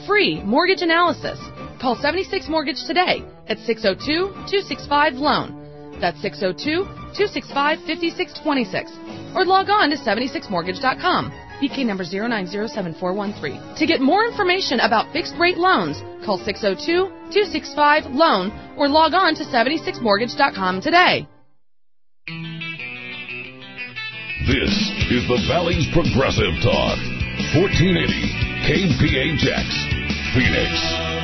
free mortgage analysis. Call 76 Mortgage today at 602-265-LOAN. That's 602-265-5626. Or log on to 76mortgage.com. BK number 0907413. To get more information about fixed-rate loans, call 602-265-LOAN or log on to 76mortgage.com today. This is the Valley's Progressive Talk. 1480 KPHX, Phoenix.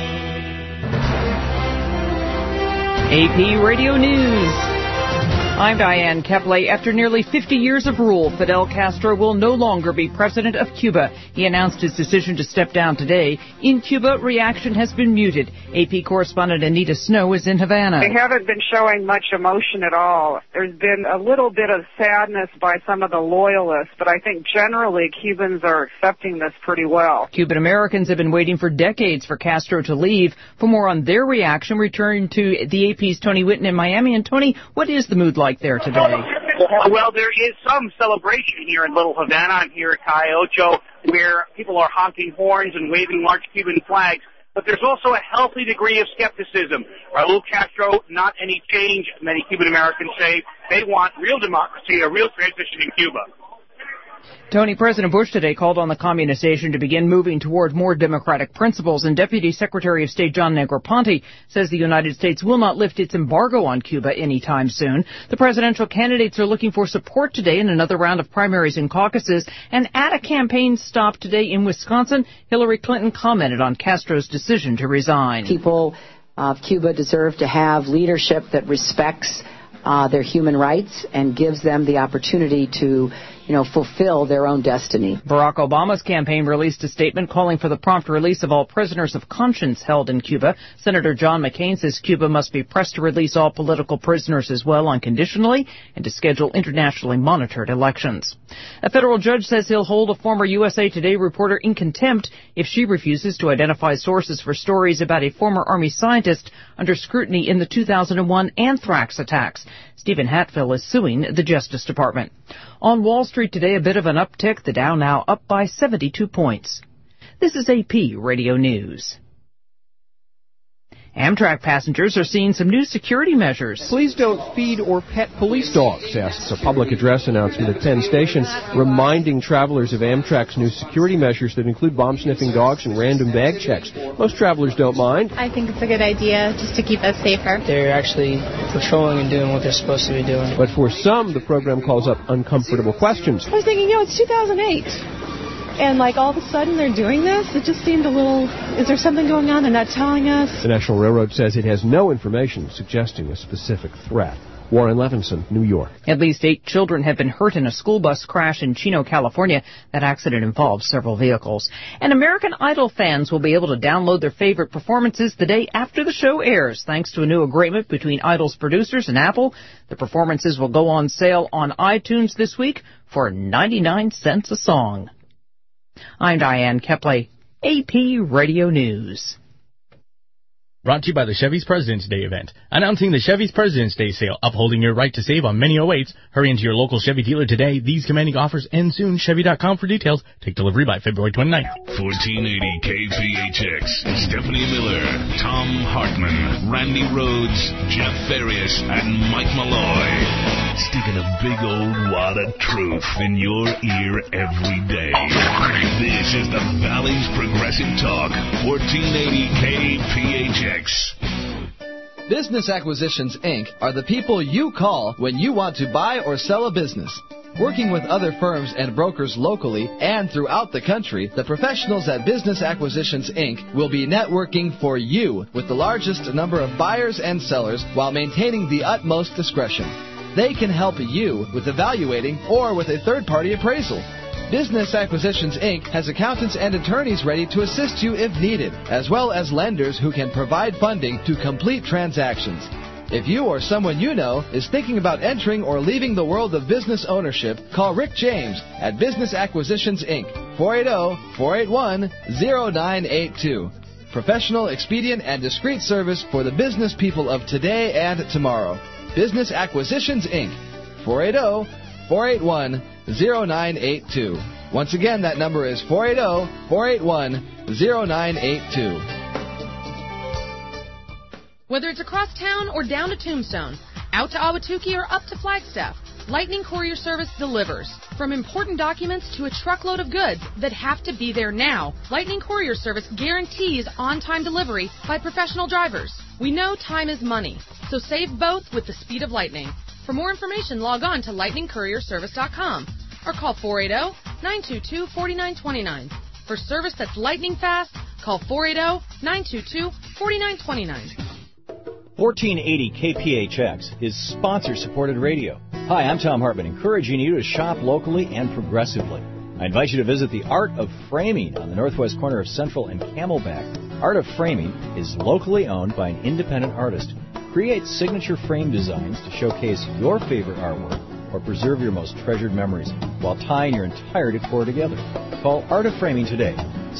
AP Radio News. I'm Diane Kepley. After nearly 50 years of rule, Fidel Castro will no longer be president of Cuba. He announced his decision to step down today. In Cuba, reaction has been muted. AP correspondent Anita Snow is in Havana. They haven't been showing much emotion at all. There's been a little bit of sadness by some of the loyalists, but I think generally Cubans are accepting this pretty well. Cuban Americans have been waiting for decades for Castro to leave. For more on their reaction, return to the AP's Tony Whitten in Miami. And Tony, what is the mood like there today? Well, there is some celebration here in Little Havana. I'm here at Calle Ocho, where people are honking horns and waving large Cuban flags. But there's also a healthy degree of skepticism. Raul Castro, not any change. Many Cuban Americans say they want real democracy, a real transition in Cuba. Tony, President Bush today called on the communist nation to begin moving toward more democratic principles, and Deputy Secretary of State John Negroponte says the United States will not lift its embargo on Cuba anytime soon. The presidential candidates are looking for support today in another round of primaries and caucuses, and at a campaign stop today in Wisconsin, Hillary Clinton commented on Castro's decision to resign. People of Cuba deserve to have leadership that respects their human rights and gives them the opportunity to fulfill their own destiny. Barack Obama's campaign released a statement calling for the prompt release of all prisoners of conscience held in Cuba. Senator John McCain says Cuba must be pressed to release all political prisoners as well unconditionally and to schedule internationally monitored elections. A federal judge says he'll hold a former USA Today reporter in contempt if she refuses to identify sources for stories about a former Army scientist under scrutiny in the 2001 anthrax attacks. Stephen Hatfield is suing the Justice Department. On Wall Street today, a bit of an uptick. The Dow now up by 72 points. This is AP Radio News. Amtrak passengers are seeing some new security measures. Please don't feed or pet police dogs, asks a public address announcement at Penn Station, reminding travelers of Amtrak's new security measures that include bomb-sniffing dogs and random bag checks. Most travelers don't mind. I think it's a good idea just to keep us safer. They're actually patrolling and doing what they're supposed to be doing. But for some, the program calls up uncomfortable questions. I was thinking, it's 2008. And all of a sudden they're doing this? It just seemed a little, is there something going on they're not telling us? The National Railroad says it has no information suggesting a specific threat. Warren Levinson, New York. At least 8 children have been hurt in a school bus crash in Chino, California. That accident involved several vehicles. And American Idol fans will be able to download their favorite performances the day after the show airs, thanks to a new agreement between Idol's producers and Apple. The performances will go on sale on iTunes this week for 99 cents a song. I'm Diane Kepley, AP Radio News. Brought to you by the Chevy's President's Day event. Announcing the Chevy's President's Day sale, upholding your right to save on many 08s. Hurry into your local Chevy dealer today. These commanding offers end soon. Chevy.com for details. Take delivery by February 29th. 1480 KPHX. Stephanie Miller, Tom Hartman, Randy Rhodes, Jeff Farias, and Mike Malloy. Sticking a big old wad of truth in your ear every day. This is the Valley's Progressive Talk. 1480 KPHX. Business Acquisitions, Inc. are the people you call when you want to buy or sell a business. Working with other firms and brokers locally and throughout the country, the professionals at Business Acquisitions, Inc. will be networking for you with the largest number of buyers and sellers while maintaining the utmost discretion. They can help you with evaluating or with a third-party appraisal. Business Acquisitions, Inc. has accountants and attorneys ready to assist you if needed, as well as lenders who can provide funding to complete transactions. If you or someone you know is thinking about entering or leaving the world of business ownership, call Rick James at Business Acquisitions, Inc. 480-481-0982. Professional, expedient, and discreet service for the business people of today and tomorrow. Business Acquisitions, Inc. 480-481-0982. Once again, that number is 480-481-0982. Whether it's across town or down to Tombstone, out to Ahwatukee or up to Flagstaff, Lightning Courier Service delivers. From important documents to a truckload of goods that have to be there now, Lightning Courier Service guarantees on-time delivery by professional drivers. We know time is money, so save both with the speed of lightning. For more information, log on to lightningcourierservice.com or call 480-922-4929. For service that's lightning fast, call 480-922-4929. 1480 KPHX is sponsor-supported radio. Hi, I'm Tom Hartman, encouraging you to shop locally and progressively. I invite you to visit the Art of Framing on the northwest corner of Central and Camelback. Art of Framing is locally owned by an independent artist. Create signature frame designs to showcase your favorite artwork or preserve your most treasured memories while tying your entire decor together. Call Art of Framing today,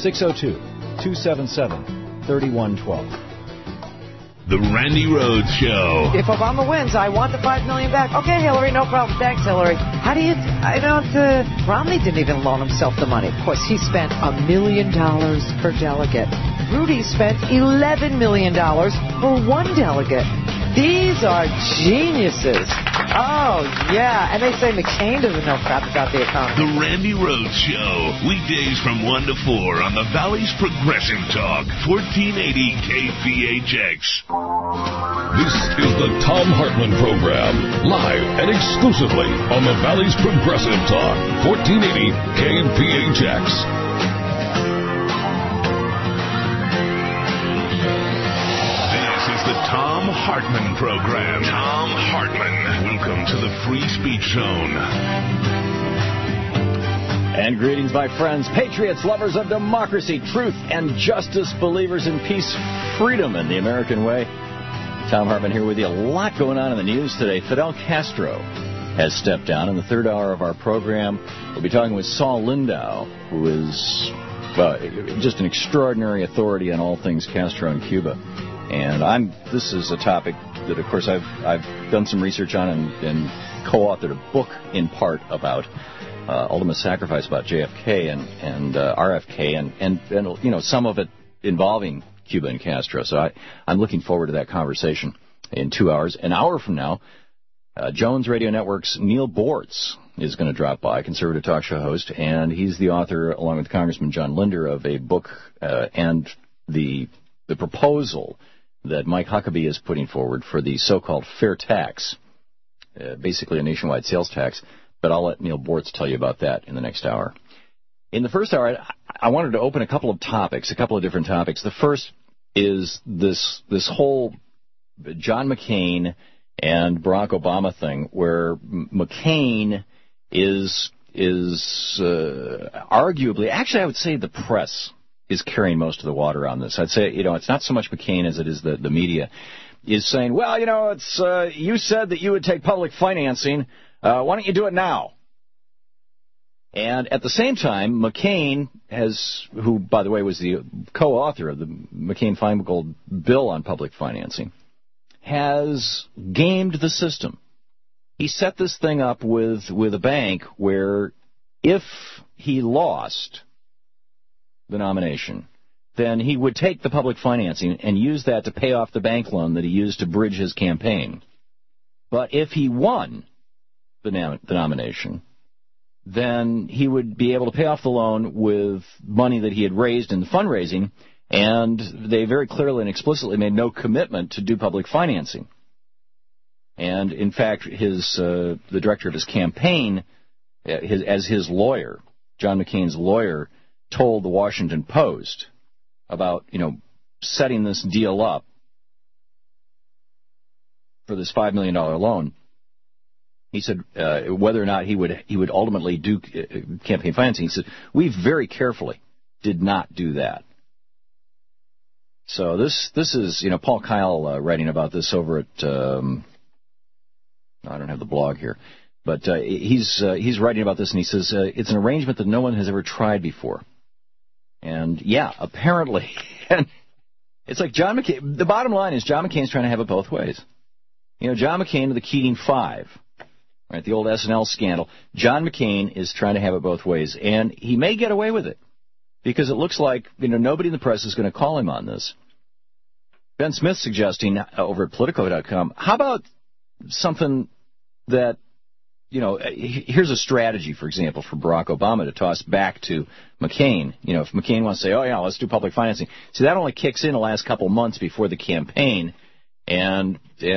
602-277-3112. The Randy Rhodes Show. If Obama wins, I want the $5 million back. Okay, Hillary, no problem. Thanks, Hillary. How do you... Romney didn't even loan himself the money. Of course, he spent $1 million per delegate. Rudy spent $11 million for one delegate. These are geniuses. Oh, yeah. And they say McCain doesn't know crap about the economy. The Randy Rhodes Show. Weekdays from 1 to 4 on the Valley's Progressive Talk. 1480 KPHX. This is the Tom Hartman Program. Live and exclusively on the Valley's Progressive Talk. 1480 KPHX. The Tom Hartman Program. Tom Hartman. Welcome to the Free Speech Zone. And greetings, my friends, patriots, lovers of democracy, truth, and justice, believers in peace, freedom, and the American way. Tom Hartman here with you. A lot going on in the news today. Fidel Castro has stepped down. In the third hour of our program, we'll be talking with Saul Lindau, who is just an extraordinary authority on all things Castro in Cuba. And this is a topic that, of course, I've done some research on and co-authored a book in part about Ultimate Sacrifice, about JFK and RFK and some of it involving Cuba and Castro. So I'm looking forward to that conversation in 2 hours. An hour from now, Jones Radio Network's Neil Bortz is going to drop by, conservative talk show host, and he's the author, along with Congressman John Linder, of a book and the proposal that Mike Huckabee is putting forward for the so-called fair tax, basically a nationwide sales tax. But I'll let Neil Bortz tell you about that in the next hour. In the first hour, I wanted to open a couple of different topics. The first is this whole John McCain and Barack Obama thing, where McCain is arguably, actually I would say the press is carrying most of the water on this. I'd say, it's not so much McCain as it is the media is saying, well, it's you said that you would take public financing. Why don't you do it now? And at the same time, McCain who, by the way, was the co-author of the McCain-Feingold bill on public financing, has gamed the system. He set this thing up with a bank where if he lost the nomination, then he would take the public financing and use that to pay off the bank loan that he used to bridge his campaign. But if he won the nomination, then he would be able to pay off the loan with money that he had raised in the fundraising, and they very clearly and explicitly made no commitment to do public financing. And in fact, the director of his campaign, as his lawyer, John McCain's lawyer, told the Washington Post about, setting this deal up for this $5 million loan. He said whether or not he would ultimately do campaign financing. He said, we very carefully did not do that. So this is, Paul Kyle writing about this over at, I don't have the blog here, but he's writing about this, and he says it's an arrangement that no one has ever tried before. And, yeah, apparently, and it's like John McCain, the bottom line is John McCain's trying to have it both ways. John McCain of the Keating Five, right? The old SNL scandal. John McCain is trying to have it both ways, and he may get away with it because it looks like nobody in the press is going to call him on this. Ben Smith suggesting over at Politico.com, how about something that, here's a strategy, for example, for Barack Obama to toss back to McCain. If McCain wants to say, oh, yeah, let's do public financing. See, that only kicks in the last couple months before the campaign, and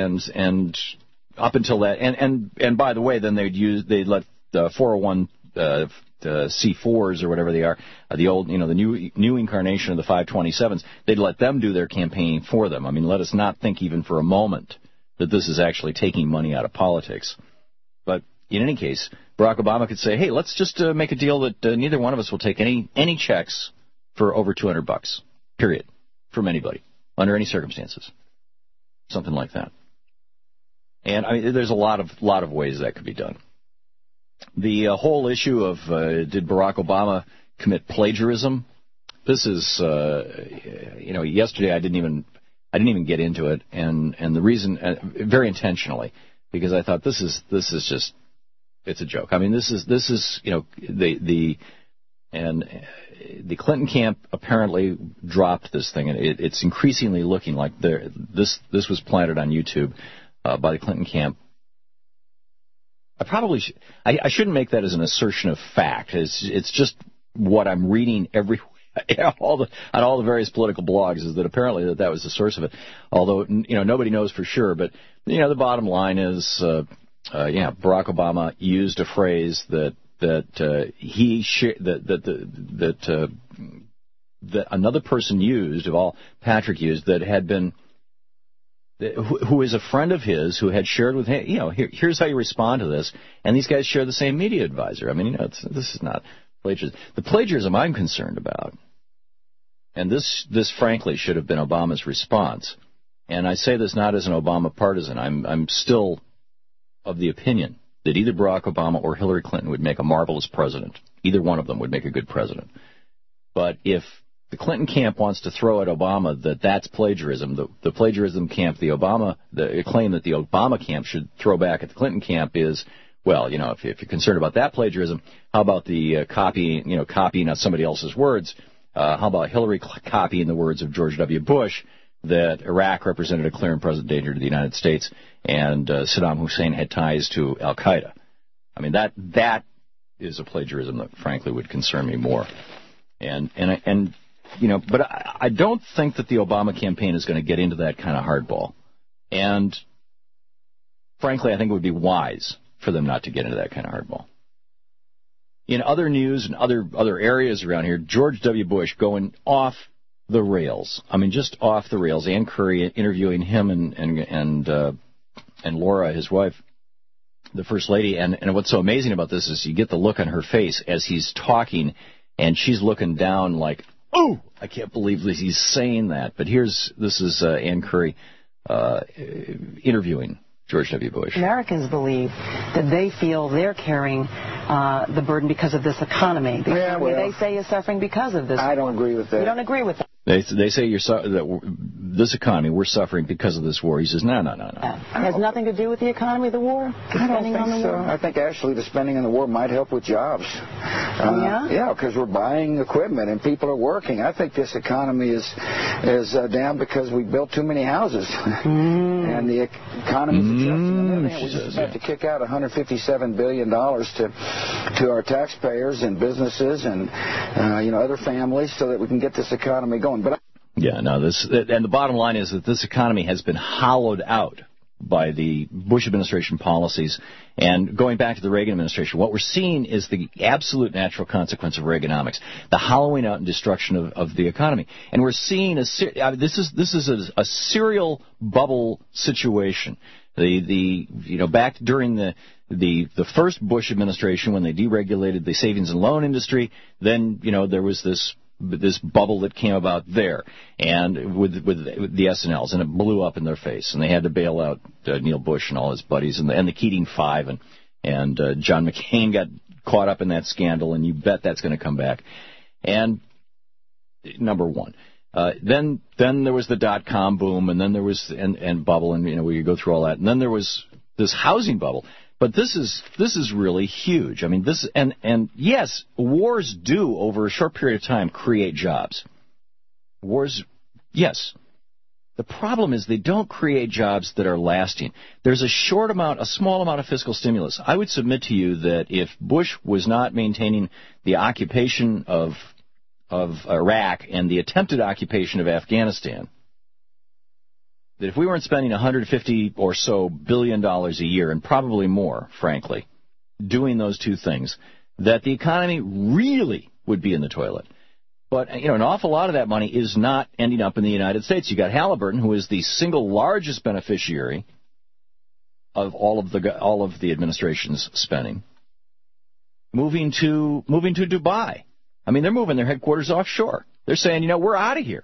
up until that, and by the way, then they'd let the 401 C4s or whatever they are, the old, the new incarnation of the 527s, they'd let them do their campaigning for them. I mean, let us not think even for a moment that this is actually taking money out of politics. But in any case, Barack Obama could say, hey, let's just make a deal that neither one of us will take any checks for over $200, period, from anybody, under any circumstances. Something like that. And I mean, there's a lot of ways that could be done. The whole issue of did Barack Obama commit plagiarism? This is, yesterday I didn't even get into it, and the reason, very intentionally, because I thought this is just, it's a joke. I mean, this is the Clinton camp apparently dropped this thing, and it's increasingly looking like this was planted on YouTube by the Clinton camp. I shouldn't make that as an assertion of fact. It's just what I'm reading on all the various political blogs, is that apparently that was the source of it. Although nobody knows for sure, but the bottom line is Barack Obama used a phrase that another person used, Patrick used, that had been, who is a friend of his, who had shared with him, here's how you respond to this, and these guys share the same media advisor. I mean, this is not plagiarism. The plagiarism I'm concerned about, and this frankly should have been Obama's response, and I say this not as an Obama partisan. I'm still of the opinion that either Barack Obama or Hillary Clinton would make a marvelous president. Either one of them would make a good president. But if the Clinton camp wants to throw at Obama that's plagiarism, the plagiarism camp, the claim that the Obama camp should throw back at the Clinton camp is, well, if you're concerned about that plagiarism, how about the copying of somebody else's words? How about Hillary copying the words of George W. Bush that Iraq represented a clear and present danger to the United States and Saddam Hussein had ties to Al-Qaeda? I mean, that is a plagiarism that frankly would concern me more. But I don't think that the Obama campaign is going to get into that kind of hardball. And frankly, I think it would be wise for them not to get into that kind of hardball. In other news and other areas around here, George W. Bush going off the rails. I mean, just off the rails. Ann Curry interviewing him and Laura, his wife, the First Lady. And what's so amazing about this is you get the look on her face as he's talking, and she's looking down like, oh, I can't believe that he's saying that. But this is Ann Curry interviewing George W. Bush. Americans believe that they feel they're carrying the burden because of this economy. The economy they say is suffering because of this. I don't agree with that. You don't agree with that? They say that this economy, we're suffering because of this war. He says, no. It has nothing to do with the economy, the war? I don't think so. I think actually the spending on the war might help with jobs. Yeah, because we're buying equipment and people are working. I think this economy is down because we built too many houses. And the economy's adjusting. We just have to kick out $157 billion to our taxpayers and businesses and other families so that we can get this economy going. But and the bottom line is that this economy has been hollowed out by the Bush administration policies. And going back to the Reagan administration, what we're seeing is the absolute natural consequence of Reaganomics, the hollowing out and destruction of the economy. And we're seeing this is a serial bubble situation. Back during the first Bush administration, when they deregulated the savings and loan industry, then there was this bubble that came about there, and with the S&Ls, and it blew up in their face, and they had to bail out Neil Bush and all his buddies, and the Keating Five, and John McCain got caught up in that scandal, and you bet that's going to come back. And number one. Then there was the dot-com boom, and then there was and bubble, and we could go through all that, and then there was this housing bubble. But this is really huge. I mean, this and yes, wars do over a short period of time create jobs. Wars, yes. The problem is they don't create jobs that are lasting. There's a small amount of fiscal stimulus. I would submit to you that if Bush was not maintaining the occupation of Iraq and the attempted occupation of Afghanistan, that if we weren't spending $150 or so billion a year, and probably more, frankly, doing those two things, that the economy really would be in the toilet. But, an awful lot of that money is not ending up in the United States. You got Halliburton, who is the single largest beneficiary of all of the administration's spending, moving to Dubai. I mean, they're moving their headquarters offshore. They're saying, we're out of here.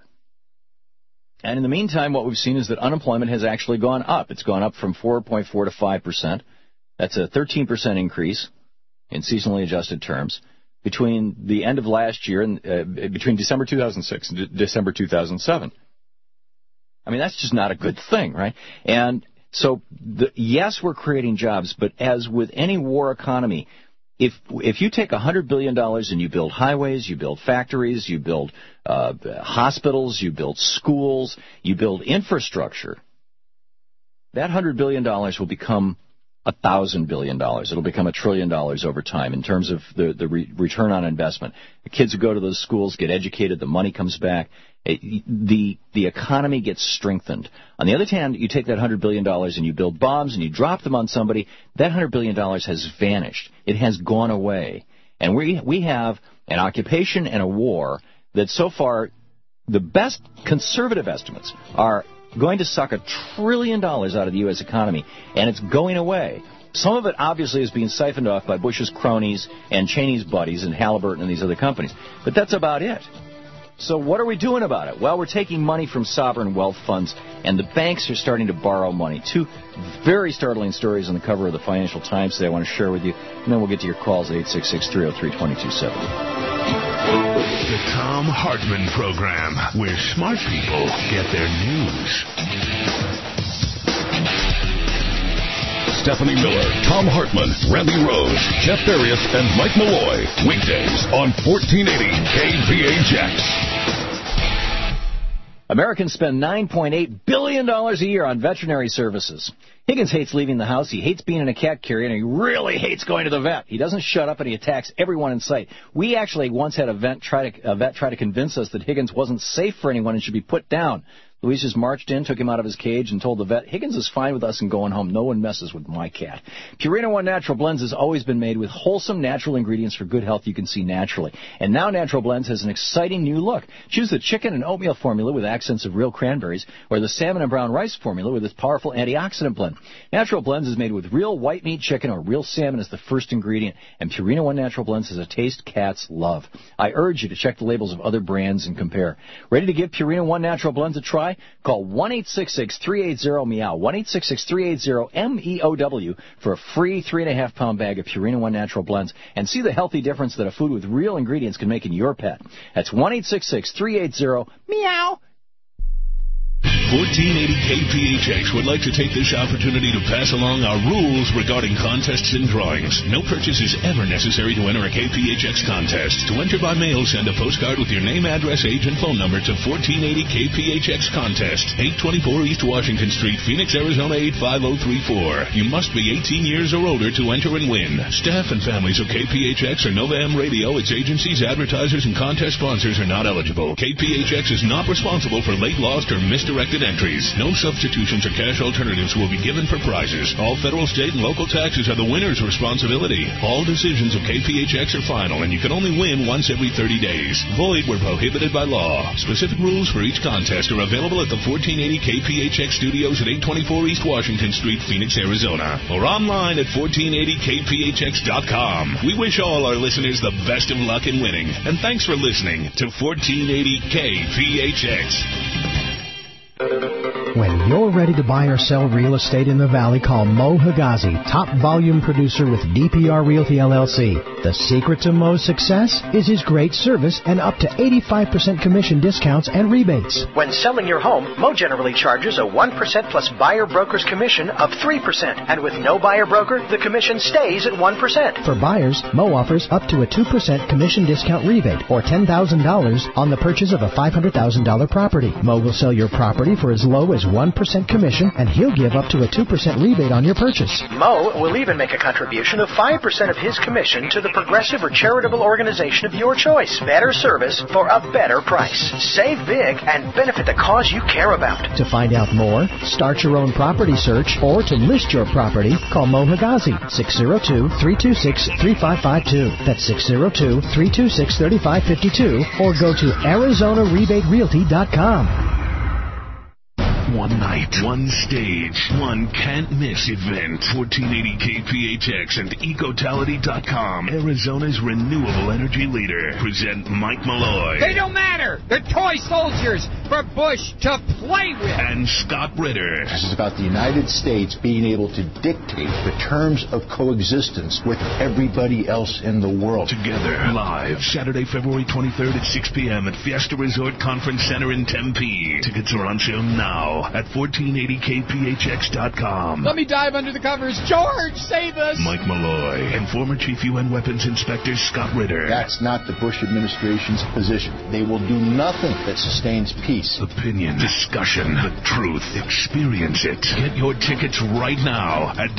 And in the meantime, what we've seen is that unemployment has actually gone up. It's gone up from 4.4 to 5%. That's a 13% increase in seasonally adjusted terms between the end of last year and between December 2006 and December 2007. I mean, that's just not a good thing, right? And so, yes, we're creating jobs, but as with any war economy, if you take $100 billion and you build highways, you build factories, you build hospitals, you build schools, you build infrastructure, that $100 billion will become $1,000 billion. It'll become $1 trillion over time in terms of the return on investment. The kids who go to those schools get educated, the money comes back. The economy gets strengthened. On the other hand, you take that $100 billion and you build bombs and you drop them on somebody, that $100 billion has vanished. It has gone away. And we have an occupation and a war that so far the best conservative estimates are going to suck $1 trillion out of the U.S. economy, and it's going away. Some of it obviously is being siphoned off by Bush's cronies and Cheney's buddies and Halliburton and these other companies. But that's about it. So what are we doing about it? Well, we're taking money from sovereign wealth funds, and the banks are starting to borrow money. Two very startling stories on the cover of the Financial Times today I want to share with you, and then we'll get to your calls at 866-303-2270. The Thom Hartmann Program, where smart people get their news. Stephanie Miller, Thom Hartmann, Randy Rhodes, Jeff Farias, and Mike Malloy. Weekdays on 1480 KPHX. Americans spend $9.8 billion a year on veterinary services. Higgins hates leaving the house. He hates being in a cat carrier, and he really hates going to the vet. He doesn't shut up, and he attacks everyone in sight. We actually once had a vet try to convince us that Higgins wasn't safe for anyone and should be put down. Louise just marched in, took him out of his cage, and told the vet, Higgins is fine with us and going home. No one messes with my cat. Purina One Natural Blends has always been made with wholesome natural ingredients for good health you can see naturally. And now Natural Blends has an exciting new look. Choose the chicken and oatmeal formula with accents of real cranberries, or the salmon and brown rice formula with its powerful antioxidant blend. Natural Blends is made with real white meat chicken or real salmon as the first ingredient, and Purina One Natural Blends has a taste cats love. I urge you to check the labels of other brands and compare. Ready to give Purina One Natural Blends a try? Call 1-866-380-MEOW, 1-866-380-MEOW for a free 3.5-pound bag of Purina One Natural Blends and see the healthy difference that a food with real ingredients can make in your pet. That's 1-866-380-MEOW. 1480 KPHX would like to take this opportunity to pass along our rules regarding contests and drawings. No purchase is ever necessary to enter a KPHX contest. To enter by mail, send a postcard with your name, address, age, and phone number to 1480 KPHX Contest, 824 East Washington Street, Phoenix, Arizona 85034. You must be 18 years or older to enter and win. Staff and families of KPHX or Nova M Radio, its agencies, advertisers, and contest sponsors are not eligible. KPHX is not responsible for late, lost, or misdirected entries. No substitutions or cash alternatives will be given for prizes. All federal, state, and local taxes are the winner's responsibility. All decisions of KPHX are final, and you can only win once every 30 days. Void where prohibited by law. Specific rules for each contest are available at the 1480 KPHX studios at 824 East Washington Street, Phoenix, Arizona, or online at 1480kphx.com. We wish all our listeners the best of luck in winning, and thanks for listening to 1480 KPHX. When When you're ready to buy or sell real estate in the Valley, call Mo Higazi, top volume producer with DPR Realty LLC. The secret to Mo's success is his great service and up to 85% commission discounts and rebates. When selling your home, Mo generally charges a 1% plus buyer broker's commission of 3%. And with no buyer broker, the commission stays at 1%. For buyers, Mo offers up to a 2% commission discount rebate or $10,000 on the purchase of a $500,000 property. Mo will sell your property for as low as 1% commission, and he'll give up to a 2% rebate on your purchase. Mo will even make a contribution of 5% of his commission to the progressive or charitable organization of your choice. Better service for a better price. Save big and benefit the cause you care about. To find out more, start your own property search, or to list your property, call Mo Higazi, 602-326-3552. That's 602-326-3552, or go to ArizonaRebateRealty.com. One night, one stage, one can't-miss event. 1480 KPHX and Ecotality.com, Arizona's renewable energy leader, present Mike Malloy. They don't matter. They're toy soldiers for Bush to play with. And Scott Ritter. This is about the United States being able to dictate the terms of coexistence with everybody else in the world. Together, live, Saturday, February 23rd at 6 p.m. at Fiesta Resort Conference Center in Tempe. Tickets are on sale now at 1480kphx.com. Let me dive under the covers. George, save us! Mike Malloy and former Chief UN Weapons Inspector Scott Ritter. That's not the Bush administration's position. They will do nothing that sustains peace. Opinion, discussion, the truth. Experience it. Get your tickets right now at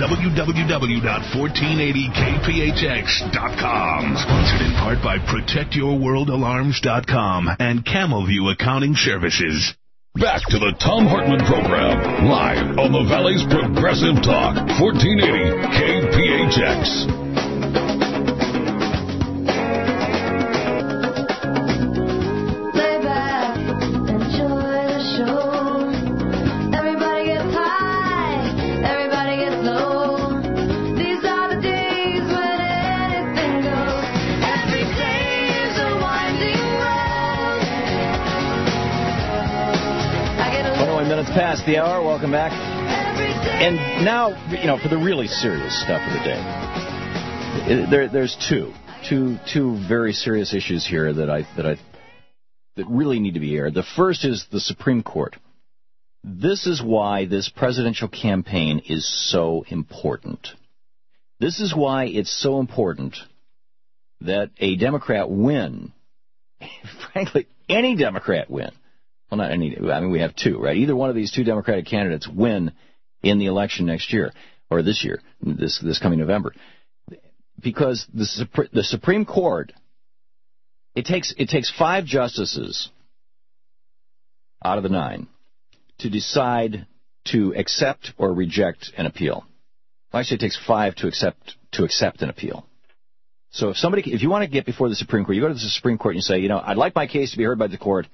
www.1480kphx.com. Sponsored in part by ProtectYourWorldAlarms.com and CamelView Accounting Services. Back to the Thom Hartmann Program, live on the Valley's Progressive Talk, 1480 KPHX. Past the hour. Welcome back. And now, for the really serious stuff of the day, there's two very serious issues here that really need to be aired. The first is the Supreme Court. This is why this presidential campaign is so important. This is why it's so important that a Democrat win. Frankly, any Democrat win. Well, not any. I mean, we have two, right? Either one of these two Democratic candidates win in the election next year, or this year, this coming November, because the Supreme Court, it takes 5 justices out of the 9 to decide to accept or reject an appeal. Well, actually, it takes 5 to accept an appeal. So if you want to get before the Supreme Court, you go to the Supreme Court and you say, I'd like my case to be heard by the court.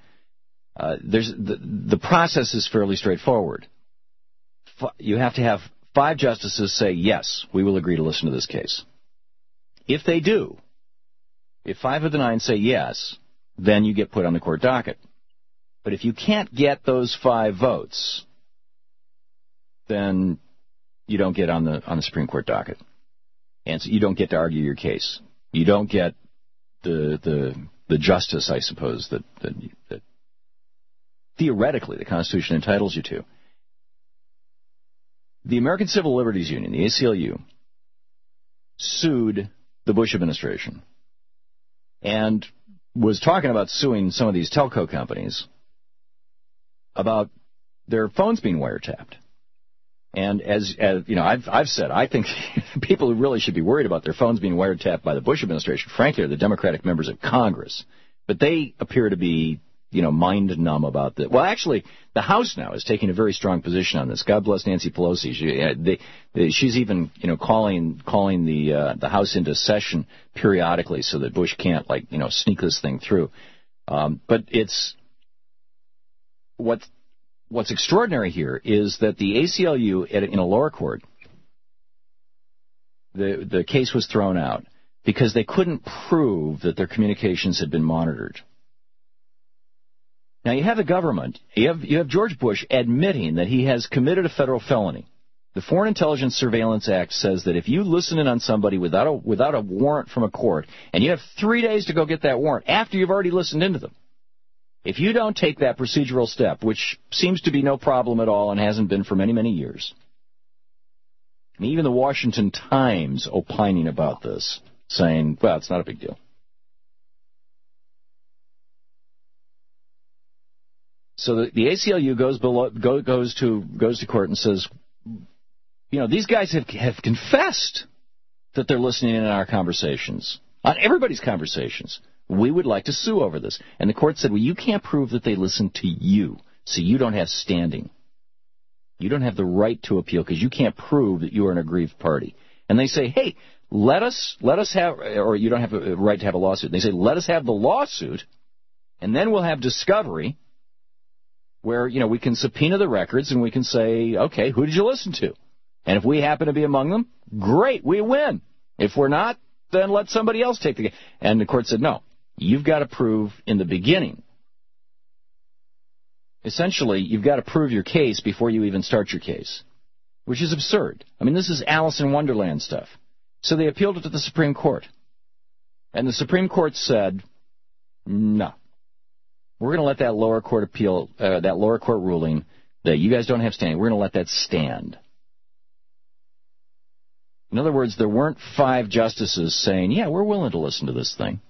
The process is fairly straightforward. You have to have 5 justices say, yes, we will agree to listen to this case. If they do, if 5 of the 9 say yes, then you get put on the court docket. But if you can't get those 5 votes, then you don't get on the Supreme Court docket. And so you don't get to argue your case. You don't get the justice, I suppose, that theoretically the Constitution entitles you to. The American Civil Liberties Union, the ACLU, sued the Bush administration and was talking about suing some of these telco companies about their phones being wiretapped. And as I've said, I think people who really should be worried about their phones being wiretapped by the Bush administration, frankly, are the Democratic members of Congress. But they appear to be mind numb about that. Well, actually, the House now is taking a very strong position on this. God bless Nancy Pelosi. She's even, calling the House into session periodically so that Bush can't, sneak this thing through. But what's extraordinary here is that the ACLU in a lower court, the case was thrown out because they couldn't prove that their communications had been monitored. Now, you have the government. You have George Bush admitting that he has committed a federal felony. The Foreign Intelligence Surveillance Act says that if you listen in on somebody without a warrant from a court, and you have 3 days to go get that warrant after you've already listened into them, if you don't take that procedural step, which seems to be no problem at all and hasn't been for many, many years, I mean, even the Washington Times opining about this, saying, well, it's not a big deal. So the ACLU goes to court and says, you know, these guys have confessed that they're listening in on our conversations, on everybody's conversations. We would like to sue over this. And the court said, well, you can't prove that they listened to you, so you don't have standing. You don't have the right to appeal because you can't prove that you are an aggrieved party. And they say, hey, let us have, or you don't have a right to have a lawsuit. They say, let us have the lawsuit, and then we'll have discovery where, you know, we can subpoena the records and we can say, okay, who did you listen to? And if we happen to be among them, great, we win. If we're not, then let somebody else take the case. And the court said, no, you've got to prove in the beginning. Essentially, you've got to prove your case before you even start your case, which is absurd. I mean, this is Alice in Wonderland stuff. So they appealed it to the Supreme Court. And the Supreme Court said, no. We're going to let that lower court appeal, that lower court ruling that you guys don't have standing, we're going to let that stand. In other words, there weren't 5 justices saying, yeah, we're willing to listen to this thing.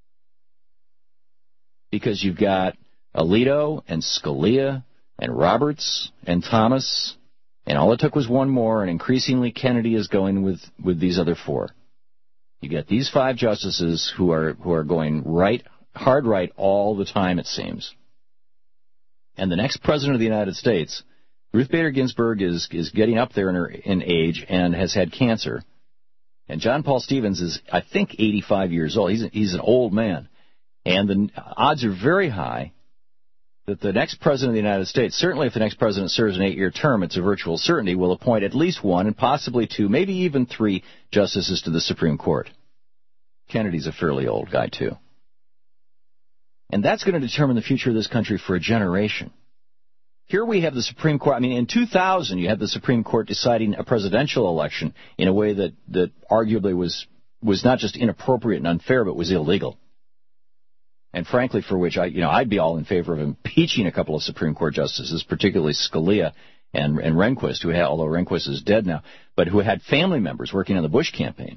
Because you've got Alito and Scalia and Roberts and Thomas, and all it took was one more, and increasingly Kennedy is going with these other 4. You get these 5 justices who are going hard right all the time, it seems. And the next president of the United States, Ruth Bader Ginsburg, is getting up there in age and has had cancer. And John Paul Stevens is, I think, 85 years old. He's an old man. And the odds are very high that the next president of the United States, certainly if the next president serves an 8-year term, it's a virtual certainty, will appoint at least 1 and possibly 2, maybe even 3 justices to the Supreme Court. Kennedy's a fairly old guy, too. And that's going to determine the future of this country for a generation. Here we have the Supreme Court. I mean, in 2000, you had the Supreme Court deciding a presidential election in a way that arguably was not just inappropriate and unfair, but was illegal. And frankly, for which I'd be all in favor of impeaching a couple of Supreme Court justices, particularly Scalia and Rehnquist, although Rehnquist is dead now, but who had family members working on the Bush campaign.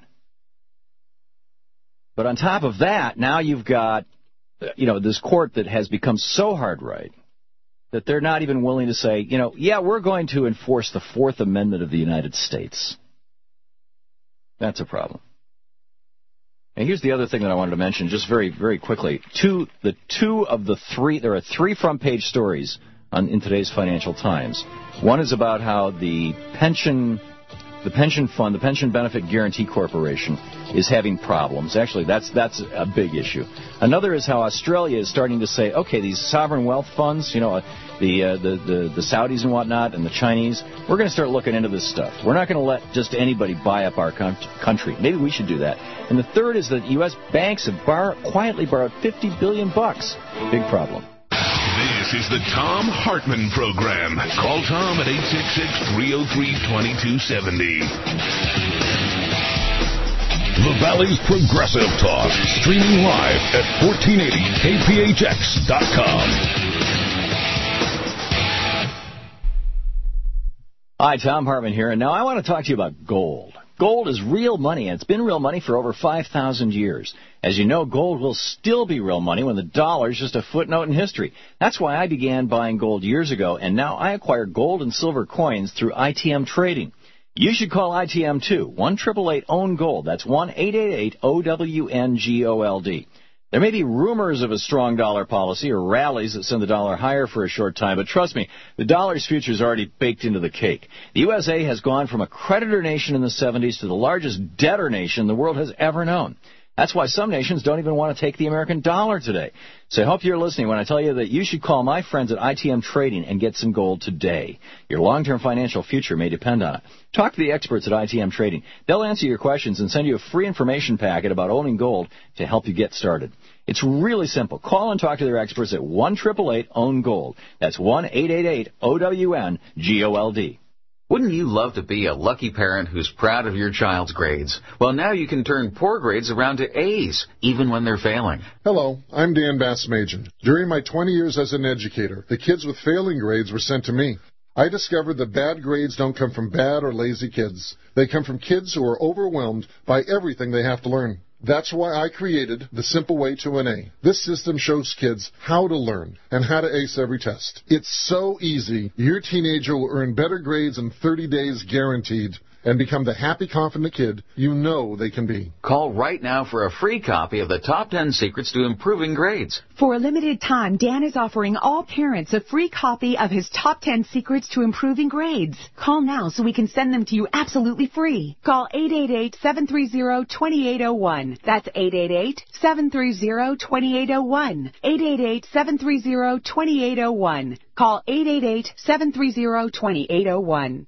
But on top of that, now you've got, this court that has become so hard right that they're not even willing to say, yeah, we're going to enforce the 4th Amendment of the United States. That's a problem. And here's the other thing that I wanted to mention, just very, very quickly. There are 3 front-page stories in today's Financial Times. One is about how the pension fund, the Pension Benefit Guaranty Corporation, is having problems. Actually, that's a big issue. Another is how Australia is starting to say, okay, these sovereign wealth funds, the Saudis and whatnot, and the Chinese, we're going to start looking into this stuff. We're not going to let just anybody buy up our country. Maybe we should do that. And the third is that U.S. banks have quietly borrowed $50 billion. Big problem. This is the Thom Hartmann Program. Call Tom at 866-303-2270. The Valley's Progressive Talk, streaming live at 1480kphx.com. Hi, Thom Hartmann here, and now I want to talk to you about gold. Gold is real money, and it's been real money for over 5,000 years. As you know, gold will still be real money when the dollar is just a footnote in history. That's why I began buying gold years ago, and now I acquire gold and silver coins through ITM Trading. You should call ITM too. 1-888-OWN-GOLD. That's 1-888-OWN-GOLD. There may be rumors of a strong dollar policy or rallies that send the dollar higher for a short time, but trust me, the dollar's future is already baked into the cake. The USA has gone from a creditor nation in the 70s to the largest debtor nation the world has ever known. That's why some nations don't even want to take the American dollar today. So I hope you're listening when I tell you that you should call my friends at ITM Trading and get some gold today. Your long-term financial future may depend on it. Talk to the experts at ITM Trading. They'll answer your questions and send you a free information packet about owning gold to help you get started. It's really simple. Call and talk to their experts at 1-888-OWN-GOLD. That's 1-888-OWN-GOLD. Wouldn't you love to be a lucky parent who's proud of your child's grades? Well, now you can turn poor grades around to A's, even when they're failing. Hello, I'm Dan Bassmajan. During my 20 years as an educator, the kids with failing grades were sent to me. I discovered that bad grades don't come from bad or lazy kids. They come from kids who are overwhelmed by everything they have to learn. That's why I created the Simple Way to an A. This system shows kids how to learn and how to ace every test. It's so easy. Your teenager will earn better grades in 30 days guaranteed and become the happy, confident kid you know they can be. Call right now for a free copy of the Top 10 Secrets to Improving Grades. For a limited time, Dan is offering all parents a free copy of his Top 10 Secrets to Improving Grades. Call now so we can send them to you absolutely free. Call 888-730-2801. That's 888-730-2801. 888-730-2801. Call 888-730-2801.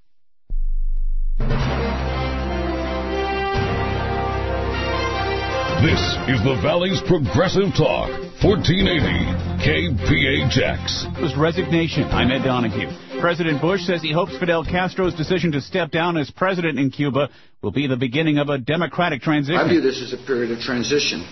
This is the Valley's Progressive Talk, 1480 KPHX. It was resignation. I'm Ed Donahue. President Bush says he hopes Fidel Castro's decision to step down as president in Cuba will be the beginning of a democratic transition. I view this as a period of transition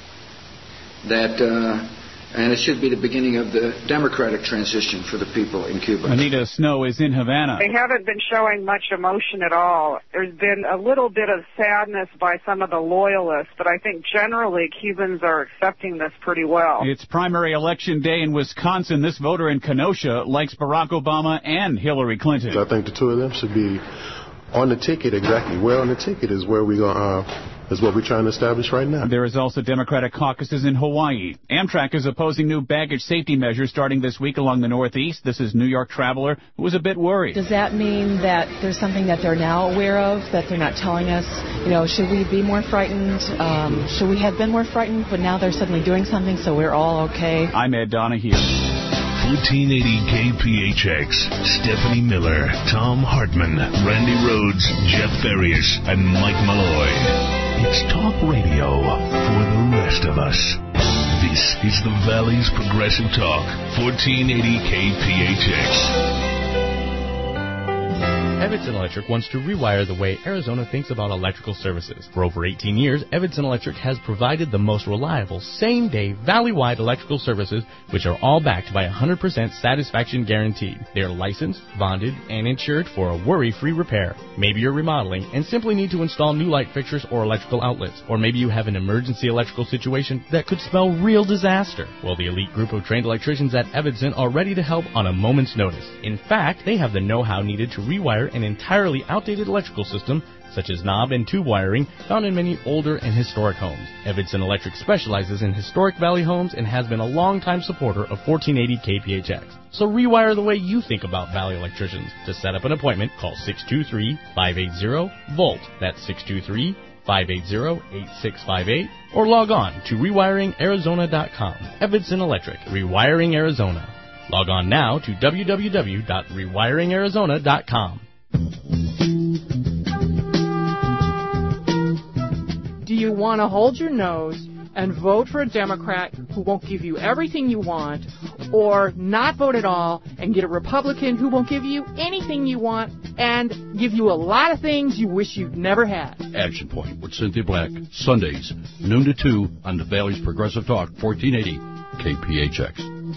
and it should be the beginning of the democratic transition for the people in Cuba. Anita Snow is in Havana. They haven't been showing much emotion at all. There's been a little bit of sadness by some of the loyalists, but I think generally Cubans are accepting this pretty well. It's primary election day in Wisconsin. This voter in Kenosha likes Barack Obama and Hillary Clinton. I think the two of them should be on the ticket exactly. Where on the ticket is where we is what we're trying to establish right now. There is also Democratic caucuses in Hawaii. Amtrak is opposing new baggage safety measures starting this week along the Northeast. This is New York traveler who was a bit worried. Does that mean that there's something that they're now aware of that they're not telling us? You know, should we be more frightened? Should we have been more frightened, but now they're suddenly doing something, so we're all okay? I'm Ed Donahue. 1480 KPHX, Stephanie Miller, Tom Hartman, Randy Rhodes, Jeff Farias, and Mike Malloy. It's talk radio for the rest of us. This is the Valley's Progressive Talk, 1480 KPHX. Evanston Electric wants to rewire the way Arizona thinks about electrical services. For over 18 years, Evanston Electric has provided the most reliable, same-day, valley-wide electrical services, which are all backed by 100% satisfaction guaranteed. They are licensed, bonded, and insured for a worry-free repair. Maybe you're remodeling and simply need to install new light fixtures or electrical outlets. Or maybe you have an emergency electrical situation that could spell real disaster. Well, the elite group of trained electricians at Evanston are ready to help on a moment's notice. In fact, they have the know-how needed to rewire an entirely outdated electrical system, such as knob and tube wiring, found in many older and historic homes. Evanston Electric specializes in historic valley homes and has been a longtime supporter of 1480 KPHX. So rewire the way you think about valley electricians. To set up an appointment, call 623-580-VOLT. That's 623-580-8658. Or log on to rewiringarizona.com. Evanston Electric, Rewiring Arizona. Log on now to www.rewiringarizona.com. Do you want to hold your nose and vote for a Democrat who won't give you everything you want, or not vote at all and get a Republican who won't give you anything you want and give you a lot of things you wish you'd never had? Action Point with Cynthia Black, Sundays, noon to 2 on the Valley's Progressive Talk, 1480 KPHX.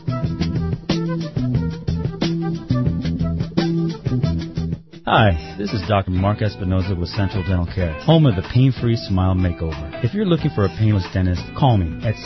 Hi, this is Dr. Mark Espinoza with Central Dental Care, home of the Pain-Free Smile Makeover. If you're looking for a painless dentist, call me at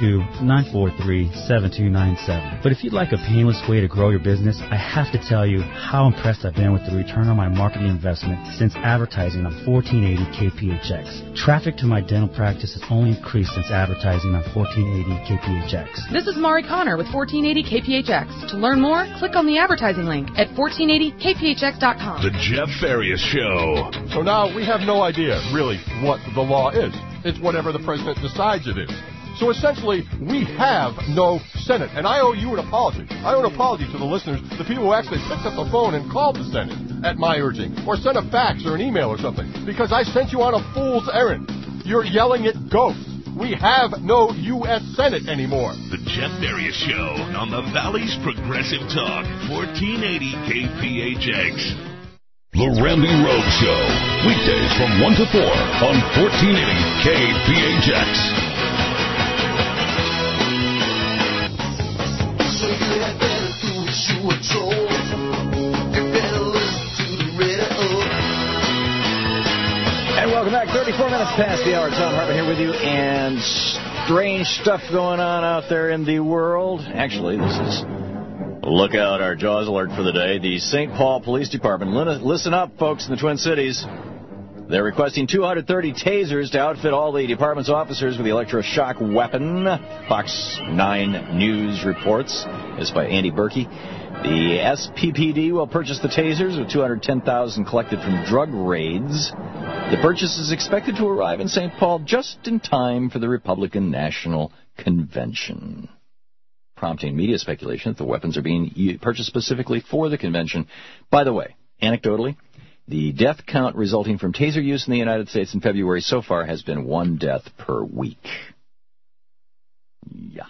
602-943-7297. But if you'd like a painless way to grow your business, I have to tell you how impressed I've been with the return on my marketing investment since advertising on 1480 KPHX. Traffic to my dental practice has only increased since advertising on 1480 KPHX. This is Mari Connor with 1480 KPHX. To learn more, click on the advertising link at 1480kphx.com. The Jeff Farias Show. So now we have no idea, really, what the law is. It's whatever the president decides it is. So essentially, we have no Senate. And I owe you an apology. I owe an apology to the listeners, the people who actually picked up the phone and called the Senate at my urging, or sent a fax or an email or something, because I sent you on a fool's errand. You're yelling at ghosts. We have no U.S. Senate anymore. The Jeff Farias Show on the Valley's Progressive Talk, 1480 KPHX. The Randy Rhodes Show, weekdays from 1 to 4 on 1480 KPHX. So you had better do what you were told. You better listen to the radio. And welcome back. 34 minutes past the hour. Tom Hartman here with you. And strange stuff going on out there in the world. Actually, this is... Look out, our Jaws alert for the day. The St. Paul Police Department. Listen up, folks in the Twin Cities. They're requesting 230 tasers to outfit all the department's officers with the electroshock weapon. Fox 9 News reports. This is by Andy Berkey. The SPPD will purchase the tasers with $210,000 collected from drug raids. The purchase is expected to arrive in St. Paul just in time for the Republican National Convention, prompting media speculation that the weapons are being purchased specifically for the convention. By the way, anecdotally, the death count resulting from taser use in the United States in February so far has been 1 death per week. Yeah.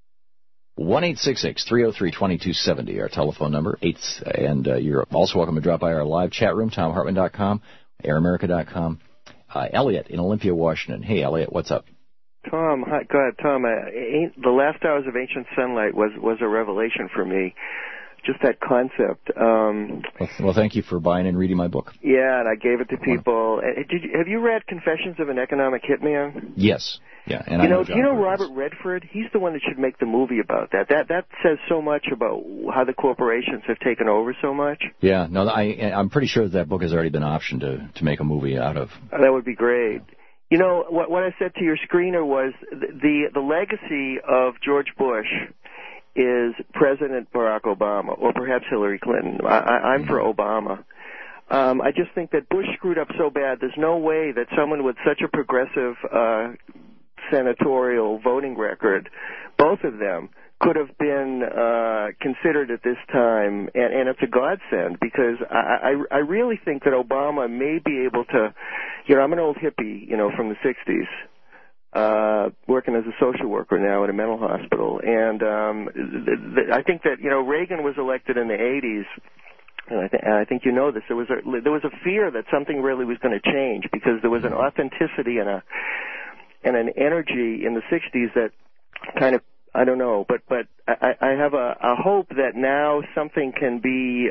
1-866-303-2270, our telephone number. And you're also welcome to drop by our live chat room, TomHartman.com, AirAmerica.com. Elliot in Olympia, Washington. Hey, Elliot, what's up? Tom, hi, go ahead, Tom. The last hours of Ancient Sunlight was a revelation for me. Just that concept. Well, thank you for buying and reading my book. Yeah, and I gave it to people. Have you read Confessions of an Economic Hitman? Yes. Yeah. And do you know Robert Redford? He's the one that should make the movie about that. That says so much about how the corporations have taken over so much. Yeah. No, I'm pretty sure that book has already been optioned to make a movie out of. That would be great. You know, what I said to your screener was the legacy of George Bush is President Barack Obama, or perhaps Hillary Clinton. I'm for Obama. I just think that Bush screwed up so bad, there's no way that someone with such a progressive senatorial voting record, both of them, could have been considered at this time, and it's a godsend, because I really think that Obama may be able to, I'm an old hippie, from the 60s, working as a social worker now at a mental hospital, and I think that, Reagan was elected in the 80s, and I think you know this, there was a fear that something really was going to change, because there was an authenticity and an energy in the 60s that kind of, I don't know, but I have a hope that now something can be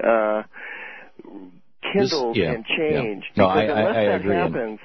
kindled and changed. Yeah. No, because I unless that agree. happens,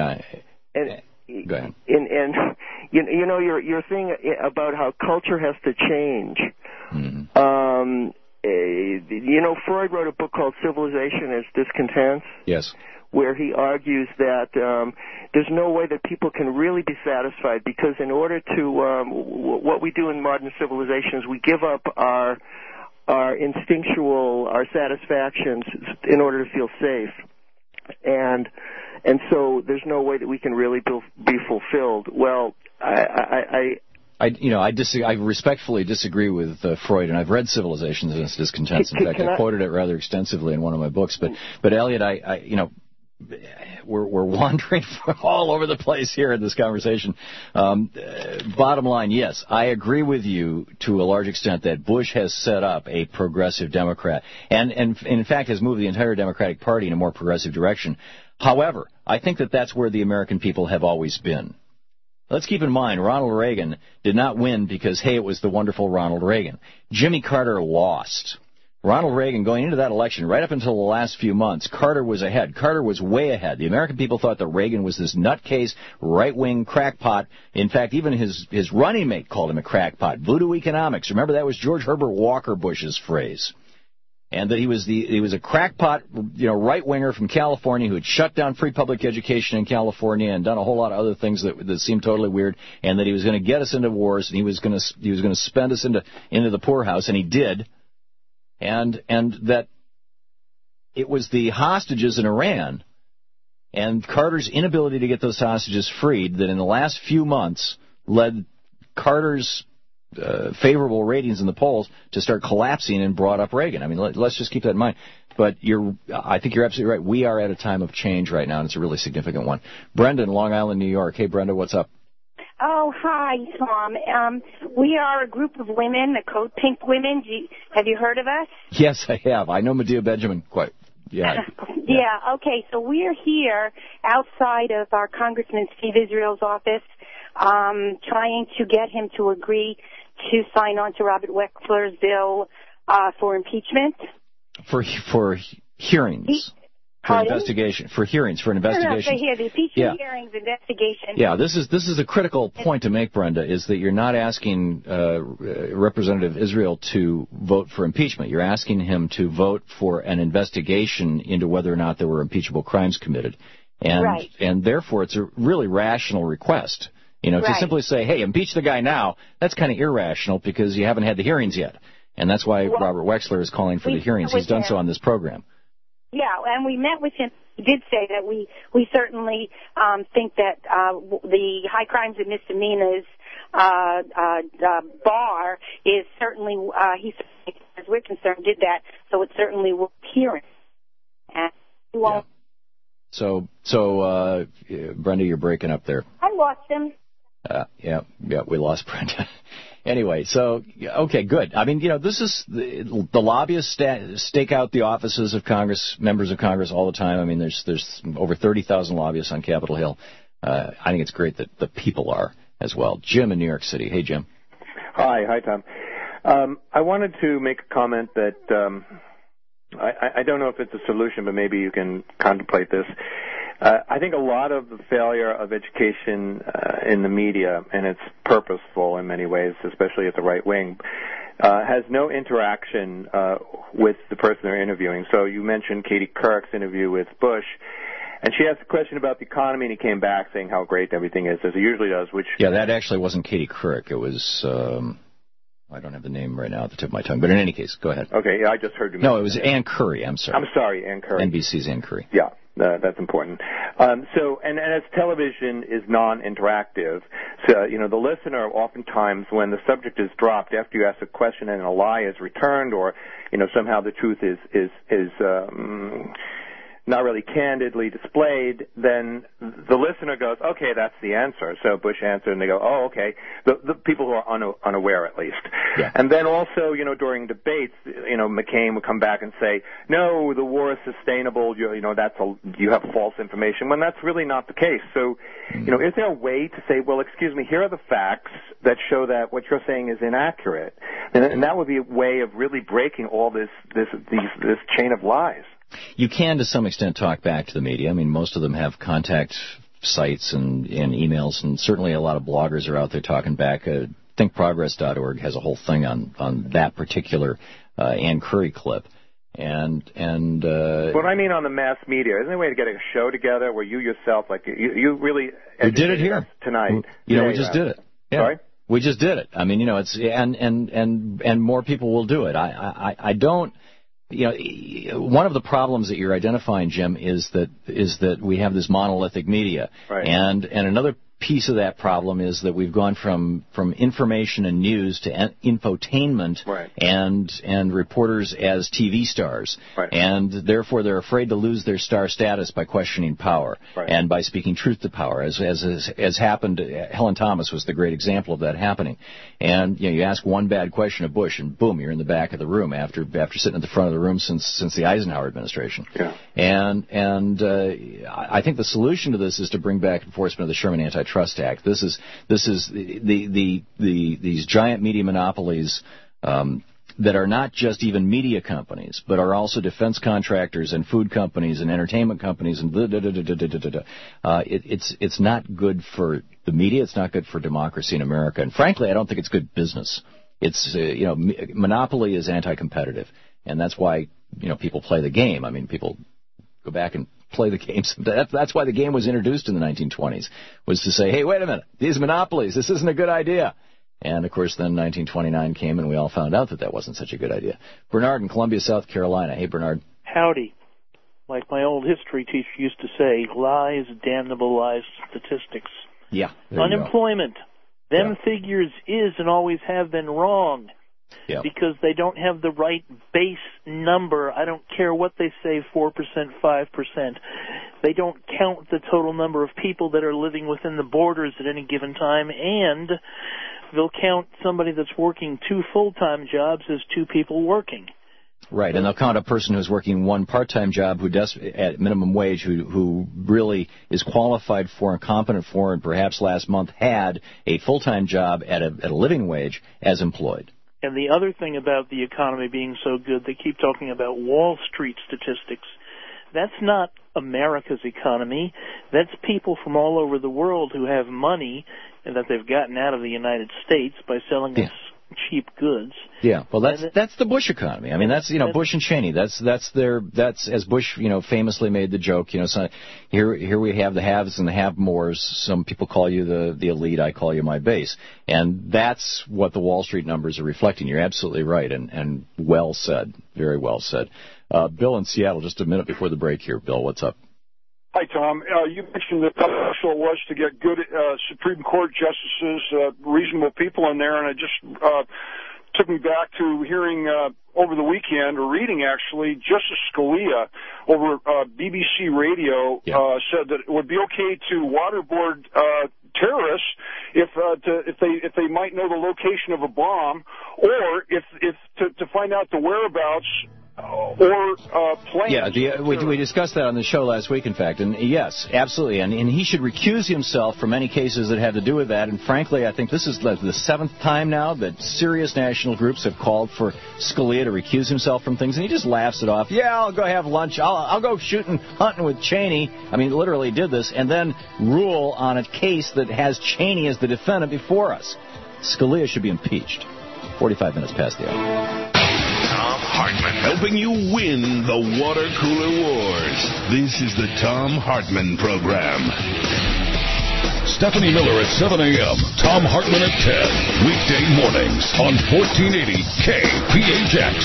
Go ahead. And your thing about how culture has to change. Mm-hmm. Freud wrote a book called Civilization as Discontents. Yes. Where he argues that there's no way that people can really be satisfied, because in order to what we do in modern civilization is we give up our instinctual, our satisfactions in order to feel safe, and so there's no way that we can really be fulfilled. Well, I respectfully disagree with Freud, and I've read Civilizations and its Discontents. In fact, I quoted it rather extensively in one of my books. But Elliot, we're wandering all over the place here in this conversation. Bottom line, yes, I agree with you to a large extent that Bush has set up a progressive Democrat, and in fact has moved the entire Democratic Party in a more progressive direction. However, I think that that's where the American people have always been. Let's keep in mind, Ronald Reagan did not win because, hey, it was the wonderful Ronald Reagan. Jimmy Carter lost. Ronald Reagan, going into that election, right up until the last few months, Carter was ahead. Carter was way ahead. The American people thought that Reagan was this nutcase, right-wing crackpot. In fact, even his running mate called him a crackpot. Voodoo economics. Remember, that was George Herbert Walker Bush's phrase. And that he was a crackpot, right-winger from California who had shut down free public education in California and done a whole lot of other things that seemed totally weird, and that he was going to get us into wars, and he was going to spend us into the poorhouse, and he did. And that it was the hostages in Iran and Carter's inability to get those hostages freed that in the last few months led Carter's favorable ratings in the polls to start collapsing and brought up Reagan. I mean, let's just keep that in mind. But I think you're absolutely right. We are at a time of change right now, and it's a really significant one. Brenda in Long Island, New York. Hey, Brenda, what's up? Oh, hi, Tom. We are a group of women, the Code Pink women. Have you heard of us? Yes, I have. I know Medea Benjamin quite. Yeah. Yeah, okay. So we're here outside of our Congressman Steve Israel's office trying to get him to agree to sign on to Robert Wexler's bill for impeachment. For hearings. For investigation, for hearings, for an investigation. No, the impeachment hearings, investigation. Yeah, this is a critical point to make, Brenda, is that you're not asking Representative Israel to vote for impeachment. You're asking him to vote for an investigation into whether or not there were impeachable crimes committed. And therefore, it's a really rational request. To simply say, hey, impeach the guy now, that's kind of irrational because you haven't had the hearings yet. And that's why Robert Wexler is calling for the hearings. He's done so on this program. Yeah, and we met with him. He did say that we certainly think that the high crimes and misdemeanors bar is certainly, as we're concerned, did that, so it certainly will hear it. And he won't. So, Brenda, you're breaking up there. I lost him. Yeah, we lost Brenda. Anyway, so, okay, good. I mean, this is the lobbyists stake out the offices of Congress, members of Congress all the time. I mean, there's over 30,000 lobbyists on Capitol Hill. I think it's great that the people are as well. Jim in New York City. Hey, Jim. Hi, Tom. I wanted to make a comment that I don't know if it's a solution, but maybe you can contemplate this. I think a lot of the failure of education in the media, and it's purposeful in many ways, especially at the right wing, has no interaction with the person they're interviewing. So you mentioned Katie Couric's interview with Bush, and she asked a question about the economy, and he came back saying how great everything is, as he usually does. Yeah, that actually wasn't Katie Couric. It was... I don't have the name right now at the tip of my tongue, but in any case, go ahead. Okay, yeah, I just heard you. No, it was Ann Curry. I'm sorry. Ann Curry. NBC's Ann Curry. Yeah, that's important. So, and as television is non-interactive, so the listener oftentimes, when the subject is dropped after you ask a question and a lie is returned, or somehow the truth is not really candidly displayed, then the listener goes, okay, that's the answer. So Bush answered, and they go, oh, okay. The people who are unaware, at least. Yeah. And then also, during debates, McCain would come back and say, no, the war is sustainable. You have false information, when that's really not the case. So, is there a way to say, well, excuse me, here are the facts that show that what you're saying is inaccurate, and that would be a way of really breaking all this chain of lies. You can, to some extent, talk back to the media. I mean, most of them have contact sites and emails, and certainly a lot of bloggers are out there talking back. ThinkProgress.org has a whole thing on that particular Ann Curry clip. And what I mean on the mass media, isn't there a way to get a show together where you yourself, like you really we did it here tonight? We just did it. Yeah. Sorry? We just did it. I mean, it's and more people will do it. I don't. One of the problems that you're identifying, Jim, is that we have this monolithic media, right. And another piece of that problem is that we've gone from information and news to infotainment, right. and reporters as TV stars, right. And therefore they're afraid to lose their star status by questioning power, right. and by speaking truth to power, as happened. Helen Thomas was the great example of that happening. And you ask one bad question of Bush, and boom, you're in the back of the room after sitting at the front of the room since the Eisenhower administration. Yeah. And I think the solution to this is to bring back enforcement of the Sherman Antitrust Act. This is these giant media monopolies that are not just even media companies, but are also defense contractors and food companies and entertainment companies and it's not good for the media. It's not good for democracy in America. And frankly, I don't think it's good business. It's monopoly is anti-competitive, and that's why people play the game. I mean, people go back and play the games. That's why the game was introduced in the 1920s, was to say, hey, wait a minute, these monopolies, this isn't a good idea. And, of course, then 1929 came, and we all found out that wasn't such a good idea. Bernard in Columbia, South Carolina. Hey, Bernard. Howdy. Like my old history teacher used to say, lies, damnable lies, statistics. Yeah. Unemployment. Them figures is and always have been wrong. because they don't have the right base number. I don't care what they say, 4%, 5%. They don't count the total number of people that are living within the borders at any given time, and they'll count somebody that's working 2 full-time jobs as 2 people working. Right, and they'll count a person who's working 1 part-time job who at minimum wage, who really is qualified for and competent for, and perhaps last month had a full-time job at a living wage as employed. And the other thing about the economy being so good, they keep talking about Wall Street statistics. That's not America's economy. That's people from all over the world who have money and that they've gotten out of the United States by selling us cheap goods. Yeah, well, that's the Bush economy. I mean, that's Bush and Cheney. That's as Bush famously made the joke. So here we have the haves and the have-mores. Some people call you the elite. I call you my base, and that's what the Wall Street numbers are reflecting. You're absolutely right, and well said, very well said. Bill in Seattle, just a minute before the break here. Bill, what's up? Hi, Tom. You mentioned that the goal was to get good Supreme Court justices, reasonable people in there, and it just took me back to hearing over the weekend, or reading actually, Justice Scalia over BBC Radio said that it would be okay to waterboard terrorists if they might know the location of a bomb, or if to find out the whereabouts or planes. Yeah, we discussed that on the show last week, in fact, and yes, absolutely, and he should recuse himself from any cases that have to do with that, and frankly, I think this is the 7th time now that serious national groups have called for Scalia to recuse himself from things, and he just laughs it off. Yeah, I'll go have lunch, I'll go hunting with Cheney. I mean, literally did this, and then rule on a case that has Cheney as the defendant before us. Scalia should be impeached. 45 minutes past the hour. Tom Hartman, helping you win the water cooler wars. This is the Tom Hartman Program. Stephanie Miller at 7 a.m., Tom Hartman at 10, weekday mornings on 1480 KPHX.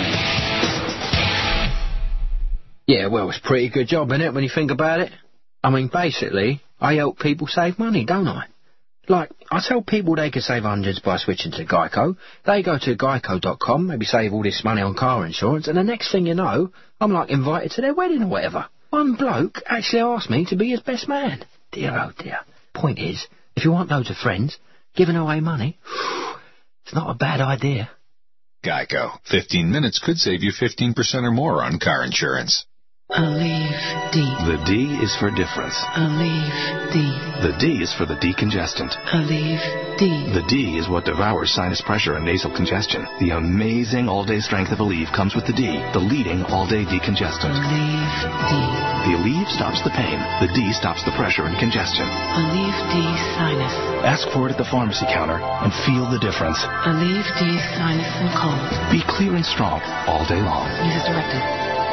Yeah, well, it's a pretty good job, isn't it, when you think about it? I mean, basically, I help people save money, don't I? Like, I tell people they can save hundreds by switching to Geico. They go to geico.com, maybe save all this money on car insurance, and the next thing you know, I'm like invited to their wedding or whatever. One bloke actually asked me to be his best man. Dear, oh dear. Point is, if you want loads of friends, giving away money, it's not a bad idea. Geico. 15 minutes could save you 15% or more on car insurance. Aleve D. The D is for difference. Aleve D. The D is for the decongestant. Aleve D. The D is what devours sinus pressure and nasal congestion. The amazing all-day strength of Aleve comes with the D, the leading all-day decongestant. Aleve D. The Aleve stops the pain. The D stops the pressure and congestion. Aleve D Sinus. Ask for it at the pharmacy counter and feel the difference. Aleve D Sinus and Cold. Be clear and strong all day long. Use as directed.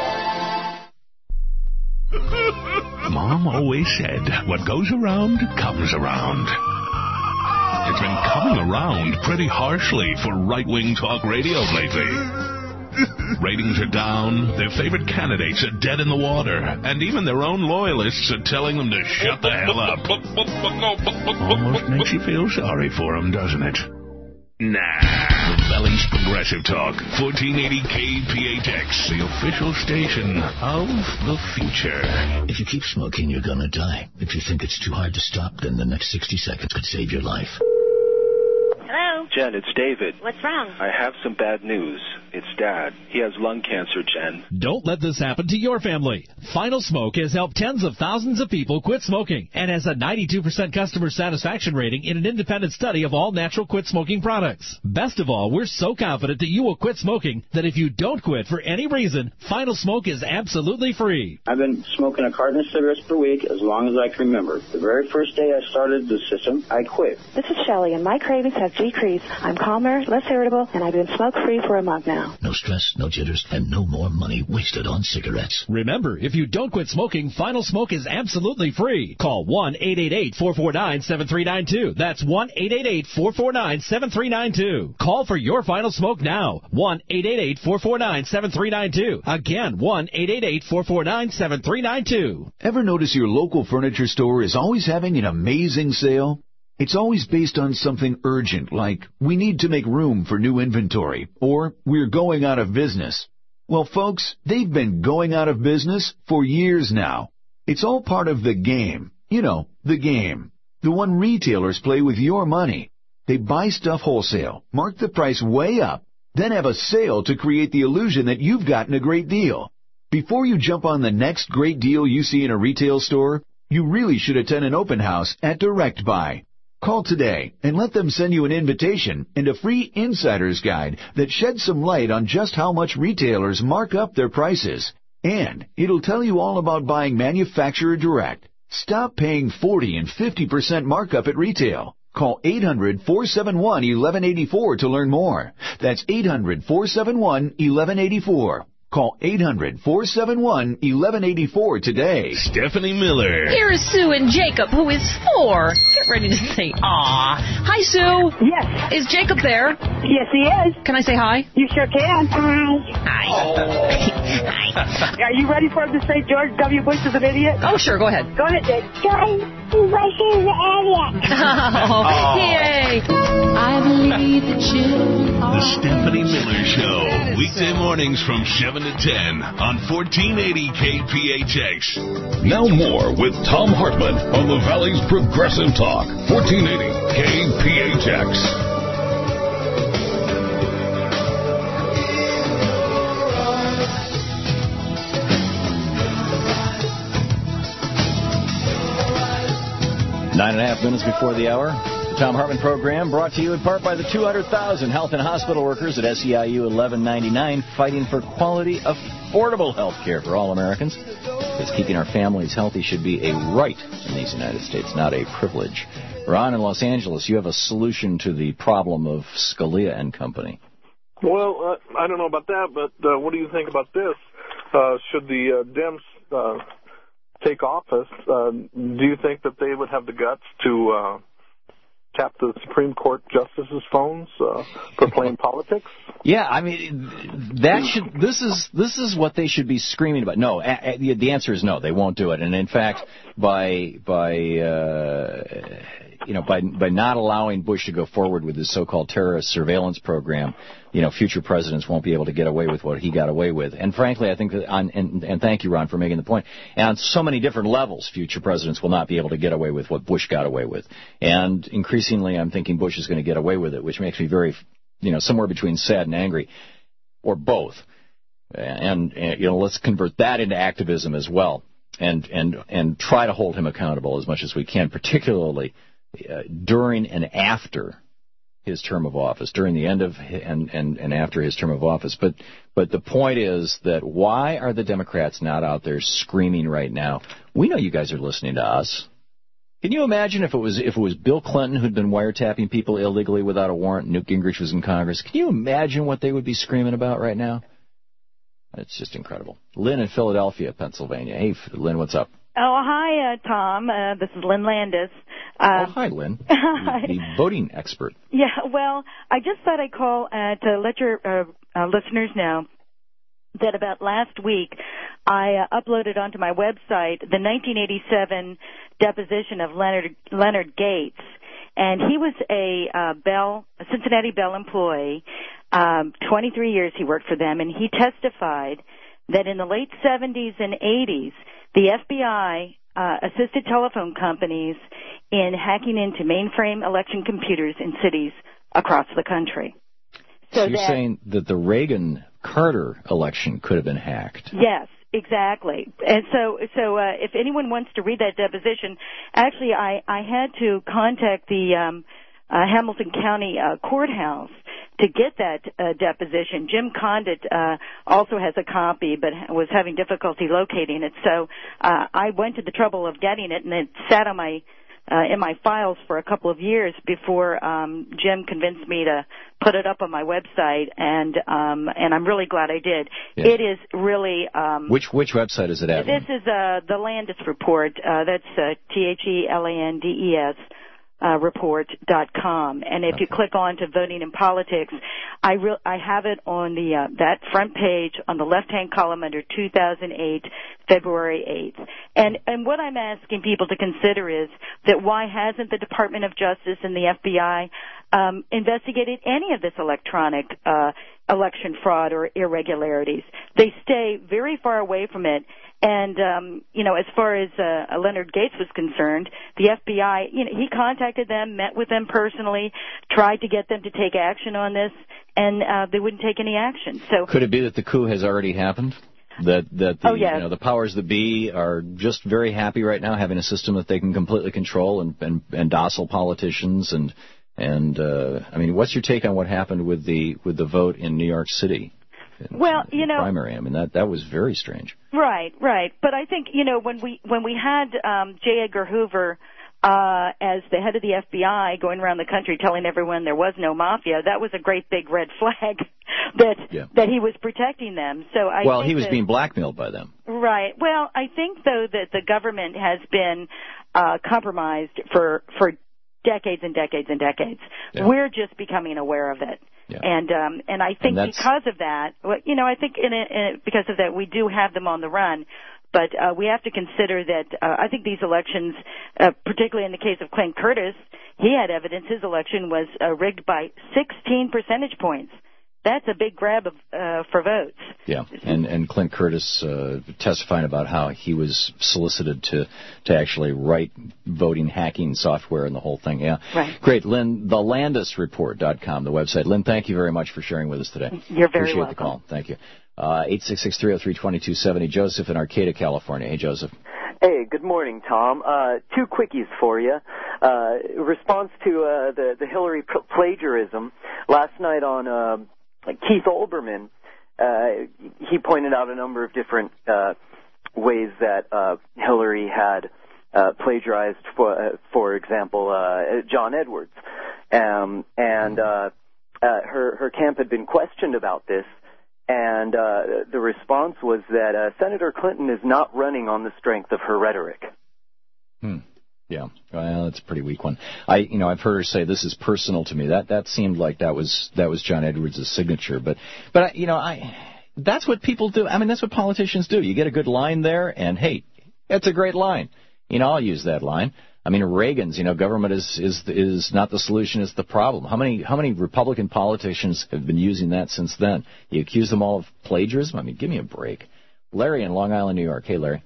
Mom always said, what goes around comes around. It's been coming around pretty harshly for right-wing talk radio lately. Ratings are down, their favorite candidates are dead in the water, and even their own loyalists are telling them to shut the hell up. Almost makes you feel sorry for them, doesn't it? Nah. The Valley's Progressive Talk, 1480 KPHX, the official station of the future. If you keep smoking, you're gonna die. If you think it's too hard to stop, then the next 60 seconds could save your life. Hello? Jen, it's David. What's wrong? I have some bad news. It's Dad. He has lung cancer, Jen. Don't let this happen to your family. Final Smoke has helped tens of thousands of people quit smoking and has a 92% customer satisfaction rating in an independent study of all natural quit smoking products. Best of all, we're so confident that you will quit smoking that if you don't quit for any reason, Final Smoke is absolutely free. I've been smoking a carton of cigarettes per week as long as I can remember. The very first day I started the system, I quit. This is Shelley, and my cravings have decreased. I'm calmer, less irritable, and I've been smoke-free for a month now. No stress, no jitters, and no more money wasted on cigarettes. Remember, if you don't quit smoking, Final Smoke is absolutely free. Call 1-888-449-7392. That's 1-888-449-7392. Call for your Final Smoke now. 1-888-449-7392. Again, 1-888-449-7392. Ever notice your local furniture store is always having an amazing sale? It's always based on something urgent, like we need to make room for new inventory, or we're going out of business. Well, folks, they've been going out of business for years now. It's all part of the game. You know, the game. The one retailers play with your money. They buy stuff wholesale, mark the price way up, then have a sale to create the illusion that you've gotten a great deal. Before you jump on the next great deal you see in a retail store, you really should attend an open house at Direct Buy. Call today and let them send you an invitation and a free insider's guide that sheds some light on just how much retailers mark up their prices. And it'll tell you all about buying manufacturer direct. Stop paying 40 and 50% markup at retail. Call 800-471-1184 to learn more. That's 800-471-1184. Call 800-471-1184 today. Stephanie Miller. Here is Sue and Jacob, who is 4. Get ready to say aw. Hi, Sue. Yes. Is Jacob there? Yes, he is. Can I say hi? You sure can. Hi. Are you ready for him to say George W. Bush is an idiot? Oh, sure. Go ahead. Go ahead, Jake. George Bush is an idiot. Oh, yay. I believe the children are... The Stephanie Miller Show. Weekday mornings from 7 to 10 on 1480 KPHX. Now more with Tom Hartman on the Valley's Progressive Talk, 1480 KPHX. Nine and a half minutes before the hour. The Tom Hartman program brought to you in part by the 200,000 health and hospital workers at SEIU 1199 fighting for quality, affordable health care for all Americans. Because keeping our families healthy should be a right in these United States, not a privilege. Ron in Los Angeles, you have a solution to the problem of Scalia and company. Well, I don't know about that, but what do you think about this? Should the Dems take office, do you think that they would have the guts to tap the Supreme Court justices' phones for playing politics? Yeah, I mean, this is what they should be screaming about. No, the answer is no, they won't do it. And in fact, by not allowing Bush to go forward with his so-called terrorist surveillance program, future presidents won't be able to get away with what he got away with. And frankly, I think that and thank you, Ron, for making the point. And on so many different levels, future presidents will not be able to get away with what Bush got away with. And increasingly, I'm thinking Bush is going to get away with it, which makes me very, somewhere between sad and angry, or both. And let's convert that into activism as well, and try to hold him accountable as much as we can, particularly during and after his term of office, during the end of and after his term of office. But the point is that why are the Democrats not out there screaming right now? We know you guys are listening to us. Can you imagine if it was Bill Clinton who'd been wiretapping people illegally without a warrant, and Newt Gingrich was in Congress? Can you imagine what they would be screaming about right now? It's just incredible. Lynn in Philadelphia, Pennsylvania. Hey, Lynn, what's up? Oh, hi, Tom. This is Lynn Landis. Hi, Lynn. The voting expert. Yeah, well, I just thought I'd call to let your listeners know that about last week I uploaded onto my website the 1987 deposition of Leonard Gates, and he was a Cincinnati Bell employee. 23 years he worked for them, and he testified that in the late 70s and 80s, the FBI assisted telephone companies in hacking into mainframe election computers in cities across the country. So you're saying that the Reagan-Carter election could have been hacked? Yes, exactly. And so if anyone wants to read that deposition, actually I had to contact the Hamilton County courthouse to get that deposition. Jim Condit also has a copy, but was having difficulty locating it. So I went to the trouble of getting it, and it sat on my in my files for a couple of years before Jim convinced me to put it up on my website, and I'm really glad I did. Yeah. It is really which website is it at? This is the Landis Report. That's THELANDES report.com, and if you click on to Voting in Politics, I have it on the that front page on the left-hand column under 2008, February 8th. And what I'm asking people to consider is that why hasn't the Department of Justice and the FBI investigated any of this electronic election fraud or irregularities? They stay very far away from it. And, as far as Leonard Gates was concerned, the FBI, he contacted them, met with them personally, tried to get them to take action on this, and they wouldn't take any action. So could it be that the coup has already happened? That the powers that be are just very happy right now having a system that they can completely control and docile politicians and I mean, what's your take on what happened with the vote in New York City? Well, primary. I mean, that was very strange. Right. But I think when we had J. Edgar Hoover as the head of the FBI going around the country telling everyone there was no mafia, that was a great big red flag that he was protecting them. So he was being blackmailed by them. Right. Well, I think though that the government has been compromised for decades and decades and decades. Yeah. We're just becoming aware of it. Yeah. And I think because of that, I think because of that, we do have them on the run. But we have to consider that I think these elections, particularly in the case of Clint Curtis, he had evidence his election was rigged by 16 percentage points. That's a big grab for votes. Yeah, and Clint Curtis testifying about how he was solicited to actually write voting hacking software and the whole thing. Yeah, right. Great, Lynn. TheLandisReport.com, the website. Lynn, thank you very much for sharing with us today. You're very welcome. Appreciate the call. Thank you. 866-303-2270. Joseph in Arcata, California. Hey, Joseph. Hey, good morning, Tom. Two quickies for you. Response to the Hillary plagiarism. Last night on Keith Olbermann, he pointed out a number of different ways that Hillary had plagiarized, for example, John Edwards. And her camp had been questioned about this, and the response was that Senator Clinton is not running on the strength of her rhetoric. Yeah, well, that's a pretty weak one. I've heard her say this is personal to me. That seemed like that was John Edwards' signature. But that's what people do. I mean, that's what politicians do. You get a good line there, and hey, that's a great line. I'll use that line. I mean, Reagan's, government is not the solution, it's the problem. How many Republican politicians have been using that since then? You accuse them all of plagiarism? I mean, give me a break. Larry in Long Island, New York. Hey, Larry.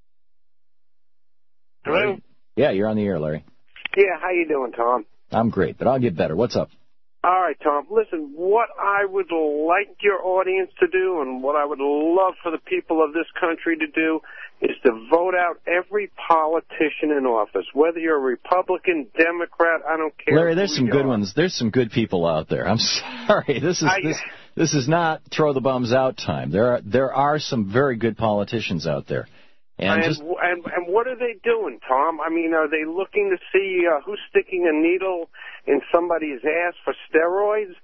Hello? Yeah, you're on the air, Larry. Yeah, how you doing, Tom? I'm great, but I'll get better. What's up? All right, Tom. Listen, what I would like your audience to do and what I would love for the people of this country to do is to vote out every politician in office, whether you're a Republican, Democrat, I don't care. Larry, there's some good ones. There's some good people out there. I'm sorry. This is not throw the bums out time. There are some very good politicians out there. And what are they doing, Tom? I mean, are they looking to see who's sticking a needle in somebody's ass for steroids?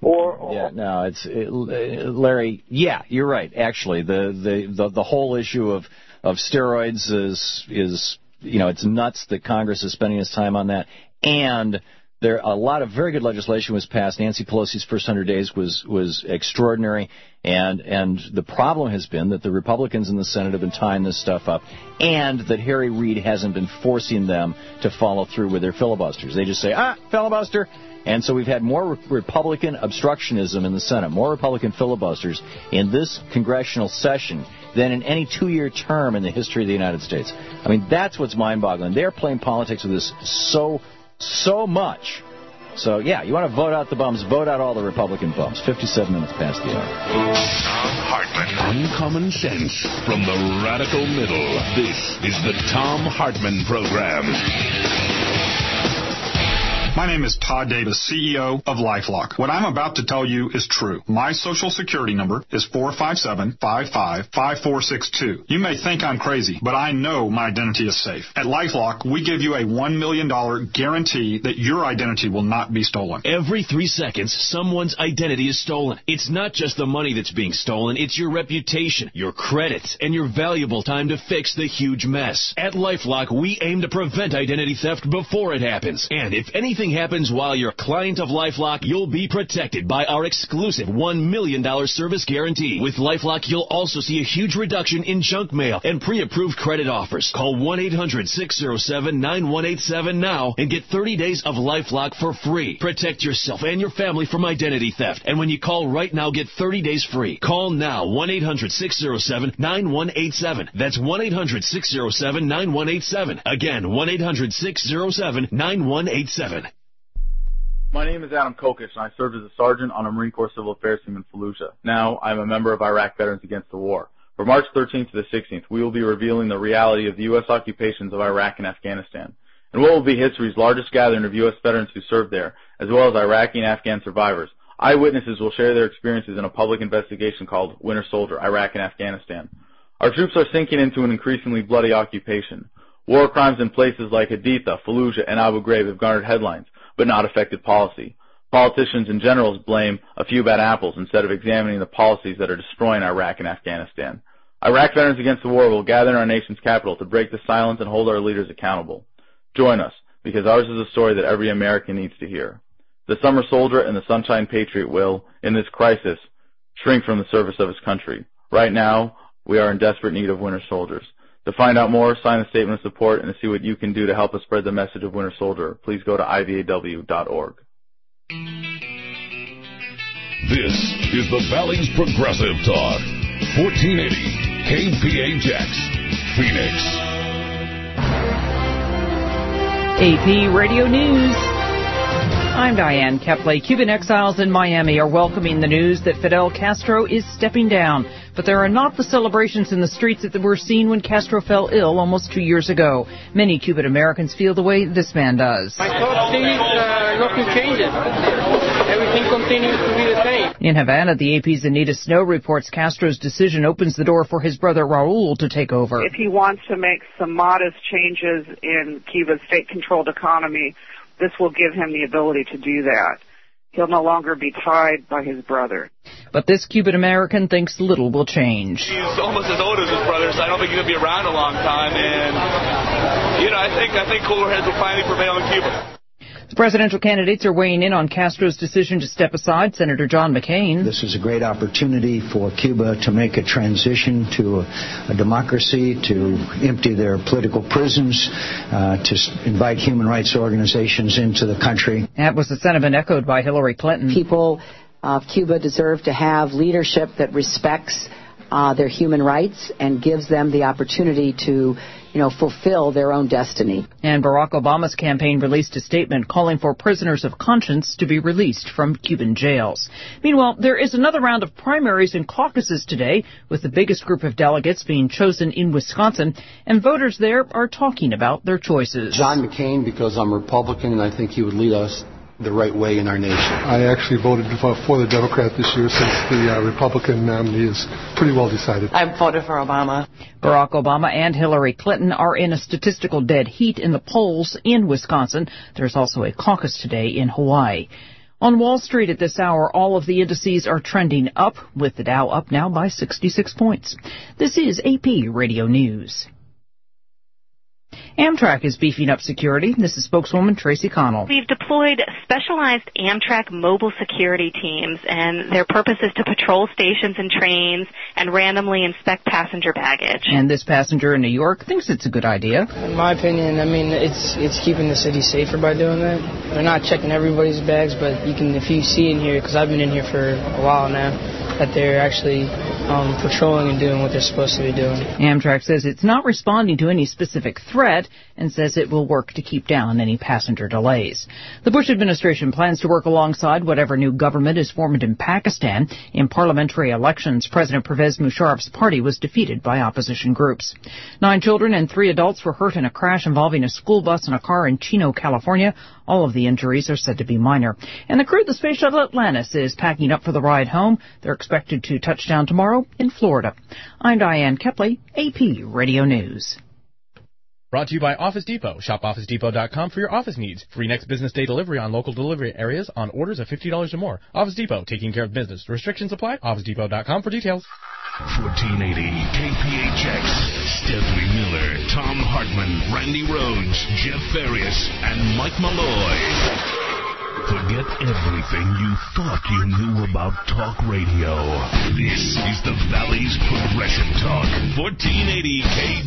Larry. Yeah, you're right. Actually, the whole issue of steroids is it's nuts that Congress is spending its time on that. And a lot of very good legislation was passed. Nancy Pelosi's first 100 days was extraordinary, and the problem has been that the Republicans in the Senate have been tying this stuff up, and that Harry Reid hasn't been forcing them to follow through with their filibusters. They just say, filibuster. And so we've had more Republican obstructionism in the Senate, more Republican filibusters in this congressional session than in any 2-year term in the history of the United States. I mean, that's what's mind-boggling. They're playing politics with this so much. So, yeah, you want to vote out the bums, vote out all the Republican bums. 57 minutes past the hour. Tom Hartman. Uncommon sense from the radical middle. This is the Tom Hartman Program. My name is Todd Davis, CEO of LifeLock. What I'm about to tell you is true. My Social Security number is 457-55-5462. You may think I'm crazy, but I know my identity is safe. At LifeLock, we give you a $1 million guarantee that your identity will not be stolen. Every 3 seconds, someone's identity is stolen. It's not just the money that's being stolen, it's your reputation, your credits, and your valuable time to fix the huge mess. At LifeLock, we aim to prevent identity theft before it happens. And if anything happens while you're a client of LifeLock, you'll be protected by our exclusive $1 million service guarantee. With LifeLock, you'll also see a huge reduction in junk mail and pre-approved credit offers. Call 1-800-607-9187 now and get 30 days of LifeLock for free. Protect yourself and your family from identity theft. And when you call right now, get 30 days free. Call now, 1-800-607-9187. That's 1-800-607-9187. Again, 1-800-607-9187. My name is Adam Kokish, and I served as a sergeant on a Marine Corps Civil Affairs team in Fallujah. Now, I'm a member of Iraq Veterans Against the War. From March 13th to the 16th, we will be revealing the reality of the U.S. occupations of Iraq and Afghanistan, and what will be history's largest gathering of U.S. veterans who served there, as well as Iraqi and Afghan survivors. Eyewitnesses will share their experiences in a public investigation called Winter Soldier, Iraq and Afghanistan. Our troops are sinking into an increasingly bloody occupation. War crimes in places like Haditha, Fallujah, and Abu Ghraib have garnered headlines, but not affected policy. Politicians and generals blame a few bad apples instead of examining the policies that are destroying Iraq and Afghanistan. Iraq Veterans Against the War will gather in our nation's capital to break the silence and hold our leaders accountable. Join us, because ours is a story that every American needs to hear. The Summer Soldier and the Sunshine Patriot will, in this crisis, shrink from the service of his country. Right now, we are in desperate need of Winter Soldiers. To find out more, sign a statement of support, and to see what you can do to help us spread the message of Winter Soldier, please go to ivaw.org. This is the Valley's Progressive Talk. 1480 KPHX, Phoenix. AP Radio News. I'm Diane Kepley. Cuban exiles in Miami are welcoming the news that Fidel Castro is stepping down. But there are not the celebrations in the streets that were seen when Castro fell ill almost 2 years ago. Many Cuban Americans feel the way this man does. My thoughts is nothing changes. Everything continues to be the same. In Havana, the AP's Anita Snow reports Castro's decision opens the door for his brother Raul to take over. If he wants to make some modest changes in Cuba's state-controlled economy, this will give him the ability to do that. He'll no longer be tied by his brother. But this Cuban American thinks little will change. He's almost as old as his brother, so I don't think he's going to be around a long time. And, I think cooler heads will finally prevail in Cuba. The presidential candidates are weighing in on Castro's decision to step aside. Senator John McCain. This is a great opportunity for Cuba to make a transition to a democracy, to empty their political prisons, to invite human rights organizations into the country. That was the sentiment echoed by Hillary Clinton. People of Cuba deserve to have leadership that respects their human rights and gives them the opportunity to fulfill their own destiny. And Barack Obama's campaign released a statement calling for prisoners of conscience to be released from Cuban jails. Meanwhile, there is another round of primaries and caucuses today, with the biggest group of delegates being chosen in Wisconsin, and voters there are talking about their choices. John McCain, because I'm Republican, and I think he would lead us the right way in our nation. I actually voted for the Democrat this year since the Republican nominee is pretty well decided. I voted for Obama. Barack Obama and Hillary Clinton are in a statistical dead heat in the polls in Wisconsin. There's also a caucus today in Hawaii. On Wall Street at this hour, all of the indices are trending up, with the Dow up now by 66 points. This is AP Radio News. Amtrak is beefing up security. This is spokeswoman Tracy Connell. We've deployed specialized Amtrak mobile security teams, and their purpose is to patrol stations and trains and randomly inspect passenger baggage. And this passenger in New York thinks it's a good idea. In my opinion, it's keeping the city safer by doing that. They're not checking everybody's bags, but if you see in here, because I've been in here for a while now, that they're actually patrolling and doing what they're supposed to be doing. Amtrak says it's not responding to any specific threat and says it will work to keep down any passenger delays. The Bush administration plans to work alongside whatever new government is formed in Pakistan. In parliamentary elections, President Pervez Musharraf's party was defeated by opposition groups. 9 children and 3 adults were hurt in a crash involving a school bus and a car in Chino, California. All of the injuries are said to be minor. And the crew of the Space Shuttle Atlantis is packing up for the ride home. They're expected to touch down tomorrow in Florida. I'm Diane Kepley, AP Radio News. Brought to you by Office Depot. Shop OfficeDepot.com for your office needs. Free next business day delivery on local delivery areas on orders of $50 or more. Office Depot, taking care of business. Restrictions apply. OfficeDepot.com for details. 1480 KPHX, Stephanie Miller, Tom Hartman, Randy Rhodes, Jeff Farias, and Mike Malloy. Forget everything you thought you knew about talk radio. This is the Valley's Progressive Talk, 1480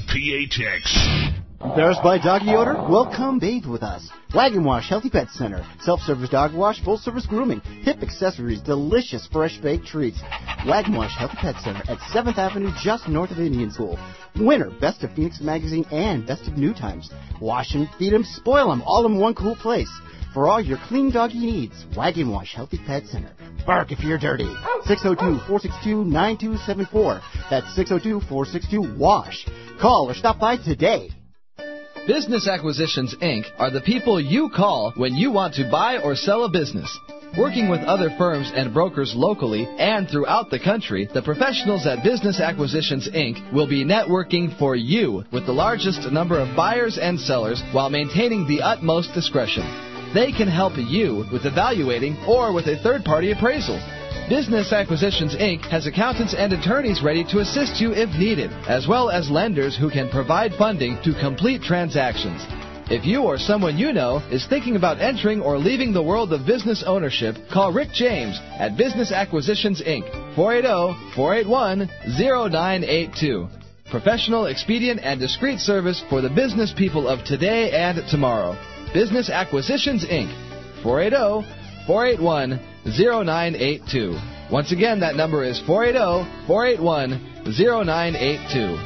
KPHX. Embarrassed by doggy odor? Well, come bathe with us. Wagon Wash Healthy Pet Center. Self-service dog wash, full-service grooming, hip accessories, delicious fresh baked treats. Wagon Wash Healthy Pet Center at 7th Avenue, just north of Indian School. Winner, Best of Phoenix Magazine and Best of New Times. Wash them, feed them, spoil them, all in one cool place. For all your clean doggy needs, Wagon Wash Healthy Pet Center. Bark if you're dirty. 602-462-9274. That's 602-462-WASH. Call or stop by today. Business Acquisitions, Inc. are the people you call when you want to buy or sell a business. Working with other firms and brokers locally and throughout the country, the professionals at Business Acquisitions, Inc. will be networking for you with the largest number of buyers and sellers while maintaining the utmost discretion. They can help you with evaluating or with a third-party appraisal. Business Acquisitions, Inc. has accountants and attorneys ready to assist you if needed, as well as lenders who can provide funding to complete transactions. If you or someone you know is thinking about entering or leaving the world of business ownership, call Rick James at Business Acquisitions, Inc. 480-481-0982. Professional, expedient, and discreet service for the business people of today and tomorrow. Business Acquisitions, Inc. 480-481-0982. Once again, that number is 480-481-0982.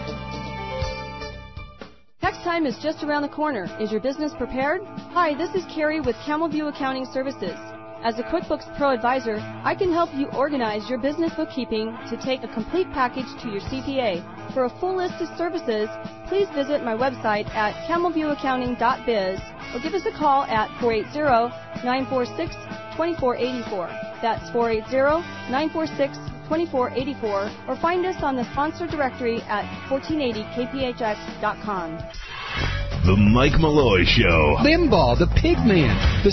Tax time is just around the corner. Is your business prepared? Hi, this is Carrie with Camel View Accounting Services. As a QuickBooks Pro Advisor, I can help you organize your business bookkeeping to take a complete package to your CPA. For a full list of services, please visit my website at camelviewaccounting.biz or give us a call at 480-946-2484. That's 480-946-2484, or find us on the sponsor directory at 1480kphx.com. The Mike Malloy Show. Limbaugh, the pigman, the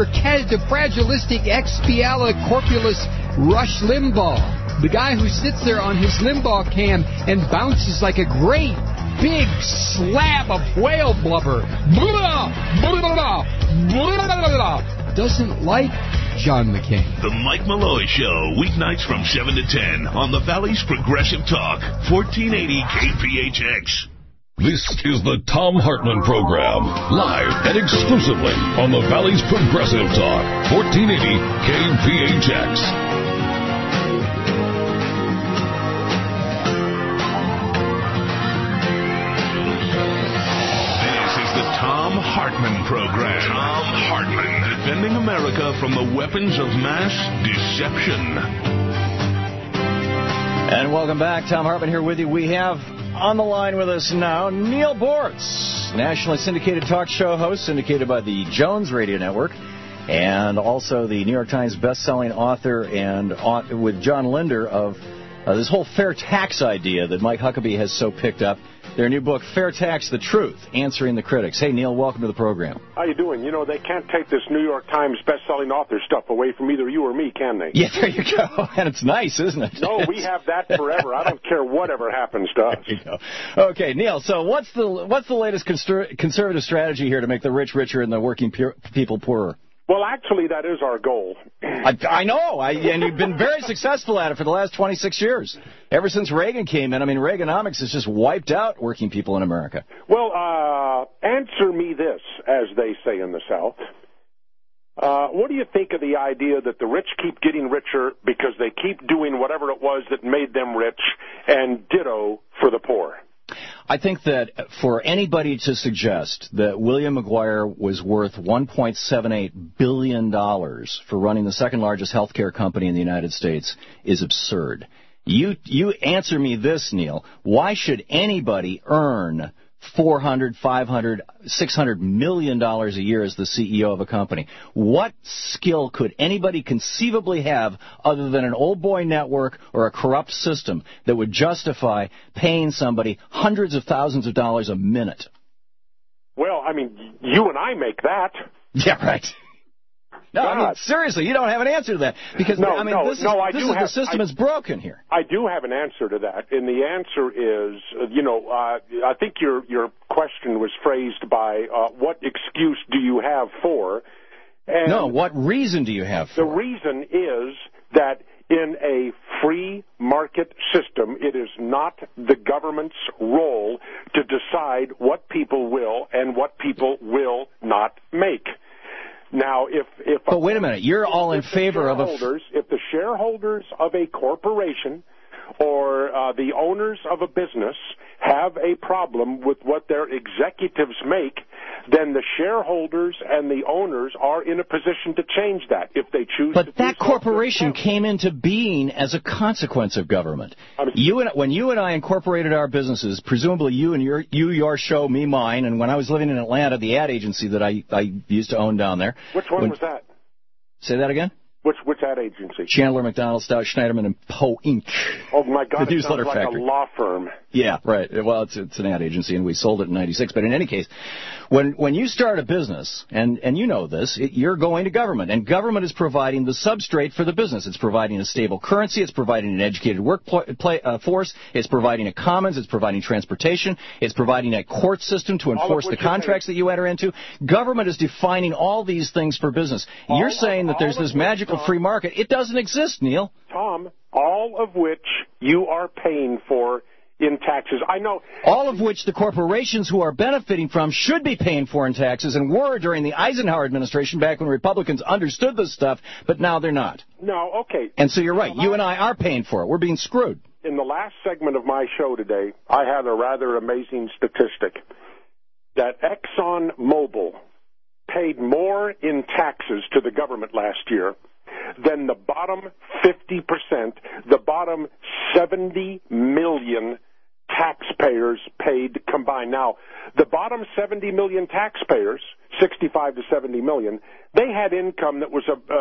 supercalifragilisticexpialidocious Rush Limbaugh, the guy who sits there on his Limbaugh cam and bounces like a great big slab of whale blubber. Blah, blah, blah, blah, blah, doesn't like John McCain. The Mike Malloy Show, weeknights from 7 to 10 on the Valley's Progressive Talk, 1480 KPHX. This is the Tom Hartman Program, live and exclusively on the Valley's Progressive Talk, 1480 KPHX. Tom Hartman Program. Tom Hartman, defending America from the weapons of mass deception. And welcome back. Tom Hartman here with you. We have on the line with us now Neal Boortz, nationally syndicated talk show host, syndicated by the Jones Radio Network, and also the New York Times best-selling author and with John Linder of this whole fair tax idea that Mike Huckabee has so picked up. Their new book, Fair Tax, The Truth, Answering the Critics. Hey, Neal, welcome to the program. How you doing? You know, they can't take this New York Times best-selling author stuff away from either you or me, can they? Yeah, there you go. And it's nice, isn't it? No, we have that forever. I don't care whatever happens to us. There you go. Okay, Neal, so what's the latest conservative strategy here to make the rich richer and the working people poorer? Well, actually, that is our goal. I know, and you've been very successful at it for the last 26 years. Ever since Reagan came in, I mean, Reaganomics has just wiped out working people in America. Well, answer me this, as they say in the South. What do you think of the idea that the rich keep getting richer because they keep doing whatever it was that made them rich, and ditto for the poor? I think that for anybody to suggest that William McGuire was worth $1.78 billion for running the second largest healthcare company in the United States is absurd. You answer me this, Neil. Why should anybody earn $400, $500, $600 million a year as the CEO of a company? What skill could anybody conceivably have other than an old boy network or a corrupt system that would justify paying somebody hundreds of thousands of dollars a minute? Well, I mean, you and I make that. Yeah, right. No, I mean, seriously, you don't have an answer to that. Because, the system is broken here. I do have an answer to that, and the answer is, I think your question was phrased by what excuse do you have for? And no, what reason do you have for? The reason is that in a free market system, it is not the government's role to decide what people will and what people will not make. Now, but wait a minute, you're all in favor of if the shareholders of a corporation or the owners of a business have a problem with what their executives make, then the shareholders and the owners are in a position to change that if they choose to do so. But that corporation came into being as a consequence of government. When you and I incorporated our businesses, presumably your show, me, mine, and when I was living in Atlanta, the ad agency that I used to own down there. Which one was that? Say that again? Which ad agency? Chandler, McDonald, Stout, Schneiderman, and Poe, Inc. Oh, my God, the it sounds like factory. A law firm. Yeah, right. Well, it's an ad agency, and we sold it in '96. But in any case, when you start a business, and you know this, you're going to government, and government is providing the substrate for the business. It's providing a stable currency. It's providing an educated workforce. It's providing a commons. It's providing transportation. It's providing a court system to enforce the contracts that you enter into. Government is defining all these things for business. You're saying that there's this magical free market. It doesn't exist, Neil. Tom, all of which you are paying for in taxes. I know. All of which the corporations who are benefiting from should be paying for in taxes, and were during the Eisenhower administration back when Republicans understood this stuff, but now they're not. No, okay. And so you're right. You and I are paying for it. We're being screwed. In the last segment of my show today, I had a rather amazing statistic that ExxonMobil paid more in taxes to the government last year than the bottom 50%, the bottom 70 million taxpayers paid combined. Now, the bottom 70 million taxpayers, 65 to 70 million, they had income that was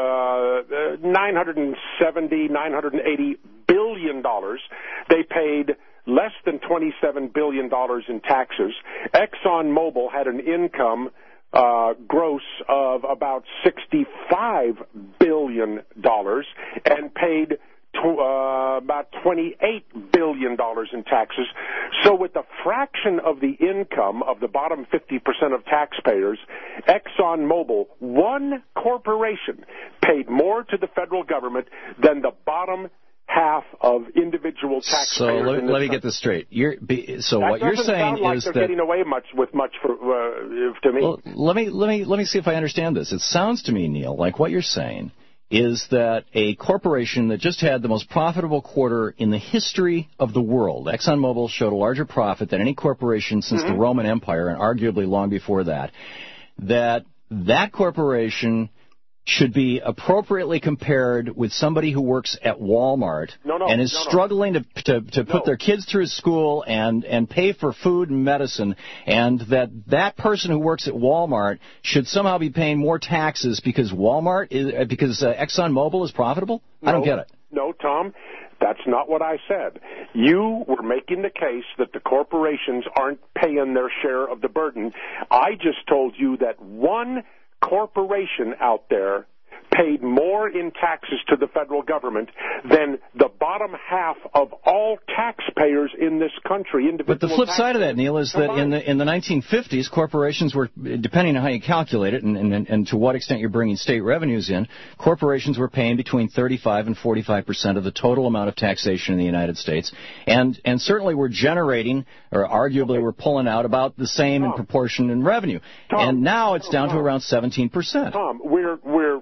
$980 billion. They paid less than $27 billion in taxes. ExxonMobil had an income gross of about $65 billion and paid about $28 billion in taxes. So with a fraction of the income of the bottom 50% of taxpayers, ExxonMobil, one corporation, paid more to the federal government than the bottom half of individual taxpayers. So let me get this straight. What you're saying like is they're that getting away with much to me. Well, let me see if I understand this. It sounds to me, Neil, like what you're saying is that a corporation that just had the most profitable quarter in the history of the world, ExxonMobil, showed a larger profit than any corporation since the Roman Empire, and arguably long before that, that corporation should be appropriately compared with somebody who works at Walmart and is struggling to put their kids through school and pay for food and medicine, and that person who works at Walmart should somehow be paying more taxes because ExxonMobil is profitable? I don't get it. No, Tom. That's not what I said. You were making the case that the corporations aren't paying their share of the burden. I just told you that one corporation out there paid more in taxes to the federal government than the bottom half of all taxpayers in this country. But the flip side of that, Neil, is that in the 1950s, corporations were, depending on how you calculate it and to what extent you're bringing state revenues in, corporations were paying between 35 and 45% of the total amount of taxation in the United States, and certainly were generating, or arguably were pulling out about the same in proportion in revenue. And now it's down to around 17%. Tom, we're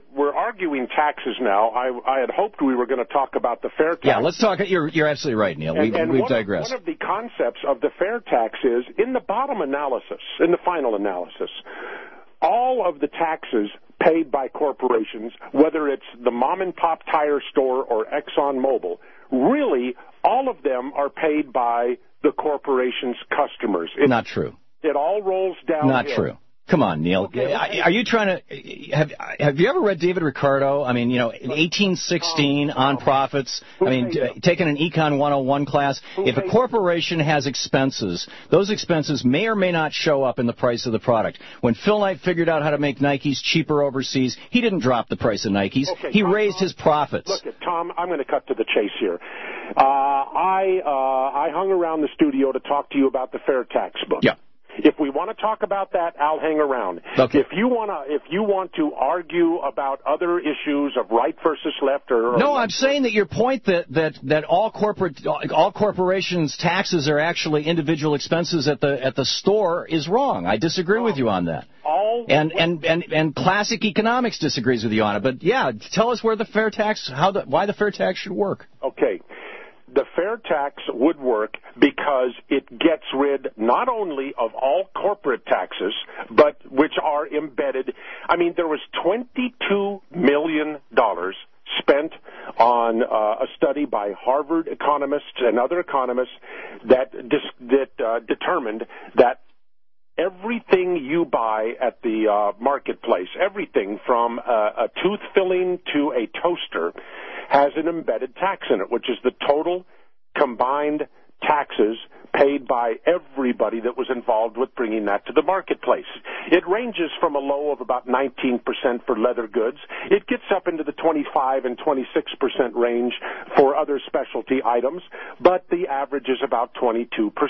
arguing taxes now. I had hoped we were going to talk about the fair tax. Yeah, let's talk. You're absolutely right, Neil. We've digressed. One of the concepts of the fair tax is, in the bottom analysis, in the final analysis, all of the taxes paid by corporations, whether it's the mom-and-pop tire store or ExxonMobil, really all of them are paid by the corporation's customers. Not true. It all rolls down. Not true. Come on, Neil. Okay. Are you trying to have you ever read David Ricardo? I mean, in 1816 on profits. I mean, taking an Econ 101 class. If a corporation has expenses, those expenses may or may not show up in the price of the product. When Phil Knight figured out how to make Nikes cheaper overseas, he didn't drop the price of Nikes. He raised his profits. Look, Tom, I'm going to cut to the chase here. I hung around the studio to talk to you about the fair tax book. Yeah. If we want to talk about that, I'll hang around. Okay. If you want to argue about other issues of right versus left, no, I'm saying that your point that all corporations' taxes are actually individual expenses at the store is wrong. I disagree with you on that. And classic economics disagrees with you on it. But yeah, tell us where the fair tax, why the fair tax should work. Okay. The fair tax would work because it gets rid not only of all corporate taxes, but which are embedded. I mean, there was $22 million spent on a study by Harvard economists and other economists that determined that everything you buy at the marketplace, everything from a tooth filling to a toaster, has an embedded tax in it, which is the total combined taxes paid by everybody that was involved with bringing that to the marketplace. It ranges from a low of about 19% for leather goods. It gets up into the 25 and 26% range for other specialty items, but the average is about 22%.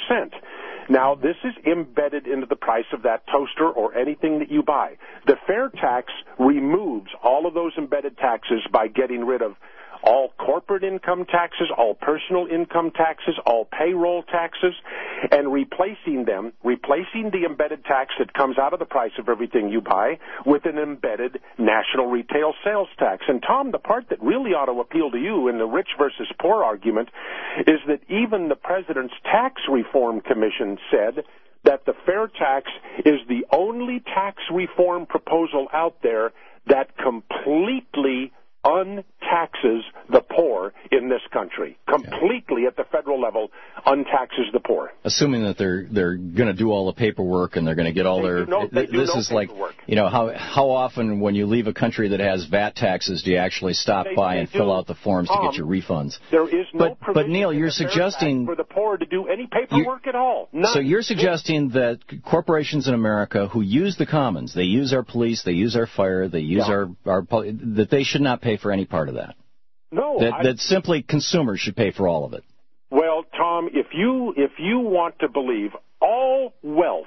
Now, this is embedded into the price of that toaster or anything that you buy. The fair tax removes all of those embedded taxes by getting rid of all corporate income taxes, all personal income taxes, all payroll taxes, and replacing the embedded tax that comes out of the price of everything you buy with an embedded national retail sales tax. And, Tom, the part that really ought to appeal to you in the rich versus poor argument is that even the President's Tax Reform Commission said that the fair tax is the only tax reform proposal out there that completely untaxes the poor in this country. Completely at the federal level untaxes the poor. Assuming that they're going to do all the paperwork and they're going to get all this is like, how often when you leave a country that has VAT taxes do you actually stop by and fill out the forms to get your refunds? There is no provision but Neil, you're suggesting for the poor to do any paperwork at all. None. So you're suggesting that corporations in America who use the commons, they use our police, they use our fire, they use our that they should not pay for any part of that. No, that simply consumers should pay for all of it. Well, Tom, if you want to believe all wealth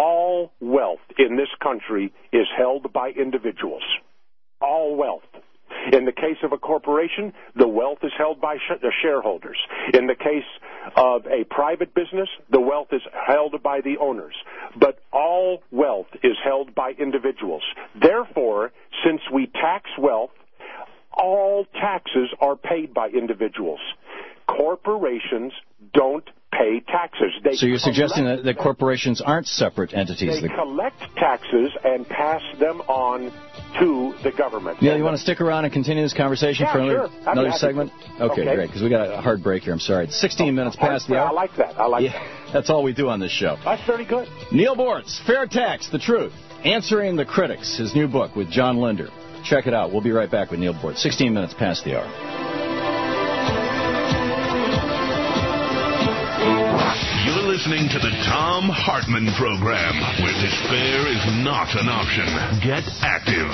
in this country is held by individuals. All wealth. In the case of a corporation, the wealth is held by the shareholders. In the case of a private business, the wealth is held by the owners. But all wealth is held by individuals. Therefore, since we tax wealth, all taxes are paid by individuals. Corporations don't pay taxes. So you're suggesting that corporations aren't separate entities? They collect taxes and pass them on to the government. Neil, you want to stick around and continue this conversation for another segment? Okay, great, because we got a hard break here. I'm sorry. It's 16 minutes past the hour. I like that. That's all we do on this show. That's very good. Neil Bortz, Fair Tax, The Truth, Answering the Critics, his new book with John Linder. Check it out. We'll be right back with Neil Bortz. 16 minutes past the hour. You're listening to the Tom Hartman Program, where despair is not an option. Get active.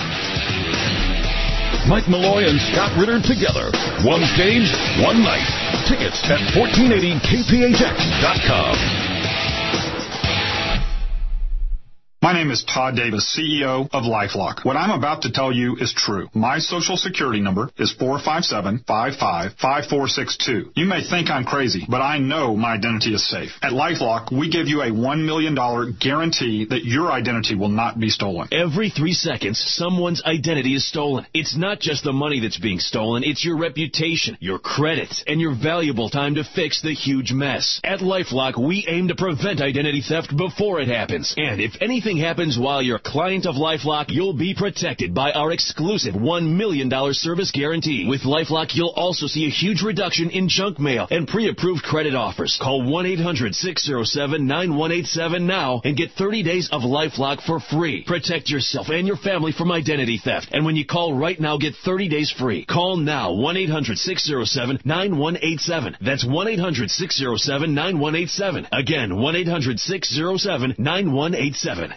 Mike Malloy and Scott Ritter together. One stage, one night. Tickets at 1480kphx.com. My name is Todd Davis, CEO of LifeLock. What I'm about to tell you is true. My Social Security number is 457-55-5462. You may think I'm crazy, but I know my identity is safe. At LifeLock, we give you a $1 million guarantee that your identity will not be stolen. Every 3 seconds, someone's identity is stolen. It's not just the money that's being stolen, it's your reputation, your credits, and your valuable time to fix the huge mess. At LifeLock, we aim to prevent identity theft before it happens. And if anything happens while you're a client of LifeLock, you'll be protected by our exclusive $1 million service guarantee. With LifeLock, you'll also see a huge reduction in junk mail and pre-approved credit offers. Call 1-800-607-9187 now and get 30 days of LifeLock for free. Protect yourself and your family from identity theft. And when you call right now, get 30 days free. Call now, 1-800-607-9187. That's 1-800-607-9187. Again, 1-800-607-9187.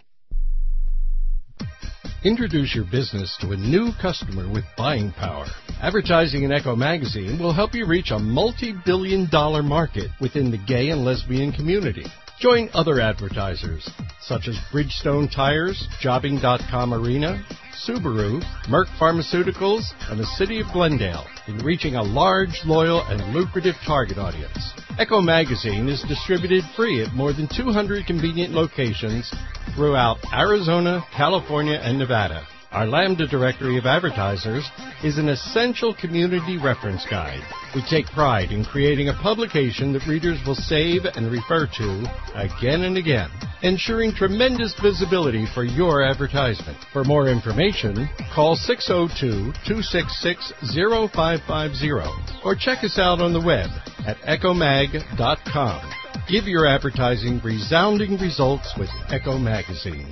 Introduce your business to a new customer with buying power. Advertising in Echo Magazine will help you reach a multi-billion-dollar market within the gay and lesbian community. Join other advertisers, such as Bridgestone Tires, Jobbing.com Arena, Subaru, Merck Pharmaceuticals, and the City of Glendale in reaching a large, loyal, and lucrative target audience. Echo Magazine is distributed free at more than 200 convenient locations throughout Arizona, California, and Nevada. Our Lambda Directory of Advertisers is an essential community reference guide. We take pride in creating a publication that readers will save and refer to again and again, ensuring tremendous visibility for your advertisement. For more information, call 602-266-0550 or check us out on the web at echomag.com. Give your advertising resounding results with Echo Magazine.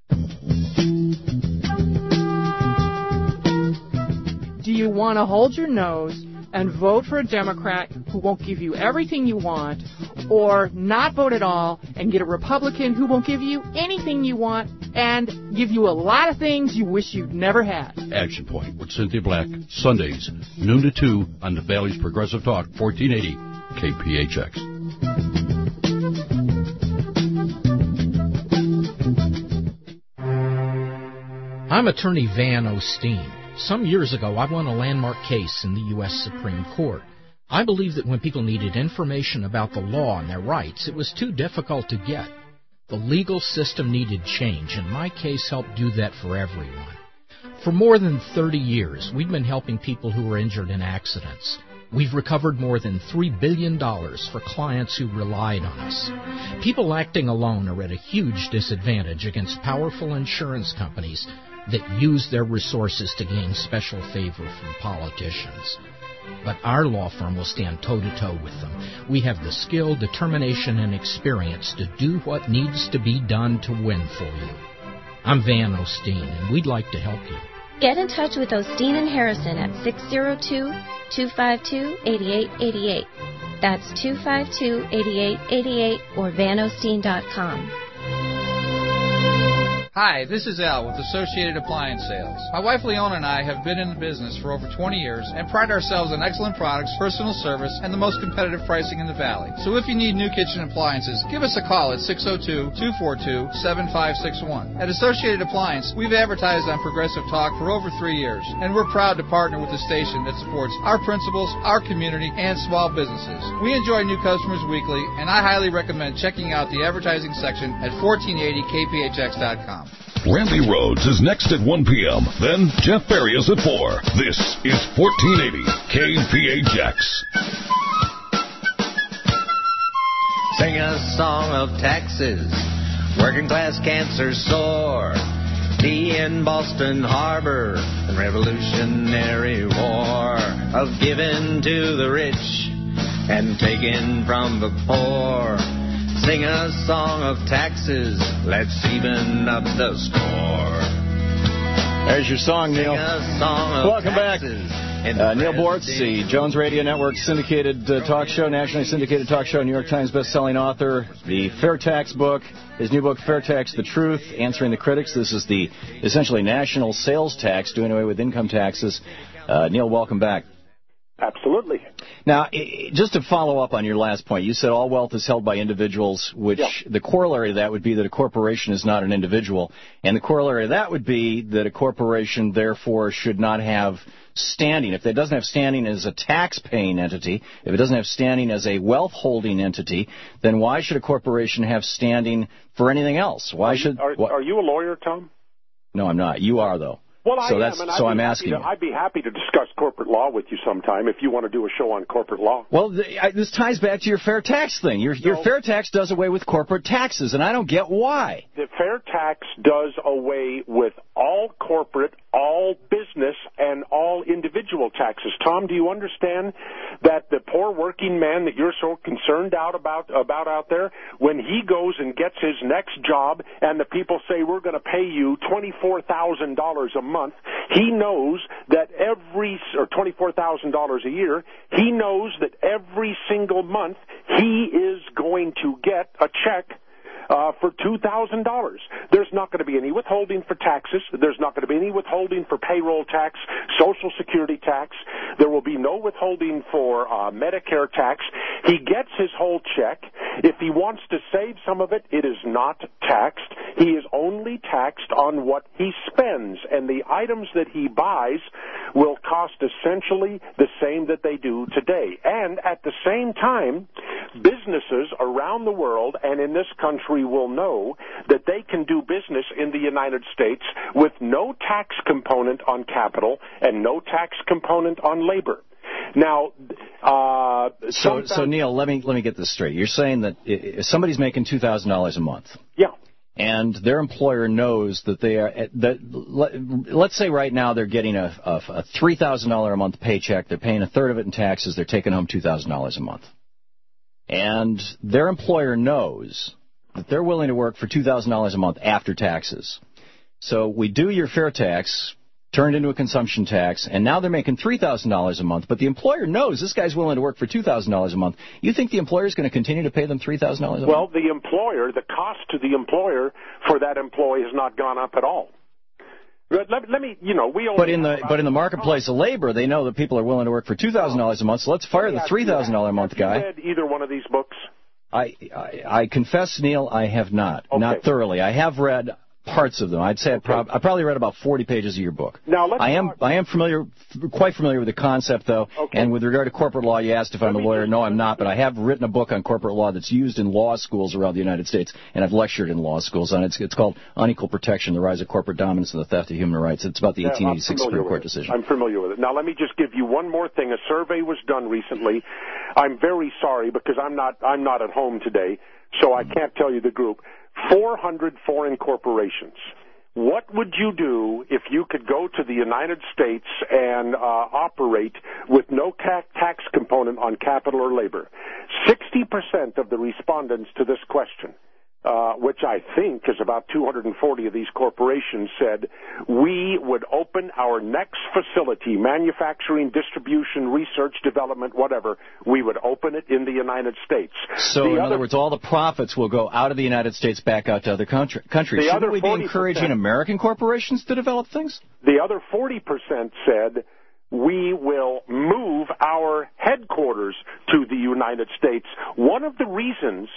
Do you want to hold your nose and vote for a Democrat who won't give you everything you want, or not vote at all and get a Republican who won't give you anything you want and give you a lot of things you wish you'd never had? Action Point with Cynthia Black, Sundays, noon to 2 on the Valley's Progressive Talk, 1480 KPHX. I'm attorney Van Osteen. Some years ago, I won a landmark case in the U.S. Supreme Court. I believe that when people needed information about the law and their rights, it was too difficult to get. The legal system needed change, and my case helped do that for everyone. For more than 30 years, we've been helping people who were injured in accidents. We've recovered more than $3 billion for clients who relied on us. People acting alone are at a huge disadvantage against powerful insurance companies that use their resources to gain special favor from politicians. But our law firm will stand toe-to-toe with them. We have the skill, determination, and experience to do what needs to be done to win for you. I'm Van Osteen, and we'd like to help you. Get in touch with Osteen and Harrison at 602-252-8888. That's 252-8888 or vanosteen.com. Hi, this is Al with Associated Appliance Sales. My wife Leona and I have been in the business for over 20 years and pride ourselves on excellent products, personal service, and the most competitive pricing in the Valley. So if you need new kitchen appliances, give us a call at 602-242-7561. At Associated Appliance, we've advertised on Progressive Talk for over 3 years, and we're proud to partner with a station that supports our principals, our community, and small businesses. We enjoy new customers weekly, and I highly recommend checking out the advertising section at 1480kphx.com. Randy Rhodes is next at 1 p.m. Then Jeff Farias at 4. This is 1480 KPHX. Sing a song of taxes, working class cancer sore, tea in Boston Harbor, and Revolutionary War, of giving to the rich and taking from the poor. Sing a song of taxes, let's even up the score. There's your song, Neil. Welcome back. Neil Bortz, the Jones Radio Network syndicated talk show, nationally syndicated talk show, New York Times best-selling author, the Fair Tax book, his new book, Fair Tax, The Truth, Answering the Critics. This is the essentially national sales tax, doing away with income taxes. Neil, welcome back. Absolutely. Now, just to follow up on your last point, you said all wealth is held by individuals, which the corollary of that would be that a corporation is not an individual. And the corollary of that would be that a corporation, therefore, should not have standing. If it doesn't have standing as a tax-paying entity, if it doesn't have standing as a wealth-holding entity, then why should a corporation have standing for anything else? Why should? Are you a lawyer, Tom? No, I'm not. You are, though. Well, so I am, and I'm asking you. I'd be happy to discuss corporate law with you sometime if you want to do a show on corporate law. Well, this ties back to your fair tax thing. Your fair tax does away with corporate taxes, and I don't get why. The fair tax does away with all corporate, all business, and all individual taxes. Tom, do you understand that the poor working man that you're so concerned about out there, when he goes and gets his next job and the people say, we're going to pay you $24,000 a month, he knows that or $24,000 a year, he knows that every single month he is going to get a check for $2,000. There's not going to be any withholding for taxes. There's not going to be any withholding for payroll tax, Social Security tax. There will be no withholding for Medicare tax. He gets his whole check. If he wants to save some of it, it is not taxed. He is only taxed on what he spends, and the items that he buys will cost essentially the same that they do today. And at the same time, businesses around the world and in this country will know that they can do business in the United States with no tax component on capital and no tax component on labor. Now, so Neil, let me get this straight. You're saying that if somebody's making $2,000 a month, and their employer knows that they are let's say right now they're getting a $3,000 a month paycheck. They're paying a third of it in taxes. They're taking home $2,000 a month, and their employer knows that they're willing to work for $2,000 a month after taxes. So we do your fair tax, turned into a consumption tax, and now they're making $3,000 a month, but the employer knows this guy's willing to work for $2,000 a month. You think the employer is going to continue to pay them $3,000 a month? Well, the cost to the employer for that employee has not gone up at all. Let me, we only. But in the marketplace of labor, they know that people are willing to work for $2,000 a month, so let's fire the $3,000 a month guy. Have you read either one of these books? I confess, Neil, I have not. Okay. Not thoroughly. I have read parts of them. I'd say I probably read about 40 pages of your book. Now, I am quite familiar with the concept, though. Okay. And with regard to corporate law, you asked if I'm a lawyer. No, I'm not. But I have written a book on corporate law that's used in law schools around the United States, and I've lectured in law schools on it. It's called Unequal Protection: The Rise of Corporate Dominance and the Theft of Human Rights. It's about the 1886 Supreme Court decision. I'm familiar with it. Now, let me just give you one more thing. A survey was done recently. I'm very sorry because I'm not at home today, so I can't tell you the group. 400 foreign corporations. What would you do if you could go to the United States and operate with no tax component on capital or labor? 60% of the respondents to this question, which I think is about 240 of these corporations, said we would open our next facility, manufacturing, distribution, research, development, whatever, we would open it in the United States. So, in other words, all the profits will go out of the United States back out to other countries. Shouldn't we be encouraging American corporations to develop things? The other 40% said we will move our headquarters to the United States. One of the reasons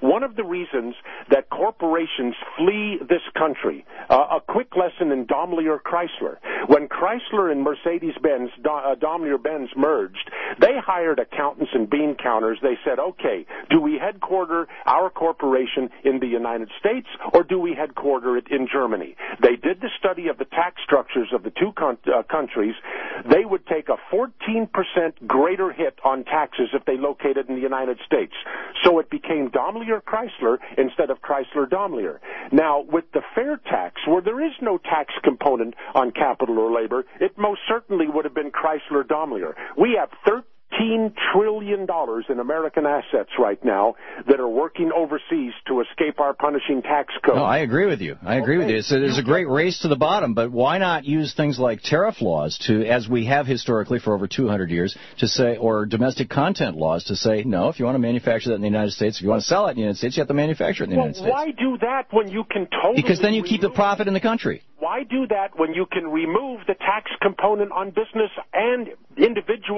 that corporations flee this country, a quick lesson in Daimler-Chrysler. When Chrysler and Mercedes-Benz, Daimler-Benz merged, they hired accountants and bean counters. They said, okay, do we headquarter our corporation in the United States or do we headquarter it in Germany? They did the study of the tax structures of the two countries. They would take a 14% greater hit on taxes if they located in the United States. So it became Daimler-Chrysler instead of Chrysler-Daimler. Now, with the fair tax, where there is no tax component on capital or labor, it most certainly would have been Chrysler-Daimler. We have $13 trillion in American assets right now that are working overseas to escape our punishing tax code. No, I agree with you. So there's a great race to the bottom, but why not use things like tariff laws to, as we have historically for over 200 years, to say, or domestic content laws to say, no, if you want to manufacture that in the United States, if you want to sell it in the United States, you have to manufacture it in the United States. Why do that when you can totally... Because then you keep the profit in the country. Why do that when you can remove the tax component on business and individuals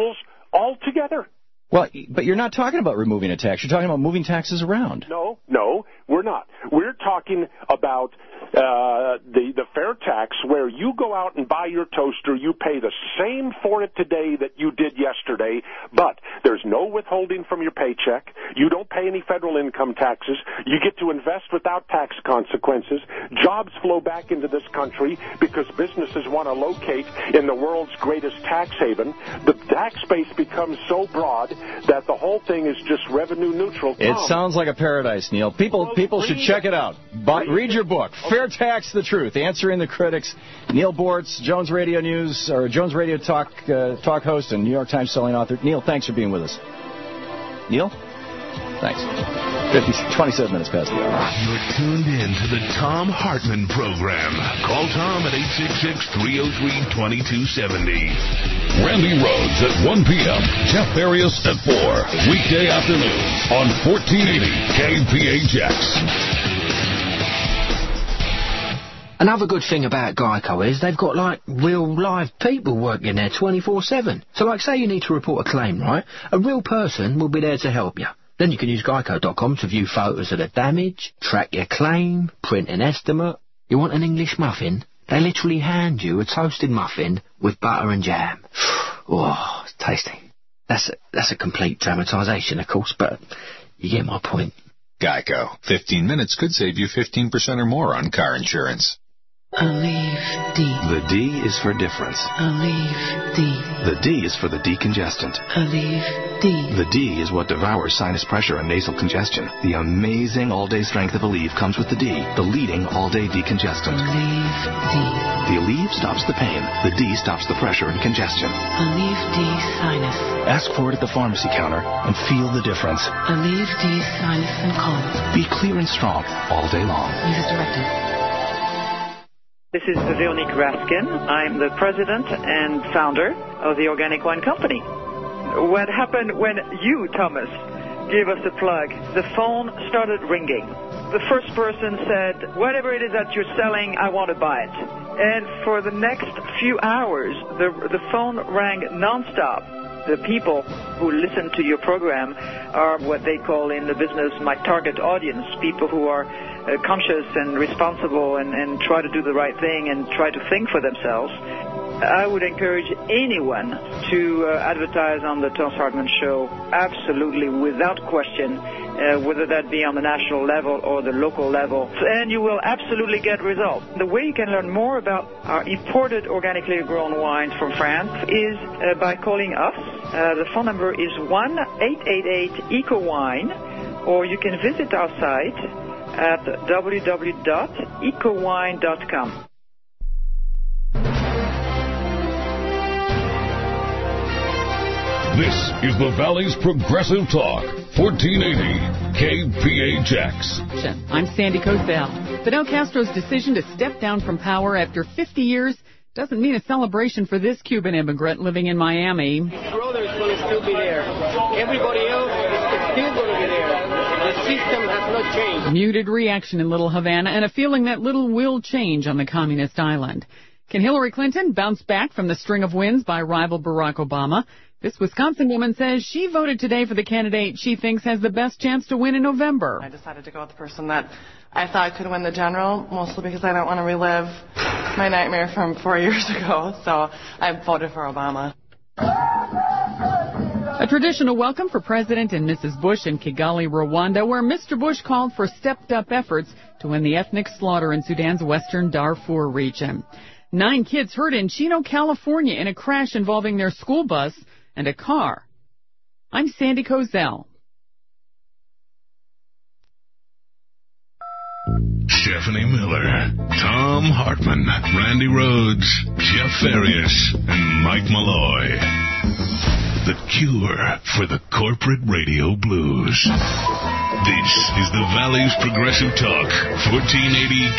altogether. Well, but you're not talking about removing a tax. You're talking about moving taxes around. No, we're not. We're talking about the fair tax, where you go out and buy your toaster, you pay the same for it today that you did yesterday, but there's no withholding from your paycheck. You don't pay any federal income taxes. You get to invest without tax consequences. Jobs flow back into this country because businesses want to locate in the world's greatest tax haven. The tax base becomes so broad that the whole thing is just revenue neutral. It sounds like a paradise, Neil. People should check it out. Read your book, Fair Tax: The Truth, Answering the Critics. Neil Bortz, Jones Radio News, or Jones Radio Talk host and New York Times selling author. Neil, thanks for being with us. Neil? Thanks. 27 minutes past the hour. You're tuned in to the Thom Hartmann Program. Call Tom at 866-303-2270. Randy Rhodes at 1 p.m. Jeff Farias at 4. Weekday afternoons on 1480 KPHX. Another good thing about Geico is they've got, like, real live people working there 24/7. So, like, say you need to report a claim, right? A real person will be there to help you. Then you can use Geico.com to view photos of the damage, track your claim, print an estimate. You want an English muffin? They literally hand you a toasted muffin with butter and jam. Oh, it's tasty. That's a complete dramatisation, of course, but you get my point. Geico. 15 minutes could save you 15% or more on car insurance. Aleve D. The D is for difference. Aleve D. The D is for the decongestant. Aleve D. The D is what devours sinus pressure and nasal congestion. The amazing all-day strength of Aleve comes with the D, the leading all-day decongestant. Aleve D. The Aleve stops the pain. The D stops the pressure and congestion. Aleve D Sinus. Ask for it at the pharmacy counter and feel the difference. Aleve D Sinus and Cold. Be clear and strong all day long. Use as directed. This is Veronique Raskin. I'm the president and founder of the Organic Wine Company. What happened when you, Thomas, gave us a plug? The phone started ringing. The first person said, whatever it is that you're selling, I want to buy it. And for the next few hours, the phone rang nonstop. The people who listen to your program are what they call in the business my target audience, people who are conscious and responsible and try to do the right thing and try to think for themselves. I would encourage anyone to advertise on the Thom Hartmann Show, absolutely, without question, whether that be on the national level or the local level, and you will absolutely get results. The way you can learn more about our imported organically grown wines from France is by calling us. The phone number is 1-888-ECO-WINE, or you can visit our site at www.ecowine.com. This is the Valley's Progressive Talk, 1480 KPHX. I'm Sandy Cosell. Fidel Castro's decision to step down from power after 50 years doesn't mean a celebration for this Cuban immigrant living in Miami. His brother is going to still be there. Everybody else is still going to be there. The system has not changed. Muted reaction in Little Havana and a feeling that little will change on the communist island. Can Hillary Clinton bounce back from the string of wins by rival Barack Obama? This Wisconsin woman says she voted today for the candidate she thinks has the best chance to win in November. I decided to go with the person that I thought could win the general, mostly because I don't want to relive my nightmare from 4 years ago. So I voted for Obama. A traditional welcome for President and Mrs. Bush in Kigali, Rwanda, where Mr. Bush called for stepped-up efforts to end the ethnic slaughter in Sudan's western Darfur region. 9 kids hurt in Chino, California in a crash involving their school bus and a car. I'm Sandy Cosell. Stephanie Miller, Thom Hartmann, Randy Rhodes, Jeff Farias, and Mike Malloy. The cure for the corporate radio blues. This is the Valley's Progressive Talk, 1480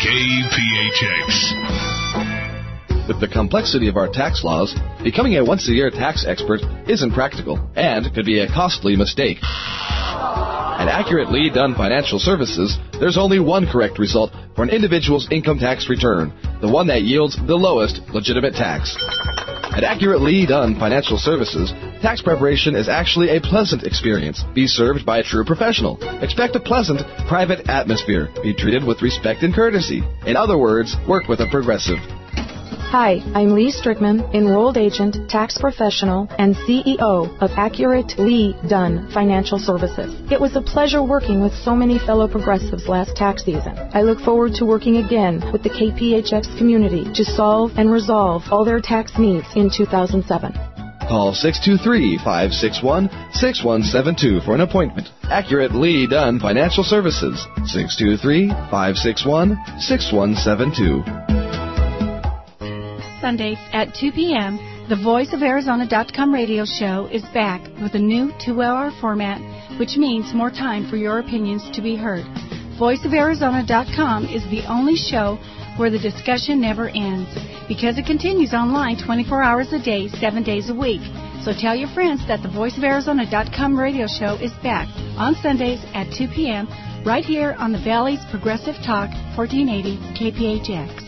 KPHX. With the complexity of our tax laws, becoming a once-a-year tax expert isn't practical and could be a costly mistake. At Accurate Lead Done Financial Services, there's only one correct result for an individual's income tax return, the one that yields the lowest legitimate tax. At accurately done financial services, tax preparation is actually a pleasant experience. Be served by a true professional. Expect a pleasant, private atmosphere. Be treated with respect and courtesy. In other words, work with a progressive. Hi, I'm Lee Strickman, enrolled agent, tax professional, and CEO of Accurately Done Financial Services. It was a pleasure working with so many fellow progressives last tax season. I look forward to working again with the KPHX community to solve and resolve all their tax needs in 2007. Call 623-561-6172 for an appointment. Accurately Done Financial Services. 623-561-6172. Sundays at 2 p.m., the VoiceOfArizona.com radio show is back with a new 2-hour format, which means more time for your opinions to be heard. VoiceOfArizona.com is the only show where the discussion never ends, because it continues online 24 hours a day, 7 days a week. So tell your friends that the VoiceOfArizona.com radio show is back on Sundays at 2 p.m. right here on the Valley's Progressive Talk, 1480 KPHX.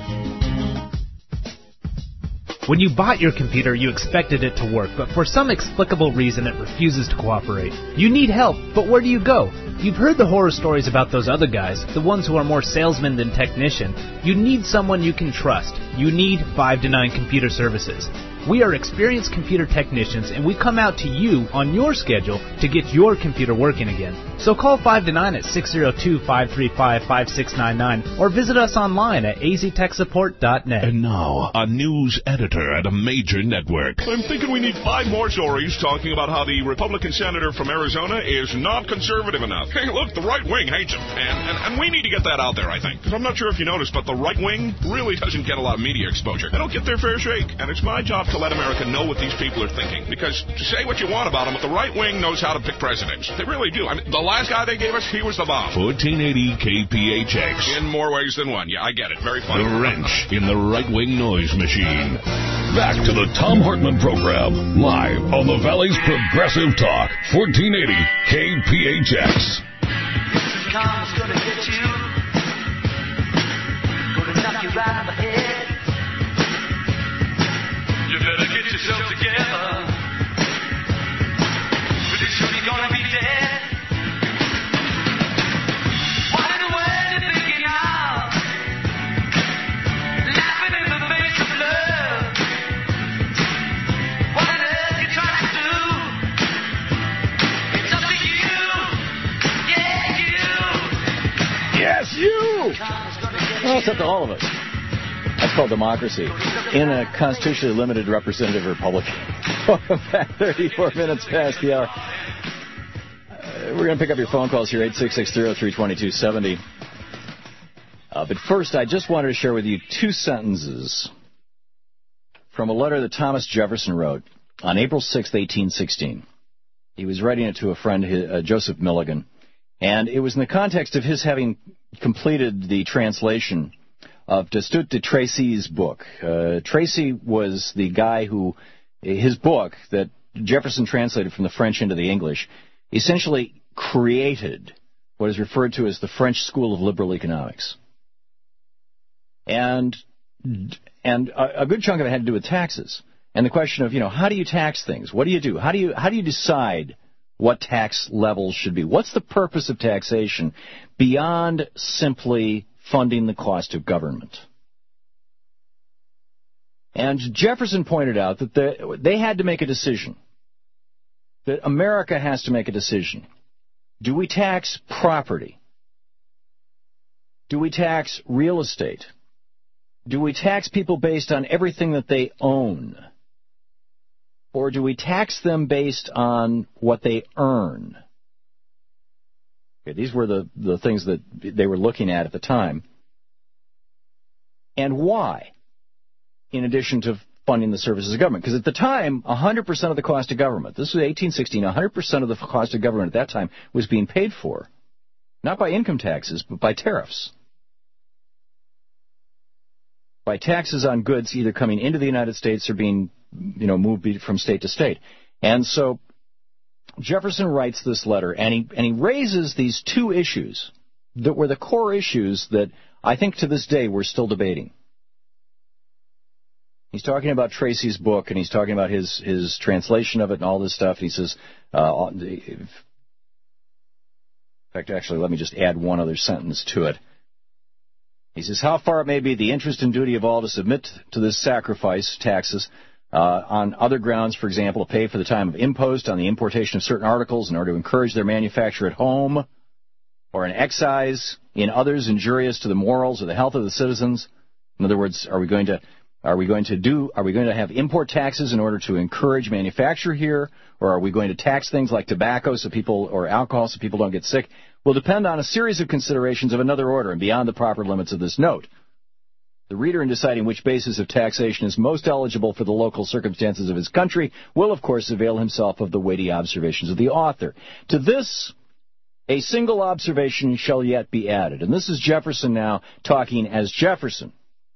When you bought your computer, you expected it to work, but for some explicable reason it refuses to cooperate. You need help, but where do you go? You've heard the horror stories about those other guys, the ones who are more salesman than technician. You need someone you can trust. You need 5 to 9 Computer Services. We are experienced computer technicians, and we come out to you on your schedule to get your computer working again. So call 5 to 9 at 602-535-5699 or visit us online at aztechsupport.net. And now, a news editor at a major network. I'm thinking we need 5 more stories talking about how the Republican senator from Arizona is not conservative enough. Hey, look, the right wing hates him. And we need to get that out there, I think. Because I'm not sure if you noticed, but the right wing really doesn't get a lot of media exposure. They don't get their fair shake. And it's my job to let America know what these people are thinking. Because to say what you want about them, but the right wing knows how to pick presidents. They really do. I mean, the last guy they gave us, he was the bomb. 1480 KPHX. In more ways than one. Yeah, I get it. Very funny. The wrench in the right-wing noise machine. Back to the Tom Hartman Program, live on the Valley's Progressive Talk, 1480 KPHX. Karma's gonna get you. Gonna knock you right on the head. You better get yourself together. Pretty soon you're gonna be dead. What in the world you thinking of? Laughing in the face of love. What on earth you trying to do? It's up to you. Yeah, you. Yes, you! Well, it's up to all of us. That's called democracy in a constitutionally limited representative republic. Welcome back, 34 minutes past the hour. We're going to pick up your phone calls here, 866-303-2270. But first, I just wanted to share with you 2 sentences from a letter that Thomas Jefferson wrote on April 6, 1816. He was writing it to a friend, Joseph Milligan, and it was in the context of his having completed the translation of Destutt de Tracy's book. Tracy was the guy who, his book that Jefferson translated from the French into the English, essentially created what is referred to as the French School of Liberal Economics. And a good chunk of it had to do with taxes. And the question of, how do you tax things? What do you do? How do you decide what tax levels should be? What's the purpose of taxation beyond simply funding the cost of government? And Jefferson pointed out that they had to make a decision, that America has to make a decision. Do we tax property? Do we tax real estate? Do we tax people based on everything that they own? Or do we tax them based on what they earn? Okay, these were the things that they were looking at the time. And why? In addition to funding the services of government. Because at the time, 100% of the cost of government, this was 1816, 100% of the cost of government at that time was being paid for, not by income taxes, but by tariffs. By taxes on goods either coming into the United States or being, moved from state to state. And so Jefferson writes this letter, and he raises these 2 issues that were the core issues that I think to this day we're still debating. He's talking about Tracy's book, and he's talking about his translation of it and all this stuff. He says, in fact, actually, let me just add one other sentence to it. He says, how far it may be the interest and duty of all to submit to this sacrifice, taxes, on other grounds, for example, to pay for the time of impost on the importation of certain articles in order to encourage their manufacture at home, or an excise in others injurious to the morals or the health of the citizens. In other words, are we going to have import taxes in order to encourage manufacture here, or are we going to tax things like tobacco or alcohol so people don't get sick? Will depend on a series of considerations of another order and beyond the proper limits of this note. The reader, in deciding which basis of taxation is most eligible for the local circumstances of his country, will, of course, avail himself of the weighty observations of the author. To this, a single observation shall yet be added. And this is Jefferson now talking as Jefferson.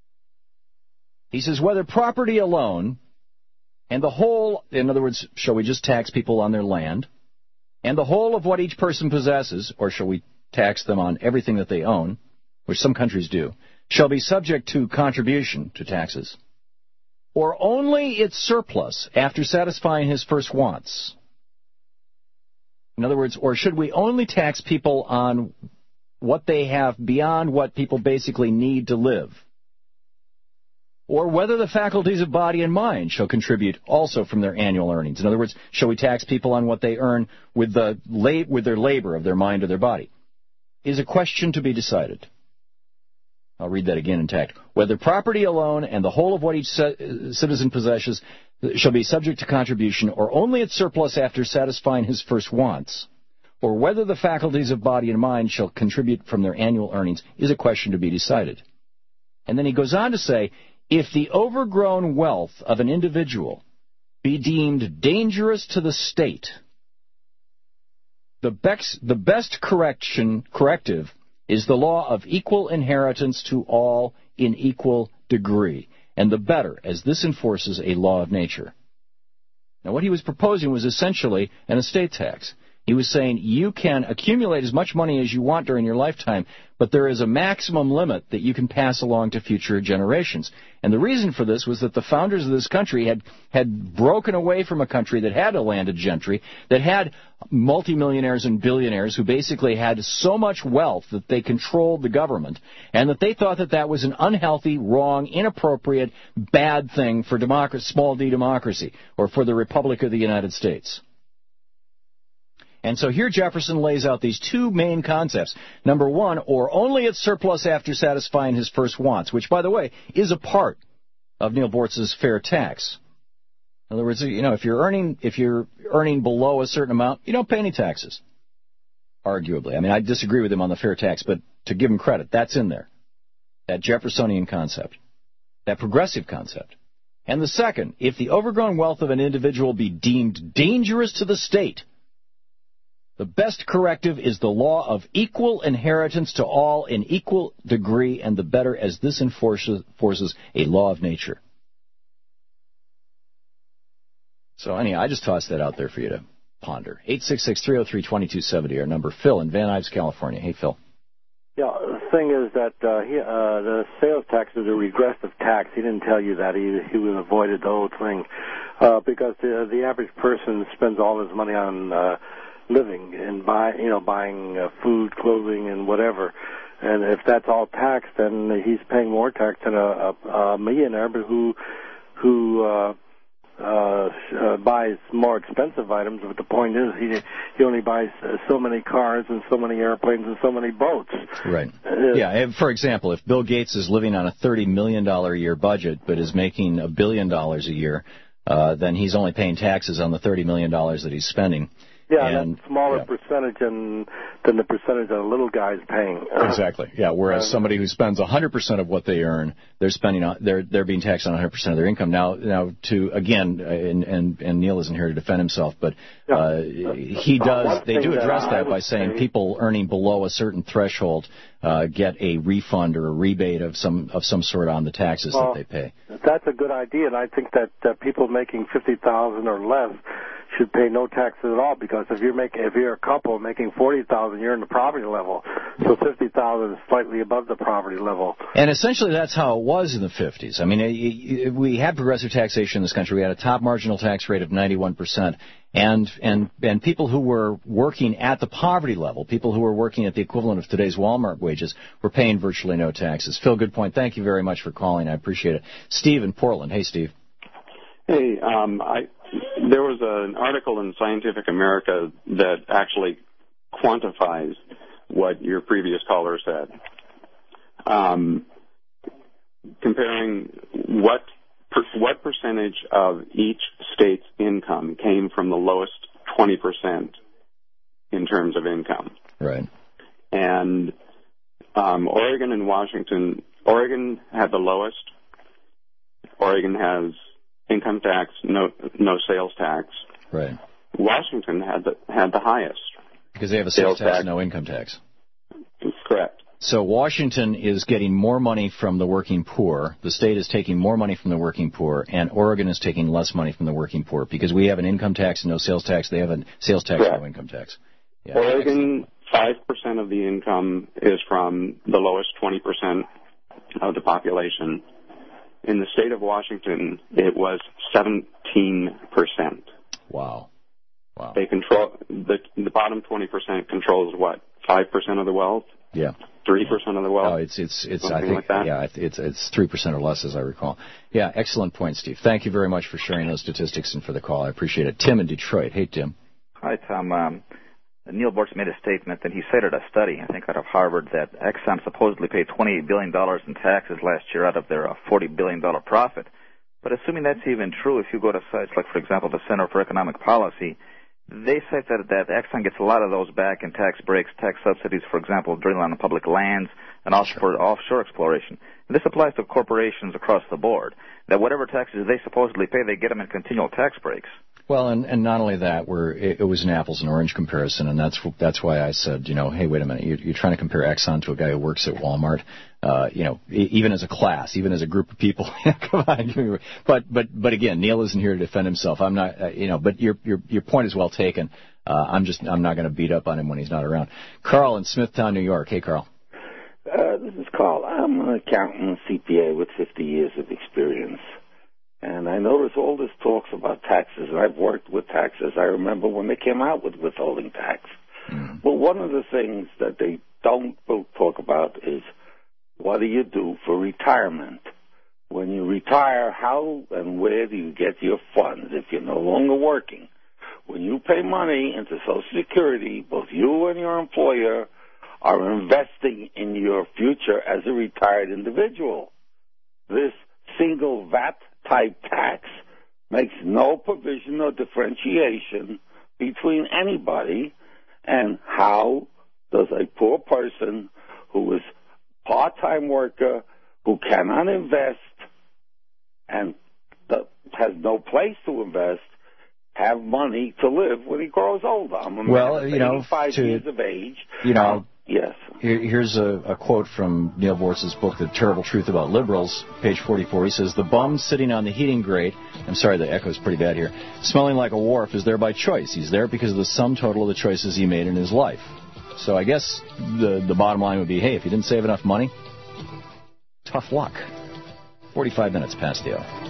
He says, whether property alone and the whole, in other words, shall we just tax people on their land, and the whole of what each person possesses, or shall we tax them on everything that they own, which some countries do, shall be subject to contribution to taxes, or only its surplus after satisfying his first wants. In other words, or should we only tax people on what they have beyond what people basically need to live? Or whether the faculties of body and mind shall contribute also from their annual earnings. In other words, shall we tax people on what they earn with their labor of their mind or their body? Is a question to be decided. I'll read that again intact. Whether property alone and the whole of what each citizen possesses shall be subject to contribution, or only its surplus after satisfying his first wants, or whether the faculties of body and mind shall contribute from their annual earnings, is a question to be decided. And then he goes on to say, if the overgrown wealth of an individual be deemed dangerous to the state, the best corrective is the law of equal inheritance to all in equal degree, and the better, as this enforces a law of nature. Now, what he was proposing was essentially an estate tax. He was saying you can accumulate as much money as you want during your lifetime, but there is a maximum limit that you can pass along to future generations. And the reason for this was that the founders of this country had broken away from a country that had a landed gentry, that had multimillionaires and billionaires who basically had so much wealth that they controlled the government, and that they thought that that was an unhealthy, wrong, inappropriate, bad thing for democracy, small d democracy, or for the Republic of the United States. And so here Jefferson lays out these two main concepts. Number one, or only its surplus after satisfying his first wants, which, by the way, is a part of Neil Bortz's fair tax. In other words, if you're earning below a certain amount, you don't pay any taxes, arguably. I mean, I disagree with him on the fair tax, but to give him credit, that's in there, that Jeffersonian concept, that progressive concept. And the second, if the overgrown wealth of an individual be deemed dangerous to the state, the best corrective is the law of equal inheritance to all in equal degree, and the better, as this enforces a law of nature. So anyhow, I just tossed that out there for you to ponder. 866-303-2270, our number. Phil in Van Nuys, California. Hey, Phil. Yeah, the thing is that the sales tax is a regressive tax. He didn't tell you that. He would have avoided the whole thing because the average person spends all his money on living and buying food, clothing, and whatever. And if that's all taxed, then he's paying more tax than a millionaire who buys more expensive items. But the point is, he only buys so many cars and so many airplanes and so many boats. Right. Yeah. For example, if Bill Gates is living on a $30 million a year budget but is making $1 billion a year, then he's only paying taxes on the $30 million that he's spending. Yeah, and that's a smaller percentage than the percentage that a little guy's paying. Exactly. Yeah. Whereas somebody who spends 100% of what they earn, they're being taxed on 100% of their income. Now to again, and Neil isn't here to defend himself, but he does. They do address that by saying people earning below a certain threshold get a refund or a rebate of some sort on the taxes that they pay. That's a good idea, and I think that people making $50,000 or less should pay no taxes at all, because if you're a couple making $40,000, you're in the poverty level. So $50,000 is slightly above the poverty level. And essentially that's how it was in the 50s. I mean, we had progressive taxation in this country. We had a top marginal tax rate of 91%. And people who were working at the poverty level, people who were working at the equivalent of today's Walmart wages, were paying virtually no taxes. Phil, good point. Thank you very much for calling. I appreciate it. Steve in Portland. Hey, Steve. Hey, there was an article in Scientific America that actually quantifies what your previous caller said, comparing what percentage of each state's income came from the lowest 20% in terms of income. Right. And Oregon and Washington, Oregon had the lowest. Oregon has income tax, no sales tax. Right. Washington had the highest. Because they have a sales tax, no income tax. Correct. So Washington is getting more money from the working poor. The state is taking more money from the working poor, and Oregon is taking less money from the working poor because we have an income tax and no sales tax. They have a sales tax and no income tax. Yeah. Oregon, 5% of the income is from the lowest 20% of the population. In the state of Washington, it was 17%. Wow. They control the bottom 20% controls what? 5% of the wealth? Yeah. 3% of the wealth? Oh, it's I think like that? Yeah, it's 3% or less, as I recall. Yeah, excellent point, Steve. Thank you very much for sharing those statistics and for the call. I appreciate it. Tim in Detroit. Hey, Tim. Hi, Tom. Neil Bortz made a statement, and he cited a study, I think out of Harvard, that Exxon supposedly paid $28 billion in taxes last year out of their $40 billion profit. But assuming that's even true, if you go to sites like, for example, the Center for Economic Policy, they cite that Exxon gets a lot of those back in tax breaks, tax subsidies, for example, drilling on public lands, and also for offshore exploration. And this applies to corporations across the board, that whatever taxes they supposedly pay, they get them in continual tax breaks. Well, and not only that, it was an apples and orange comparison, and that's why I said, hey, wait a minute, you're trying to compare Exxon to a guy who works at Walmart, even as a class, even as a group of people. Come on, but again, Neil isn't here to defend himself. I'm not, but your point is well taken. I'm not going to beat up on him when he's not around. Carl in Smithtown, New York. Hey, Carl. This is Carl. I'm an accountant, CPA with 50 years of experience. And I notice all this talks about taxes, and I've worked with taxes. I remember when they came out with withholding tax. Mm. But one of the things that they don't talk about is what do you do for retirement? When you retire, how and where do you get your funds if you're no longer working? When you pay money into Social Security, both you and your employer are investing in your future as a retired individual. This single VAT type tax makes no provision or differentiation between anybody, and how does a poor person who is part-time worker, who cannot invest and has no place to invest, have money to live when he grows older? I'm a man of 85 years of age. Yes. Here's a quote from Neil Bortz's book, The Terrible Truth About Liberals, page 44. He says, "The bum sitting on the heating grate," I'm sorry, the echo is pretty bad here, "smelling like a wharf is there by choice. He's there because of the sum total of the choices he made in his life." So I guess the bottom line would be, hey, if you didn't save enough money, tough luck. 45 minutes past the hour.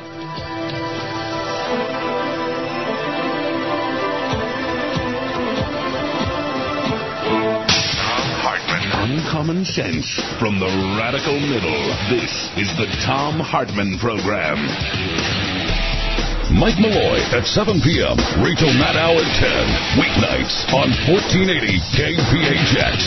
Uncommon sense from the radical middle. This is the Tom Hartman Program. Mike Malloy at 7 p.m. Rachel Maddow at 10. Weeknights on 1480 KPHX.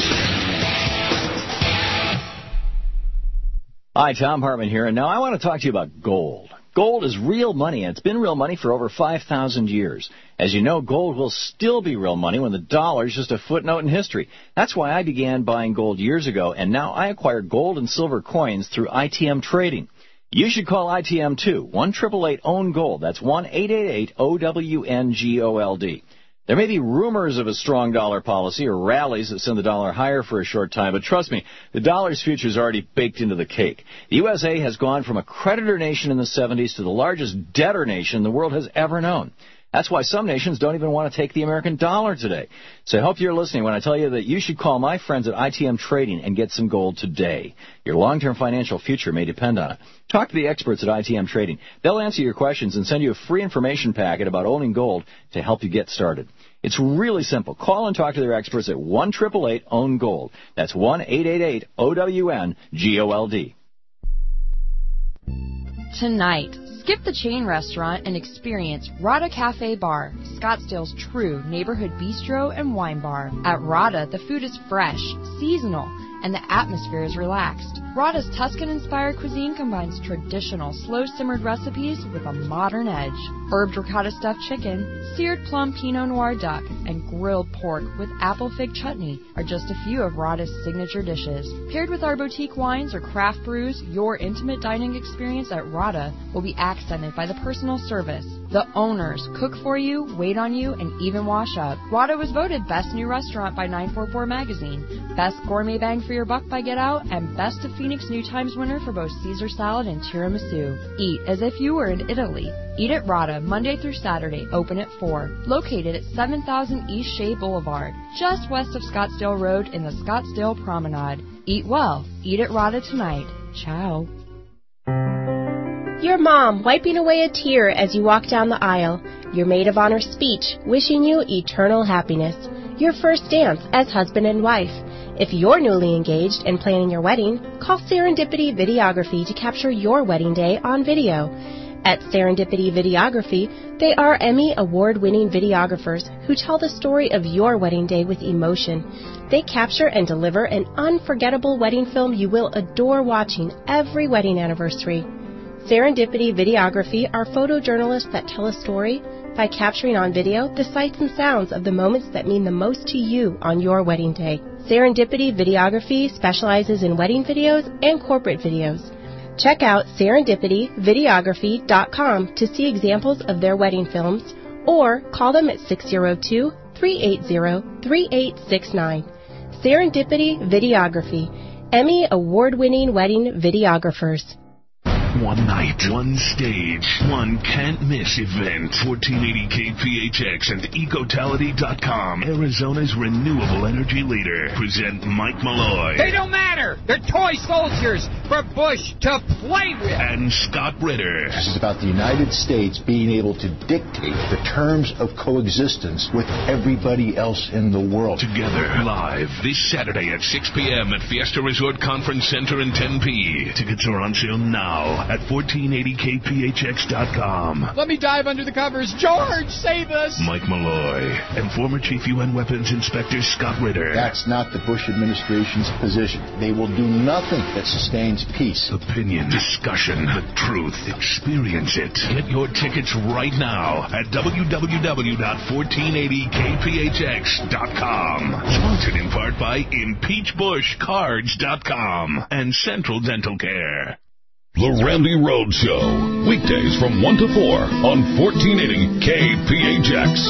Hi, Tom Hartman here, and now I want to talk to you about gold. Gold is real money, and it's been real money for over 5,000 years. As you know, gold will still be real money when the dollar is just a footnote in history. That's why I began buying gold years ago, and now I acquire gold and silver coins through ITM Trading. You should call ITM too. 1-888-OWN-GOLD. That's 1-888-OWN-GOLD. There may be rumors of a strong dollar policy or rallies that send the dollar higher for a short time, but trust me, the dollar's future is already baked into the cake. The USA has gone from a creditor nation in the 70s to the largest debtor nation the world has ever known. That's why some nations don't even want to take the American dollar today. So I hope you're listening when I tell you that you should call my friends at ITM Trading and get some gold today. Your long-term financial future may depend on it. Talk to the experts at ITM Trading. They'll answer your questions and send you a free information packet about owning gold to help you get started. It's really simple. Call and talk to their experts at 1-888-OWN-GOLD. That's 1-888-OWN-GOLD. Tonight, skip the chain restaurant and experience Rada Cafe Bar, Scottsdale's true neighborhood bistro and wine bar. At Rada, the food is fresh, seasonal, and the atmosphere is relaxed. Rada's Tuscan-inspired cuisine combines traditional slow-simmered recipes with a modern edge. Herb ricotta stuffed chicken, seared plum Pinot Noir duck, and grilled pork with apple fig chutney are just a few of Rada's signature dishes. Paired with our boutique wines or craft brews, your intimate dining experience at Rada will be accented by the personal service. The owners cook for you, wait on you, and even wash up. Rada was voted Best New Restaurant by 944 Magazine, Best Gourmet Bang for Your Buck by Get Out, and Best of Phoenix New Times winner for both Caesar salad and tiramisu. Eat as if you were in Italy. Eat at Rada, Monday through Saturday, open at 4. Located at 7000 East Shea Boulevard, just west of Scottsdale Road in the Scottsdale Promenade. Eat well. Eat at Rada tonight. Ciao. Your mom wiping away a tear as you walk down the aisle. Your maid of honor speech wishing you eternal happiness. Your first dance as husband and wife. If you're newly engaged and planning your wedding, call Serendipity Videography to capture your wedding day on video. At Serendipity Videography, they are Emmy award-winning videographers who tell the story of your wedding day with emotion. They capture and deliver an unforgettable wedding film you will adore watching every wedding anniversary. Serendipity Videography are photojournalists that tell a story by capturing on video the sights and sounds of the moments that mean the most to you on your wedding day. Serendipity Videography specializes in wedding videos and corporate videos. Check out serendipityvideography.com to see examples of their wedding films or call them at 602-380-3869. Serendipity Videography, Emmy award-winning wedding videographers. One night, one stage, one can't-miss event. 1480 KPHX and Ecotality.com, Arizona's renewable energy leader, present Mike Malloy. They don't matter. They're toy soldiers for Bush to play with. And Scott Ritter. This is about the United States being able to dictate the terms of coexistence with everybody else in the world. Together, live, this Saturday at 6 p.m. at Fiesta Resort Conference Center in Tempe. Tickets are on sale now at 1480kphx.com. Let me dive under the covers. George, save us! Mike Malloy and former Chief UN Weapons Inspector Scott Ritter. That's not the Bush administration's position. They will do nothing that sustains peace. Opinion, discussion, the truth. Experience it. Get your tickets right now at www.1480kphx.com. Sponsored in part by ImpeachBushCards.com and Central Dental Care. The Randy Rhodes Show, weekdays from 1 to 4 on 1480 KPHX.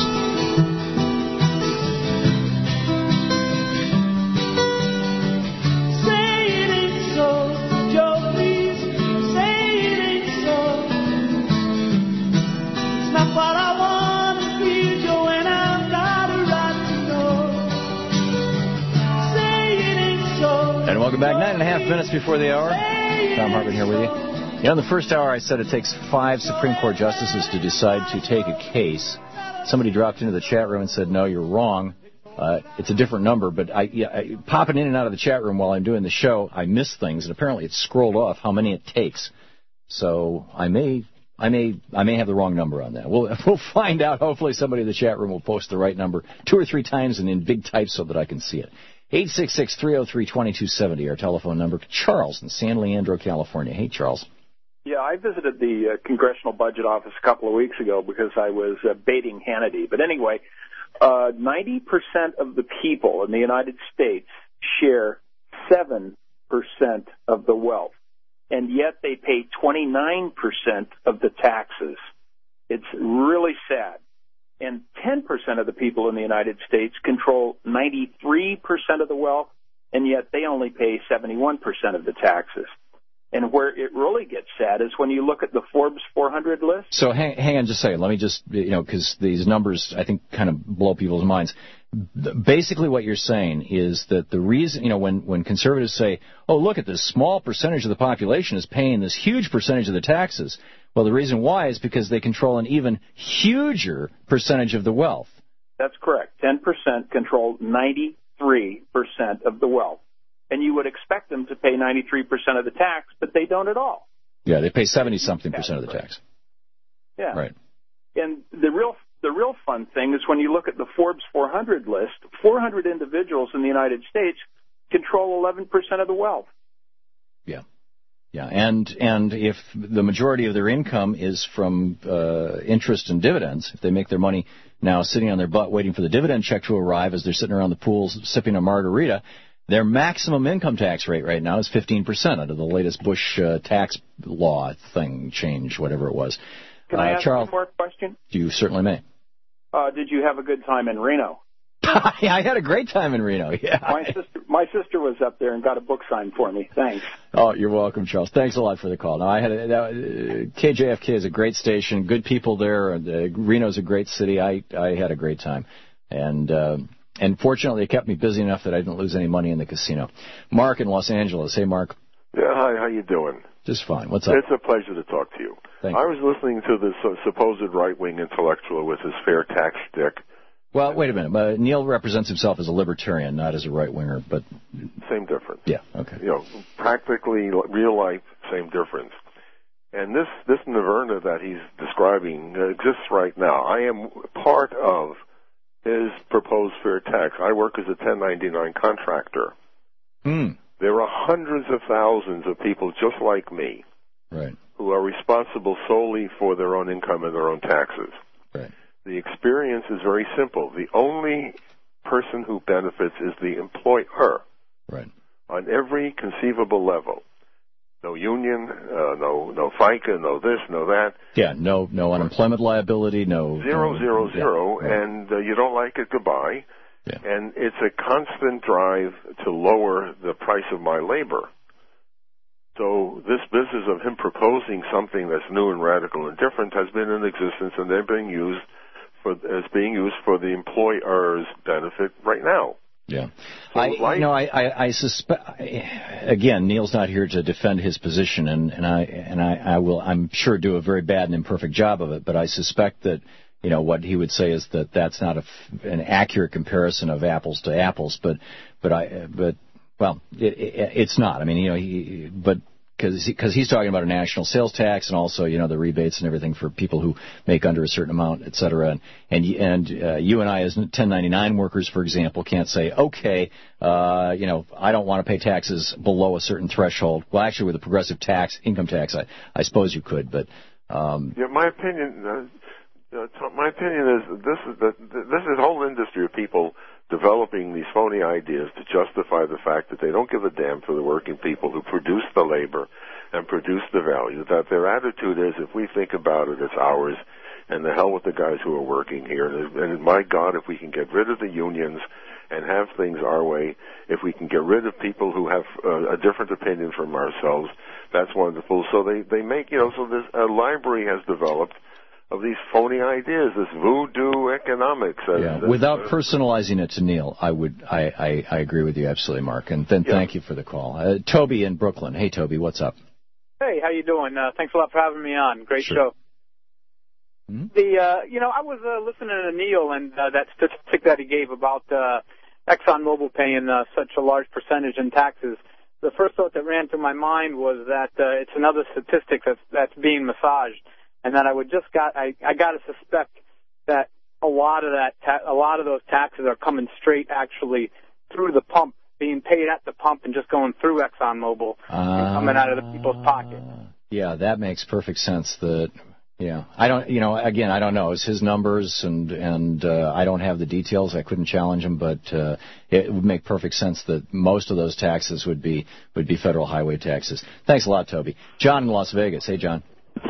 And welcome back. 9.5 minutes before the hour. Tom Hartman here with you. You know, in the first hour I said it takes 5 Supreme Court justices to decide to take a case. Somebody dropped into the chat room and said, no, you're wrong. It's a different number, but popping in and out of the chat room while I'm doing the show, I miss things, and apparently it's scrolled off how many it takes. So I may have the wrong number on that. We'll find out. Hopefully somebody in the chat room will post the right number 2 or 3 times and in big type so that I can see it. 866-303-2270, our telephone number. Charles in San Leandro, California. Hey, Charles. Yeah, I visited the Congressional Budget Office a couple of weeks ago because I was baiting Hannity. But anyway, 90% of the people in the United States share 7% of the wealth, and yet they pay 29% of the taxes. It's really sad. And 10% of the people in the United States control 93% of the wealth, and yet they only pay 71% of the taxes. And where it really gets sad is when you look at the Forbes 400 list. So hang on just a second. Let me just, because these numbers, I think, kind of blow people's minds. Basically what you're saying is that the reason, when conservatives say, oh, look at this small percentage of the population is paying this huge percentage of the taxes, well, the reason why is because they control an even huger percentage of the wealth. That's correct. 10% control 93% of the wealth. And you would expect them to pay 93% of the tax, but they don't at all. Yeah, they pay 70-something% of the tax. Yeah. Right. And the real fun thing is when you look at the Forbes 400 list, 400 individuals in the United States control 11% of the wealth. Yeah. Yeah, and if the majority of their income is from interest and dividends, if they make their money now sitting on their butt waiting for the dividend check to arrive as they're sitting around the pools sipping a margarita, their maximum income tax rate right now is 15% under the latest Bush tax law thing change, whatever it was. Can I ask Charles, one more question? You certainly may. Did you have a good time in Reno? Yeah, I had a great time in Reno. Yeah. My sister was up there and got a book signed for me. Thanks. Oh, you're welcome, Charles. Thanks a lot for the call. Now, KJFK is a great station, good people there. Reno's a great city. I had a great time, and fortunately, it kept me busy enough that I didn't lose any money in the casino. Mark in Los Angeles. Hey, Mark. Yeah, hi. How you doing? Just fine. What's up? It's a pleasure to talk to you. Thank I you. was listening to this supposed right-wing intellectual with his fair tax stick. Well, wait a minute. Neil represents himself as a libertarian, not as a right-winger, but... Same difference. Yeah, okay. Practically real life, same difference. And this Nirvana that he's describing exists right now. I am part of his proposed fair tax. I work as a 1099 contractor. There are hundreds of thousands of people just like me, right, who are responsible solely for their own income and their own taxes. Right. The experience is very simple. The only person who benefits is the employer. Right. On every conceivable level. No union, no FICA, no this, no that. Yeah, no unemployment liability, no... Zero, and you don't like it, goodbye. Yeah. And it's a constant drive to lower the price of my labor. So this business of him proposing something that's new and radical and different has been in existence, and they're being used for the employer's benefit right now. Yeah. So I suspect, again, Neil's not here to defend his position, and I will, I'm sure, do a very bad and imperfect job of it, but I suspect that, what he would say is that that's not an accurate comparison of apples to apples, but it's not. I mean, because he's talking about a national sales tax and also, the rebates and everything for people who make under a certain amount, et cetera. And you and I as 1099 workers, for example, can't say, okay, I don't want to pay taxes below a certain threshold. Well, actually, with a progressive income tax, I suppose you could, but. My opinion is this is a whole industry of people developing these phony ideas to justify the fact that they don't give a damn for the working people who produce the labor and produce the value, that their attitude is, if we think about it, it's ours, and the hell with the guys who are working here. And my God, if we can get rid of the unions and have things our way, if we can get rid of people who have a different opinion from ourselves, that's wonderful. So they make, so this library has developed of these phony ideas, this voodoo economics. Without personalizing it to Neil, I agree with you absolutely, Mark. And then thank you for the call. Toby in Brooklyn. Hey, Toby, what's up? Hey, how you doing? Thanks a lot for having me on. Great show. Mm-hmm. I was listening to Neil and that statistic that he gave about ExxonMobil paying such a large percentage in taxes. The first thought that ran through my mind was that it's another statistic that's being massaged. And that I got to suspect that a lot of those taxes are coming straight actually through the pump, being paid at the pump and just going through ExxonMobil and coming out of the people's pocket. Yeah, that makes perfect sense. I don't know. It's his numbers and I don't have the details. I couldn't challenge him, but it would make perfect sense that most of those taxes would be federal highway taxes. Thanks a lot, Toby. John in Las Vegas. Hey, John.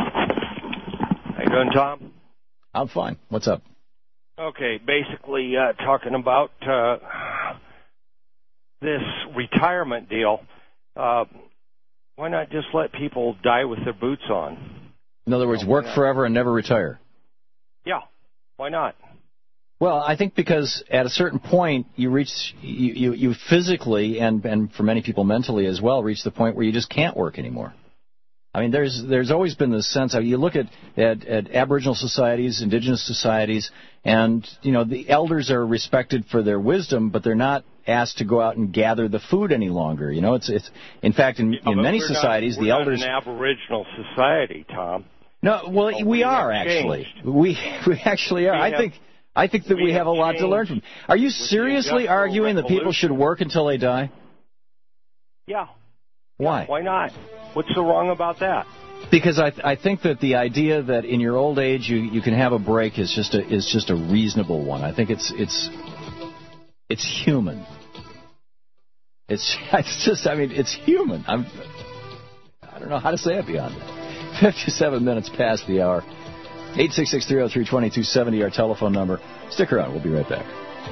How you doing, Tom? I'm fine. What's up? Okay, basically talking about this retirement deal. Why not just let people die with their boots on? In other words, work forever and never retire. Yeah, why not? Well, I think because at a certain point you reach, you physically and for many people mentally as well, reach the point where you just can't work anymore. I mean, there's always been this sense of, you look at Aboriginal societies, indigenous societies, and, you know, the elders are respected for their wisdom, but they're not asked to go out and gather the food any longer. You know, it's in fact, in many societies, the elders... We're not an Aboriginal society, Tom. No, well, we are, actually. We actually are. I think that we have a lot to learn from. Are you seriously arguing that people should work until they die? Yeah. Why? Why not? What's so wrong about that? Because I think that the idea that in your old age you can have a break is just a reasonable one. I think it's human. It's human. I don't know how to say it beyond that. 57 minutes past the hour. 866-303-2270, our telephone number. Stick around. We'll be right back.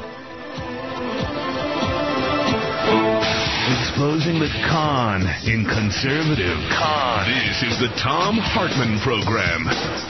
Exposing the con in conservative. This is the Thom Hartmann Program.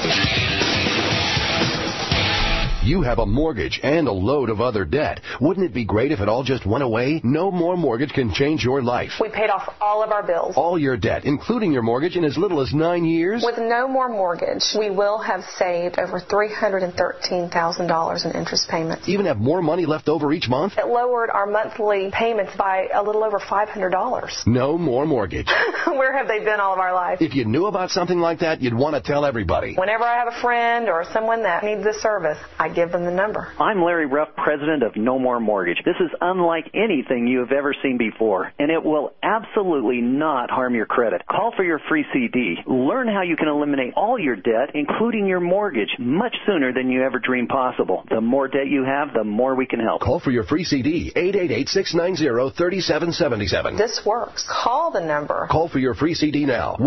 You have a mortgage and a load of other debt. Wouldn't it be great if it all just went away? No More Mortgage can change your life. We paid off all of our bills. All your debt, including your mortgage, in as little as 9 years? With No More Mortgage, we will have saved over $313,000 in interest payments. Even have more money left over each month? It lowered our monthly payments by a little over $500. No More Mortgage. Where have they been all of our life? If you knew about something like that, you'd want to tell everybody. Whenever I have a friend or someone that needs this service, I give them the number. I'm Larry Ruff, president of No More Mortgage. This is unlike anything you have ever seen before, and it will absolutely not harm your credit. Call for your free CD. Learn how you can eliminate all your debt, including your mortgage, much sooner than you ever dreamed possible. The more debt you have, the more we can help. Call for your free CD, 888-690-3777. This works. Call the number. Call for your free CD now.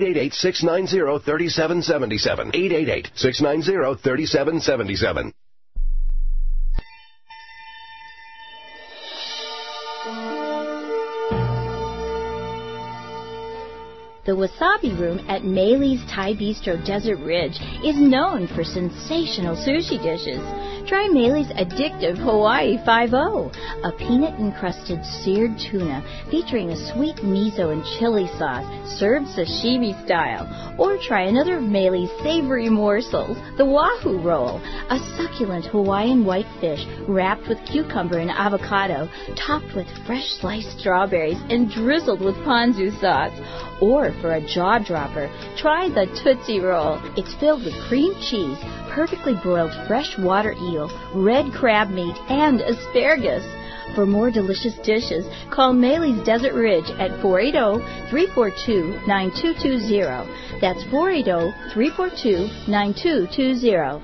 1-888-690-3777. 888-690-3777. The Wasabi Room at Maylee's Thai Bistro Desert Ridge is known for sensational sushi dishes. Try Maylee's addictive Hawaii 5-0, a peanut-encrusted seared tuna featuring a sweet miso and chili sauce served sashimi style. Or try another of Maylee's savory morsels, the Wahoo Roll, a succulent Hawaiian white fish wrapped with cucumber and avocado, topped with fresh sliced strawberries and drizzled with ponzu sauce. Or for a jaw-dropper, try the Tootsie Roll. It's filled with cream cheese, perfectly broiled freshwater eel, red crab meat, and asparagus. For more delicious dishes, call Maylee's Desert Ridge at 480-342-9220. That's 480-342-9220.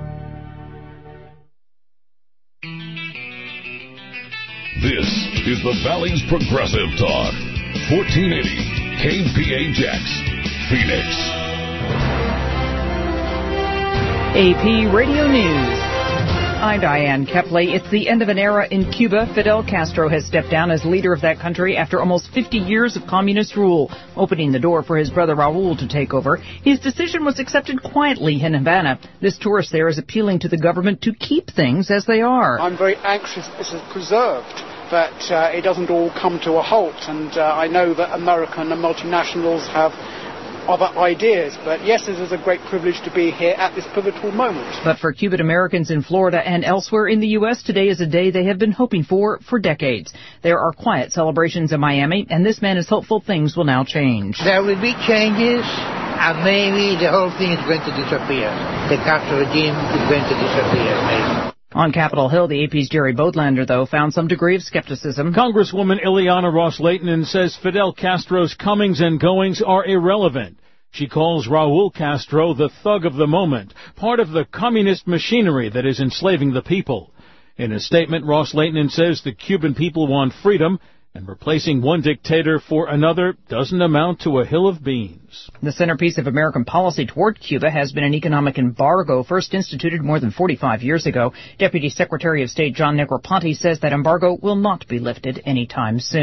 This is the Valley's Progressive Talk. 1480 KPHX, Phoenix. AP Radio News. I'm Diane Kepley. It's the end of an era in Cuba. Fidel Castro has stepped down as leader of that country after almost 50 years of communist rule, opening the door for his brother Raul to take over. His decision was accepted quietly in Havana. This tourist there is appealing to the government to keep things as they are. I'm very anxious this is preserved, that it doesn't all come to a halt. And I know that American and multinationals have other ideas. But yes, it is a great privilege to be here at this pivotal moment. But for Cuban Americans in Florida and elsewhere in the U.S., today is a day they have been hoping for decades. There are quiet celebrations in Miami, and this man is hopeful things will now change. There will be changes, and maybe the whole thing is going to disappear. The Castro regime is going to disappear, maybe. On Capitol Hill, the AP's Jerry Bodlander, though, found some degree of skepticism. Congresswoman Ileana Ros-Lehtinen says Fidel Castro's comings and goings are irrelevant. She calls Raul Castro the thug of the moment, part of the communist machinery that is enslaving the people. In a statement, Ros-Lehtinen says the Cuban people want freedom, and replacing one dictator for another doesn't amount to a hill of beans. The centerpiece of American policy toward Cuba has been an economic embargo first instituted more than 45 years ago. Deputy Secretary of State John Negroponte says that embargo will not be lifted anytime soon.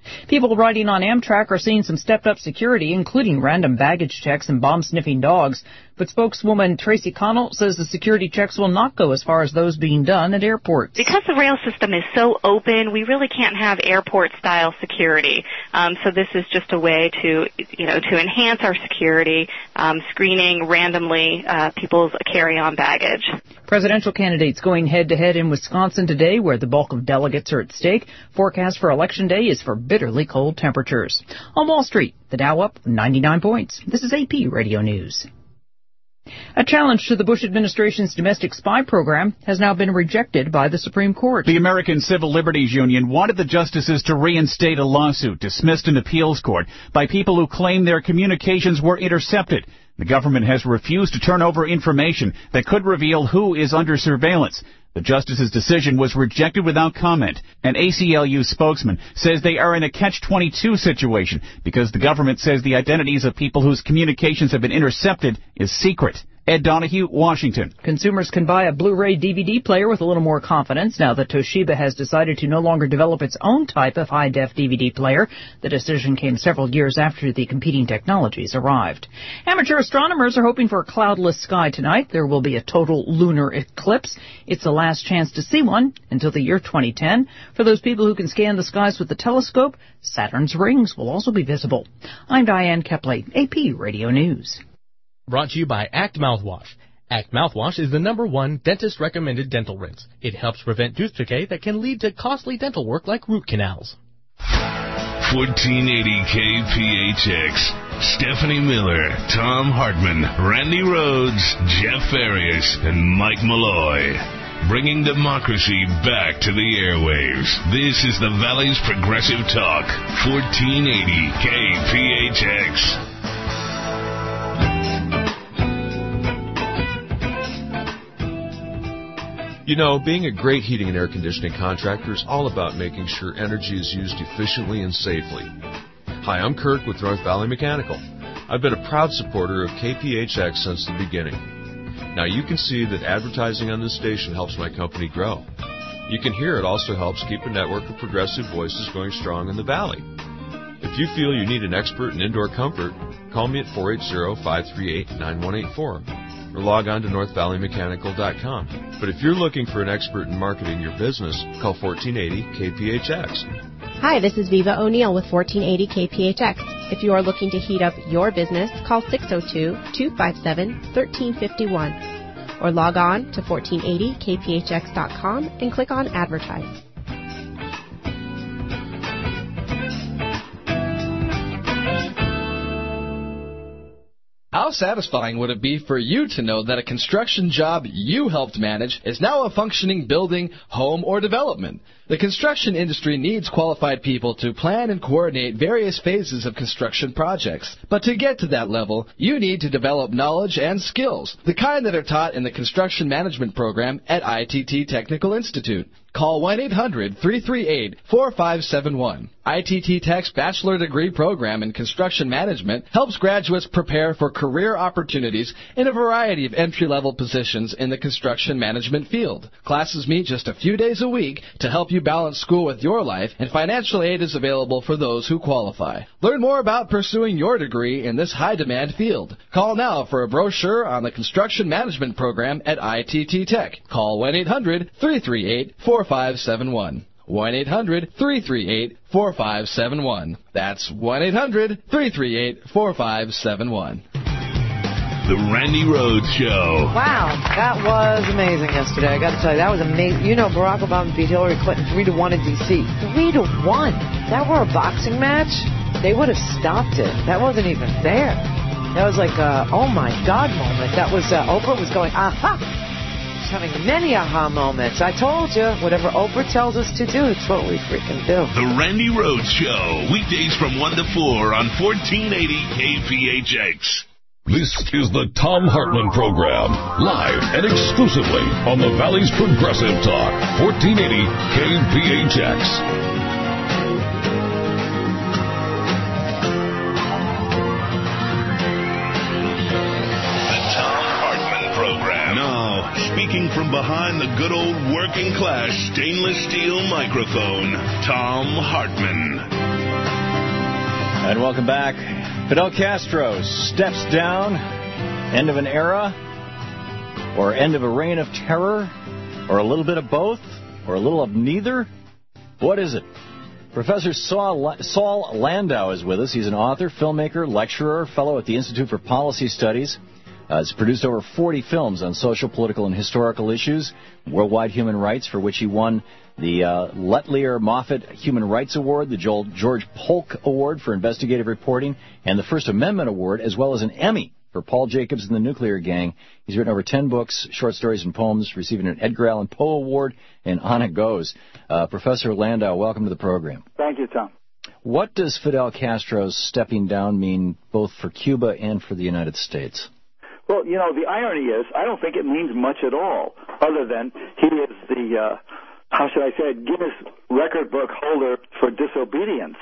People riding on Amtrak are seeing some stepped-up security, including random baggage checks and bomb-sniffing dogs. But spokeswoman Tracy Connell says the security checks will not go as far as those being done at airports. Because the rail system is so open, we really can't have airport-style security. So this is just a way to enhance our security, screening randomly people's carry-on baggage. Presidential candidates going head-to-head in Wisconsin today, where the bulk of delegates are at stake. Forecast for Election Day is for bitterly cold temperatures. On Wall Street, the Dow up 99 points. This is AP Radio News. A challenge to the Bush administration's domestic spy program has now been rejected by the Supreme Court. The American Civil Liberties Union wanted the justices to reinstate a lawsuit dismissed in appeals court by people who claim their communications were intercepted. The government has refused to turn over information that could reveal who is under surveillance. The justice's decision was rejected without comment. An ACLU spokesman says they are in a catch-22 situation because the government says the identities of people whose communications have been intercepted is secret. Ed Donahue, Washington. Consumers can buy a Blu-ray DVD player with a little more confidence now that Toshiba has decided to no longer develop its own type of high-def DVD player. The decision came several years after the competing technologies arrived. Amateur astronomers are hoping for a cloudless sky tonight. There will be a total lunar eclipse. It's the last chance to see one until the year 2010. For those people who can scan the skies with the telescope, Saturn's rings will also be visible. I'm Diane Kepley, AP Radio News. Brought to you by Act Mouthwash. Act Mouthwash is the #1 dentist-recommended dental rinse. It helps prevent tooth decay that can lead to costly dental work like root canals. 1480 KPHX. Stephanie Miller, Tom Hartman, Randy Rhodes, Jeff Farias, and Mike Malloy. Bringing democracy back to the airwaves. This is the Valley's Progressive Talk. 1480 KPHX. You know, being a great heating and air conditioning contractor is all about making sure energy is used efficiently and safely. Hi, I'm Kirk with North Valley Mechanical. I've been a proud supporter of KPHX since the beginning. Now you can see that advertising on this station helps my company grow. You can hear it also helps keep a network of progressive voices going strong in the Valley. If you feel you need an expert in indoor comfort, call me at 480-538-9184. or log on to northvalleymechanical.com. But if you're looking for an expert in marketing your business, call 1480 KPHX. Hi, this is Viva O'Neill with 1480 KPHX. If you are looking to heat up your business, call 602-257-1351 or log on to 1480kphx.com and click on Advertise. How satisfying would it be for you to know that a construction job you helped manage is now a functioning building, home, or development? The construction industry needs qualified people to plan and coordinate various phases of construction projects. But to get to that level, you need to develop knowledge and skills, the kind that are taught in the construction management program at ITT Technical Institute. Call 1-800-338-4571. ITT Tech's bachelor degree program in construction management helps graduates prepare for career opportunities in a variety of entry-level positions in the construction management field. Classes meet just a few days a week to help you balance school with your life, and financial aid is available for those who qualify. Learn more about pursuing your degree in this high-demand field. Call now for a brochure on the construction management program at ITT Tech. Call 1-800-338-4571. 1-800-338-4571. That's 1-800-338-4571. The Randy Rhodes Show. Wow, that was amazing yesterday. I got to tell you, that was amazing. You know, Barack Obama beat Hillary Clinton 3-1 in D.C. 3-1. That were a boxing match, they would have stopped it. That wasn't even fair. That was like a, oh my God moment. That was, Oprah was going, aha. She's having many aha moments. I told you, whatever Oprah tells us to do, it's what we freaking do. The Randy Rhodes Show. Weekdays from 1 to 4 on 1480 KPHX. This is the Tom Hartman Program, live and exclusively on the Valley's Progressive Talk, 1480 KPHX. Speaking from behind the good old working class stainless steel microphone, Tom Hartman. And welcome back. Fidel Castro steps down. End of an era, or end of a reign of terror, or a little bit of both, or a little of neither? What is it? Professor Saul Landau is with us. He's an author, filmmaker, lecturer, fellow at the Institute for Policy Studies. He's produced over 40 films on social, political, and historical issues, worldwide human rights, for which he won the Letelier Moffat Human Rights Award, the George Polk Award for investigative reporting, and the First Amendment Award, as well as an Emmy for Paul Jacobs and the Nuclear Gang. He's written over 10 books, short stories, and poems, receiving an Edgar Allan Poe Award, and on it goes. Professor Landau, welcome to the program. Thank you, Tom. What does Fidel Castro's stepping down mean both for Cuba and for the United States? Well, you know, the irony is, I don't think it means much at all, other than he is the, how should I say it, Guinness record book holder for disobedience.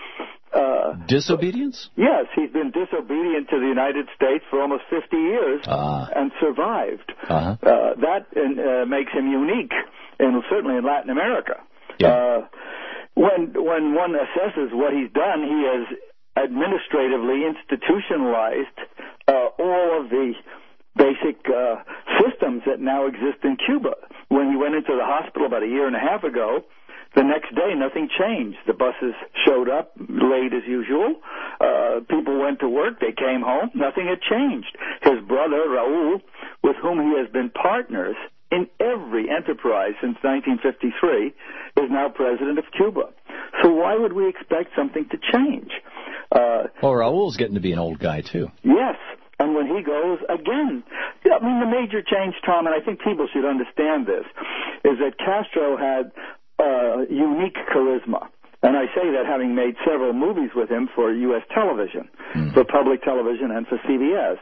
Disobedience? Yes, he's been disobedient to the United States for almost 50 years and survived. That makes him unique, and certainly in Latin America. Yeah. When one assesses what he's done, he has administratively institutionalized all of the basic systems that now exist in Cuba. When he went into the hospital about a year and a half ago, the next day, nothing changed. The buses showed up late as usual. People went to work. They came home. Nothing had changed. His brother, Raul, with whom he has been partners in every enterprise since 1953, is now president of Cuba. So why would we expect something to change? Well, Raul's getting to be an old guy, too. Yes. And when he goes, again, I mean, the major change, Tom, and I think people should understand this, is that Castro had unique charisma. And I say that having made several movies with him for U.S. television, for public television and for CBS.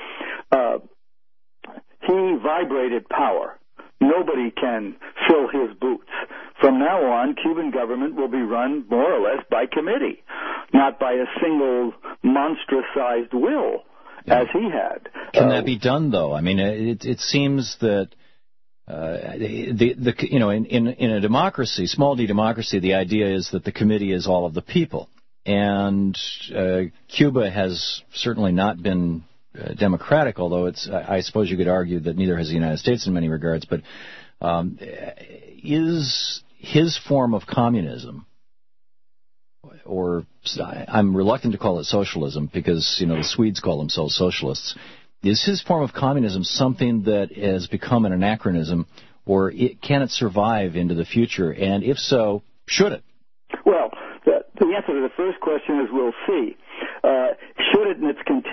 He vibrated power. Nobody can fill his boots. From now on, Cuban government will be run more or less by committee, not by a single monstrous-sized will, as he had. Can that be done, though? I mean, it seems that in a democracy, small d democracy, the idea is that the committee is all of the people, and Cuba has certainly not been democratic, although I suppose you could argue that neither has the United States in many regards. But is his form of communism, or I'm reluctant to call it socialism because the Swedes call themselves socialists, is his form of communism something that has become an anachronism, or can it survive into the future? And if so, should it? Well, the answer to the first question is we'll see. Should it in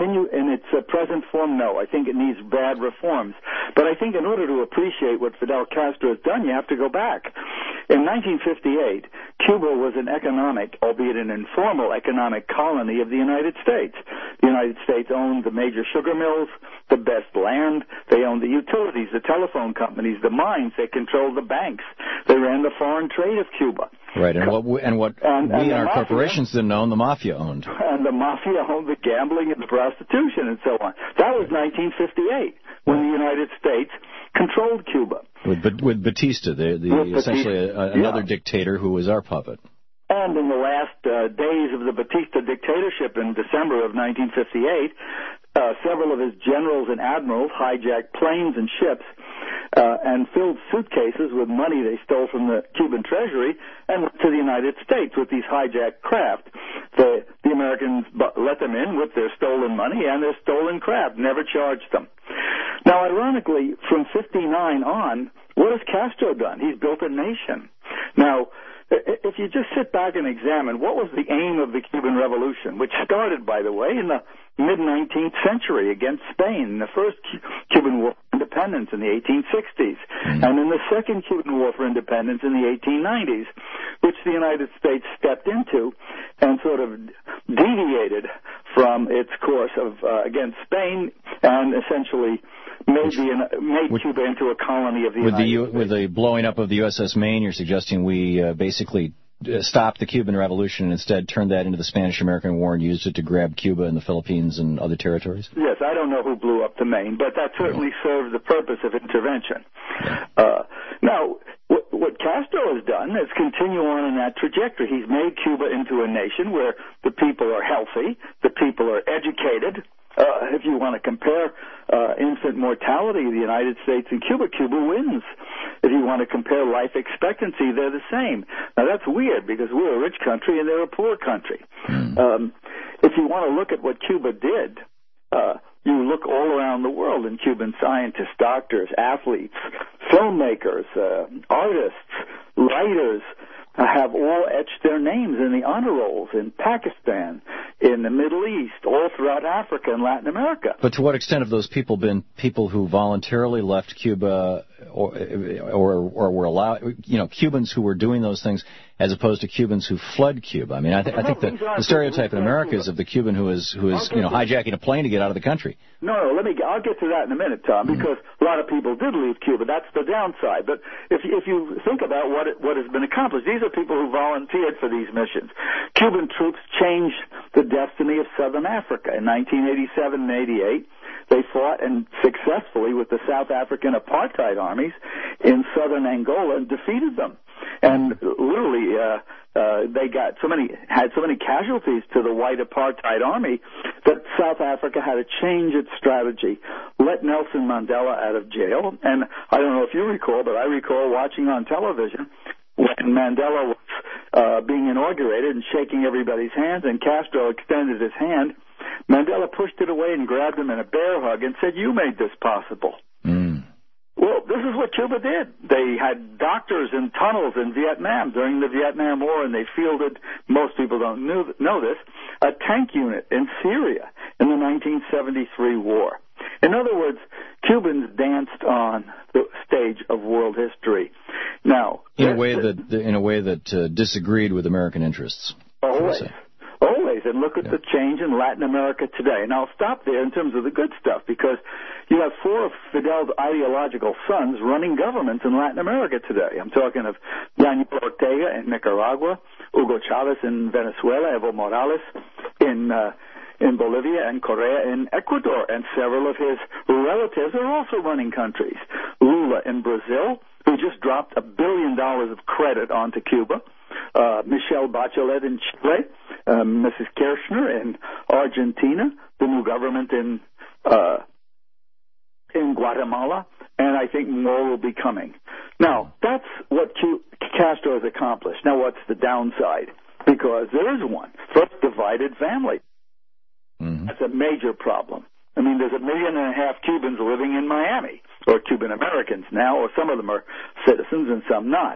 its present form? No. I think it needs bad reforms. But I think in order to appreciate what Fidel Castro has done, you have to go back. In 1958, Cuba was an economic, albeit an informal economic colony of the United States. The United States owned the major sugar mills, the best land. They owned the utilities, the telephone companies, the mines. They controlled the banks. They ran the foreign trade of Cuba. Right, and what we and our corporations didn't own, the mafia owned. And the mafia owned the gambling and the prostitution and so on. That was 1958, when the United States controlled Cuba. With Batista, essentially another dictator who was our puppet. And in the last days of the Batista dictatorship in December of 1958, several of his generals and admirals hijacked planes and ships and filled suitcases with money they stole from the Cuban treasury and went to the United States with these hijacked craft. The Americans let them in with their stolen money and their stolen craft, never charged them. Now, ironically, from 59 on, what has Castro done? He's built a nation. Now, if you just sit back and examine what was the aim of the Cuban Revolution, which started, by the way, in the mid-19th century against Spain, the first Cuban War for Independence in the 1860s, and in the second Cuban War for Independence in the 1890s, which the United States stepped into and sort of deviated from its course of against Spain and essentially made Cuba into a colony of the United States. With the blowing up of the USS Maine, you're suggesting we basically stopped the Cuban Revolution and instead turned that into the Spanish-American War and used it to grab Cuba and the Philippines and other territories? Yes, I don't know who blew up the Maine, but that certainly served the purpose of intervention. Now, what Castro has done is continue on in that trajectory. He's made Cuba into a nation where the people are healthy, the people are educated. If you want to compare infant mortality, the United States and Cuba wins. If you want to compare life expectancy, they're the same. Now, that's weird because we're a rich country and they're a poor country. If you want to look at what Cuba did, you look all around the world, and Cuban scientists, doctors, athletes, filmmakers, artists, writers have all etched their names in the honor rolls in Pakistan, in the Middle East, all throughout Africa and Latin America. But to what extent have those people been people who voluntarily left Cuba or were allowed, Cubans who were doing those things as opposed to Cubans who fled Cuba? I mean, I think the stereotype in America is of the Cuban who is hijacking a plane to get out of the country. No, I'll get to that in a minute, Tom, because a lot of people did leave Cuba. That's the downside. But if you think about what has been accomplished, these are people who volunteered for these missions. Cuban troops changed the destiny of Southern Africa. In 1987 and 88, they fought and successfully with the South African apartheid armies in southern Angola and defeated them. And literally, they had so many casualties to the white apartheid army that South Africa had to change its strategy, let Nelson Mandela out of jail. And I don't know if you recall, but I recall watching on television when Mandela was being inaugurated and shaking everybody's hands, and Castro extended his hand. Mandela pushed it away and grabbed him in a bear hug and said, "You made this possible." Well, this is what Cuba did. They had doctors in tunnels in Vietnam during the Vietnam War, and they fielded, most people don't know this, a tank unit in Syria in the 1973 war. In other words, Cubans danced on the stage of world history. Now, in a way that disagreed with American interests. Always, and look at the change in Latin America today. And I'll stop there in terms of the good stuff, because you have four of Fidel's ideological sons running governments in Latin America today. I'm talking of Daniel Ortega in Nicaragua, Hugo Chavez in Venezuela, Evo Morales in Bolivia, and Correa in Ecuador, and several of his relatives are also running countries. Lula in Brazil, who just dropped $1 billion of credit onto Cuba. Michelle Bachelet in Chile, Mrs. Kirchner in Argentina, the new government in Guatemala, and I think more will be coming. Now, that's what Castro has accomplished. Now, what's the downside? Because there is one. First, divided family. That's a major problem. I mean, there's 1.5 million Cubans living in Miami, or Cuban Americans now, or some of them are citizens and some not.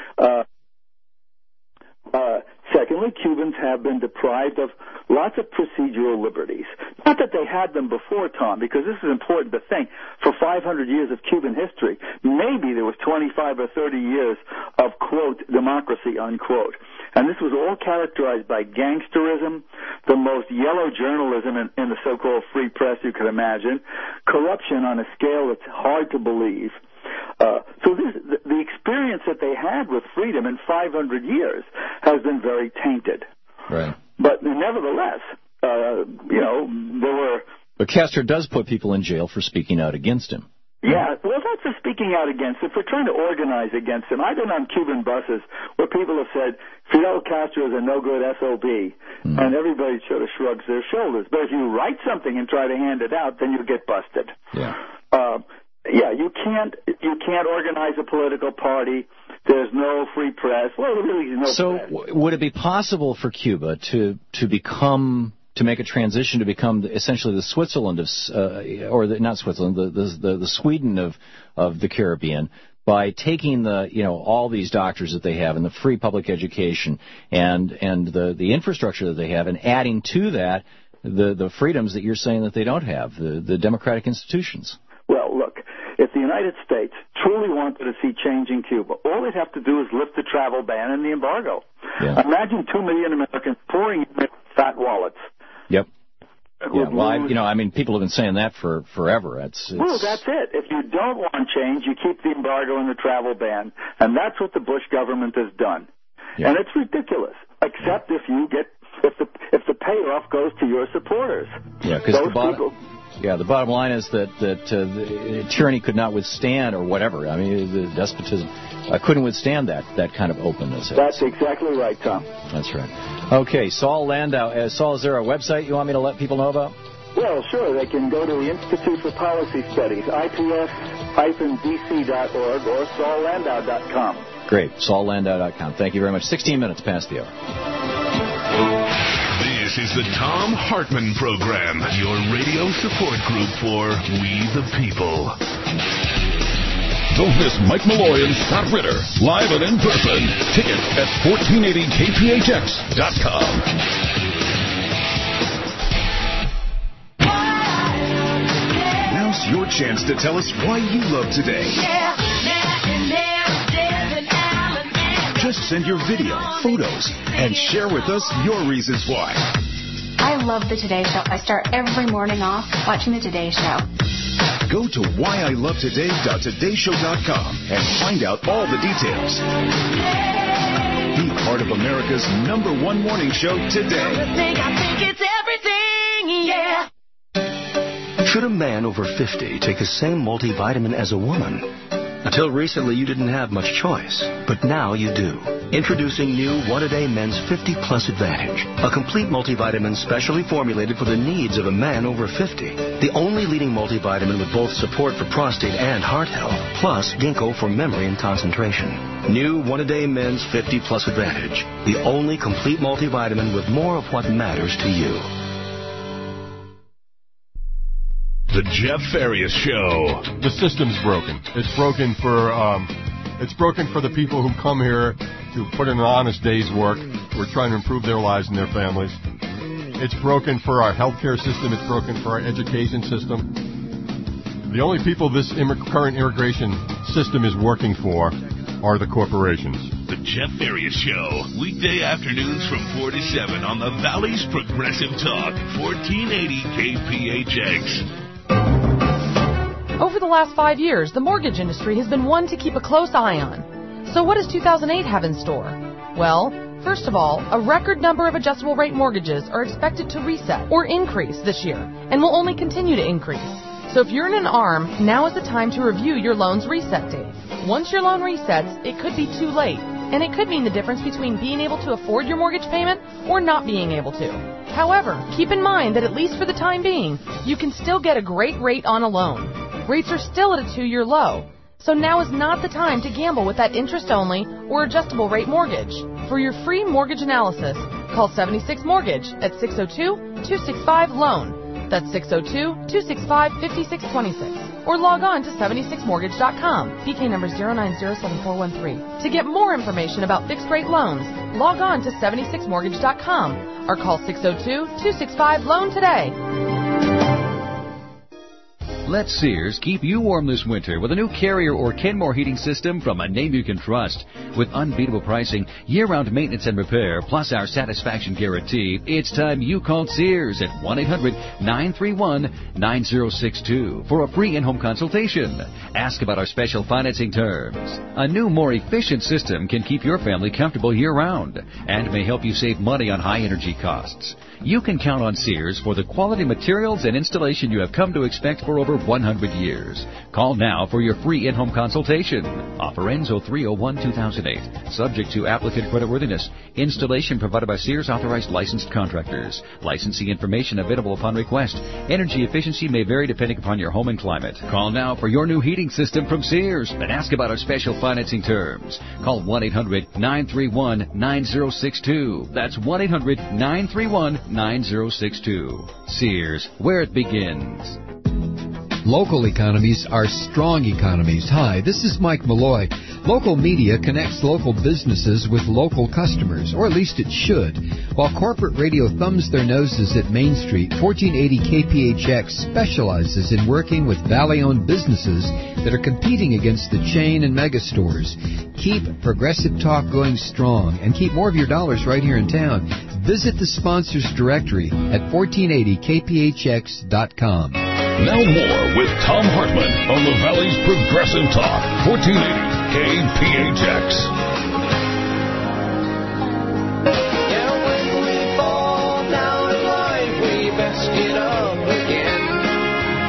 Secondly, Cubans have been deprived of lots of procedural liberties. Not that they had them before, Tom, because this is important to think. For 500 years of Cuban history, maybe there was 25 or 30 years of, quote, democracy, unquote. And this was all characterized by gangsterism, the most yellow journalism in the so-called free press you could imagine, corruption on a scale that's hard to believe. So the experience that they had with freedom in 500 years has been very tainted. Right. But nevertheless, there were... But Castro does put people in jail for speaking out against him. Yeah, well, that's the speaking out against him, for trying to organize against him. I've been on Cuban buses where people have said, Fidel Castro is a no-good SOB, and everybody sort of shrugs their shoulders. But if you write something and try to hand it out, then you get busted. You can't organize a political party. There's no free press. Well, there really is no press. So would it be possible for Cuba to make a transition to become essentially the Switzerland of, not Switzerland, the Sweden of the Caribbean, by taking all these doctors that they have and the free public education and the infrastructure that they have, and adding to that the freedoms that you're saying that they don't have, the democratic institutions? Well, look, if the United States truly wanted to see change in Cuba, all they'd have to do is lift the travel ban and the embargo. Yeah. Imagine 2 million Americans pouring in fat wallets. Yep. Yeah, well, people have been saying that for forever. Well, that's it. If you don't want change, you keep the embargo and the travel ban, and that's what the Bush government has done. Yeah. And it's ridiculous, except if the payoff goes to your supporters. Yeah, because Yeah, the bottom line is that the tyranny could not withstand, or whatever. I mean, the despotism couldn't withstand that kind of openness. That's exactly right, Tom. That's right. Okay, Saul Landau. Saul, is there a website you want me to let people know about? Well, sure. They can go to the Institute for Policy Studies, ips-dc.org, or saullandau.com. Great, saullandau.com. Thank you very much. 16 minutes past the hour. This is the Thom Hartmann Program, your radio support group for We the People. Don't miss Mike Malloy and Scott Ritter, live and in person. Tickets at 1480kphx.com. Now's your chance to tell us why you love today. Just send your video, photos, and share with us your reasons why. I love the Today Show. I start every morning off watching the Today Show. Go to whyilovetoday.todayshow.com and find out all the details. Be part of America's #1 morning show today. I think it's everything, yeah. Should a man over 50 take the same multivitamin as a woman? Until recently, you didn't have much choice, but now you do. Introducing new One-A-Day Men's 50 Plus Advantage, a complete multivitamin specially formulated for the needs of a man over 50. The only leading multivitamin with both support for prostate and heart health, plus ginkgo for memory and concentration. New One-A-Day Men's 50 Plus Advantage, the only complete multivitamin with more of what matters to you. The Jeff Farias Show. The system's broken. It's broken for the people who come here to put in an honest day's work. We're trying to improve their lives and their families. It's broken for our healthcare system. It's broken for our education system. The only people this current immigration system is working for are the corporations. The Jeff Farias Show. Weekday afternoons from 4 to 7 on the Valley's Progressive Talk. 1480 KPHX. Over the last 5 years, the mortgage industry has been one to keep a close eye on. So what does 2008 have in store? Well, first of all, a record number of adjustable rate mortgages are expected to reset or increase this year and will only continue to increase. So if you're in an ARM, now is the time to review your loan's reset date. Once your loan resets, it could be too late, and it could mean the difference between being able to afford your mortgage payment or not being able to. However, keep in mind that at least for the time being, you can still get a great rate on a loan. Rates are still at a 2-year low, so now is not the time to gamble with that interest-only or adjustable rate mortgage. For your free mortgage analysis, call 76 Mortgage at 602-265-LOAN. That's 602-265-5626. Or log on to 76mortgage.com. PK number 0907413. To get more information about fixed-rate loans, log on to 76mortgage.com or call 602-265-LOAN today. Let Sears keep you warm this winter with a new Carrier or Kenmore heating system from a name you can trust. With unbeatable pricing, year-round maintenance and repair, plus our satisfaction guarantee, it's time you called Sears at 1-800-931-9062 for a free in-home consultation. Ask about our special financing terms. A new, more efficient system can keep your family comfortable year-round and may help you save money on high energy costs. You can count on Sears for the quality materials and installation you have come to expect for over 100 years. Call now for your free in-home consultation. Offer ends 03/01/2008. Subject to applicant creditworthiness. Installation provided by Sears authorized licensed contractors. Licensing information available upon request. Energy efficiency may vary depending upon your home and climate. Call now for your new heating system from Sears and ask about our special financing terms. Call 1-800-931-9062. That's 1-800-931-9062. Sears, where it begins. Local economies are strong economies. Hi, this is Mike Malloy. Local media connects local businesses with local customers, or at least it should. While corporate radio thumbs their noses at Main Street, 1480 KPHX specializes in working with Valley-owned businesses that are competing against the chain and mega stores. Keep Progressive Talk going strong and keep more of your dollars right here in town. Visit the sponsors directory at 1480kphx.com. Now more with Thom Hartmann on the Valley's Progressive Talk, 1480 KPHX. Yeah, when we fall down in life, we best get up again.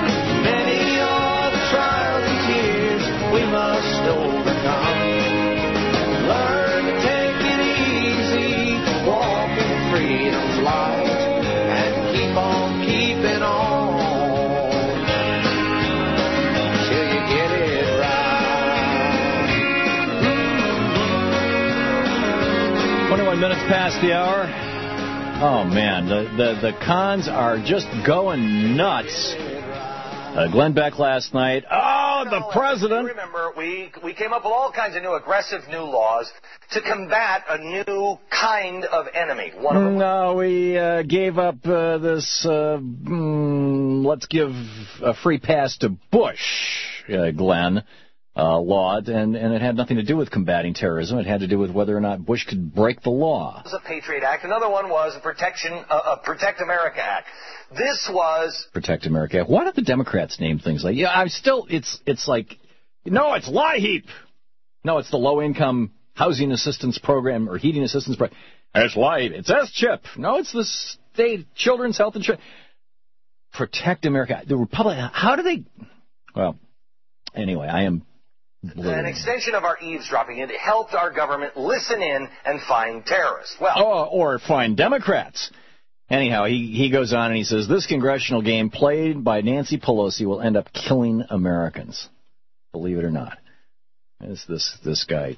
past the hour. Oh, man, the cons are just going nuts. Glenn Beck last night. Oh, the president. Remember, we came up with all kinds of aggressive new laws to combat a new kind of enemy. One of them. No, we gave up this, let's give a free pass to Bush, Glenn. Law, and it had nothing to do with combating terrorism. It had to do with whether or not Bush could break the law. It was a Patriot Act. Another one was a Protect America Act. This was Protect America Act. Why don't the Democrats name things like? Yeah, I'm still. It's like, no, it's LIHEAP. No, it's the Low Income Housing Assistance Program or Heating Assistance Program. It's LIHEAP. It's SCHIP. No, it's the State Children's Health Insurance. Protect America. The Republic. How do they? Well, anyway, I am. An extension of our eavesdropping. It helped our government listen in and find terrorists. Well, or find Democrats. Anyhow, he goes on and he says, this congressional game played by Nancy Pelosi will end up killing Americans. Believe it or not. It's this guy.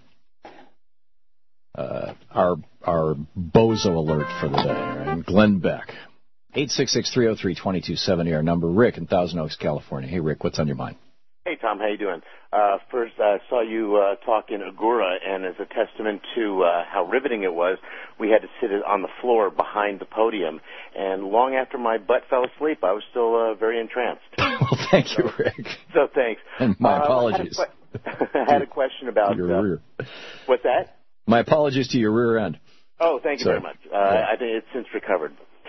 Our bozo alert for the day. Right? Glenn Beck. 866-303-2270, our number. Rick in Thousand Oaks, California. Hey, Rick, what's on your mind? Hey, Tom, how you doing? First, I saw you talk in Agora, and as a testament to how riveting it was, we had to sit on the floor behind the podium. And long after my butt fell asleep, I was still very entranced. Well, thank you, Rick. So thanks. And my apologies. I had a question about your rear. What's that? My apologies to your rear end. Oh, thank you very much. I think it's since recovered.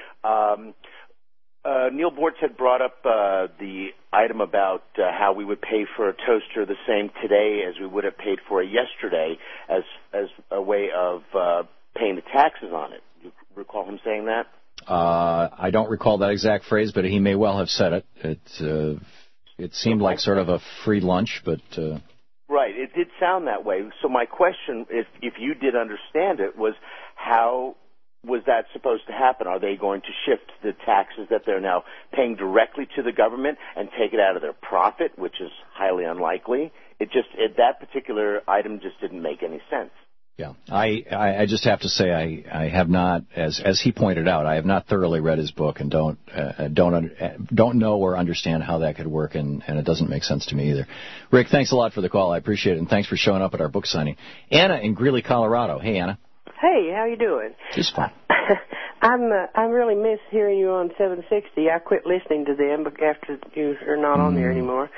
Neil Bortz had brought up the item about how we would pay for a toaster the same today as we would have paid for it yesterday as a way of paying the taxes on it. Do you recall him saying that? I don't recall that exact phrase, but he may well have said it. It seemed like sort of a free lunch, but... Right, it did sound that way. So my question, if you did understand it, was how was that supposed to happen? Are they going to shift the taxes that they're now paying directly to the government and take it out of their profit, which is highly unlikely? That particular item just didn't make any sense. Yeah, I just have to say I have not, as he pointed out, I have not thoroughly read his book and don't know or understand how that could work, and it doesn't make sense to me either. Rick, thanks a lot for the call. I appreciate it, and thanks for showing up at our book signing. Anna in Greeley, Colorado. Hey, Anna. Hey, how you doing? Just fine. I really miss hearing you on 760. I quit listening to them after you are not on there anymore.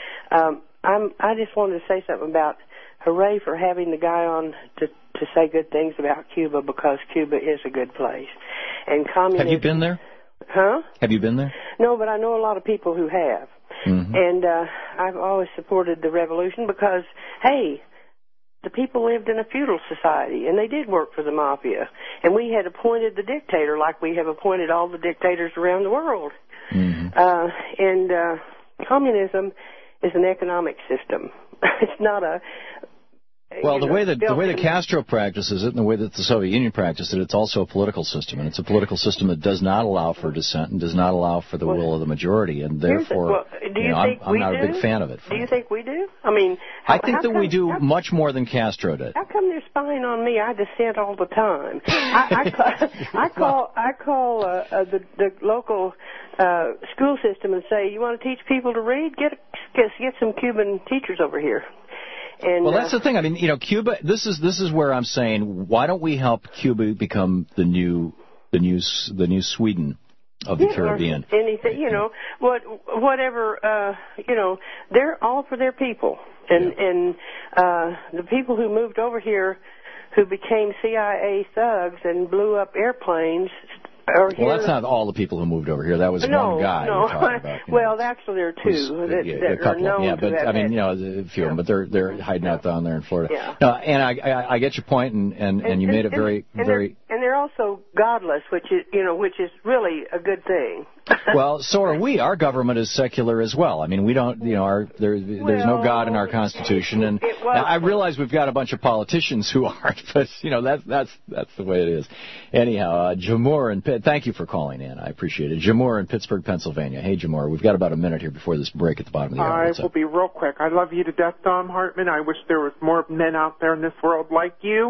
I just wanted to say something about hooray for having the guy on to say good things about Cuba, because Cuba is a good place. And communism. Have you been there? Huh? Have you been there? No, but I know a lot of people who have. Mm-hmm. And I've always supported the revolution because, hey, the people lived in a feudal society, and they did work for the mafia. And we had appointed the dictator like we have appointed all the dictators around the world. Mm-hmm. Communism is an economic system. It's not a... Well, the way that Castro practices it and the way that the Soviet Union practiced it, it's also a political system, and it's a political system that does not allow for dissent and does not allow for the will of the majority, and therefore, I'm not a big fan of it. Do you think we do? I mean, I think that we do much more than Castro did. How come they're spying on me? I dissent all the time. I call the local school system and say, you want to teach people to read? Get some Cuban teachers over here. And, well, that's the thing. I mean, Cuba. This is where I'm saying, why don't we help Cuba become the new Sweden of the Caribbean? Or anything, whatever. They're all for their people, and the people who moved over here, who became CIA thugs and blew up airplanes. Well, that's not all the people who moved over here. That was one guy we're talking about. Well, actually, there are two that are known to have a few of them, but they're hiding out down there in Florida. Yeah. No, and I get your point, and you made it very. And they're also godless, which is really a good thing. Well, so are we. Our government is secular as well. I mean, we don't, there's no God in our Constitution, and I realize we've got a bunch of politicians who aren't, but that's the way it is. Anyhow, Jamor and Pitt, thank you for calling in. I appreciate it. Jamor in Pittsburgh, Pennsylvania. Hey, Jamor, we've got about a minute here before this break at the bottom of the hour. I will be real quick. I love you to death, Tom Hartman. I wish there was more men out there in this world like you.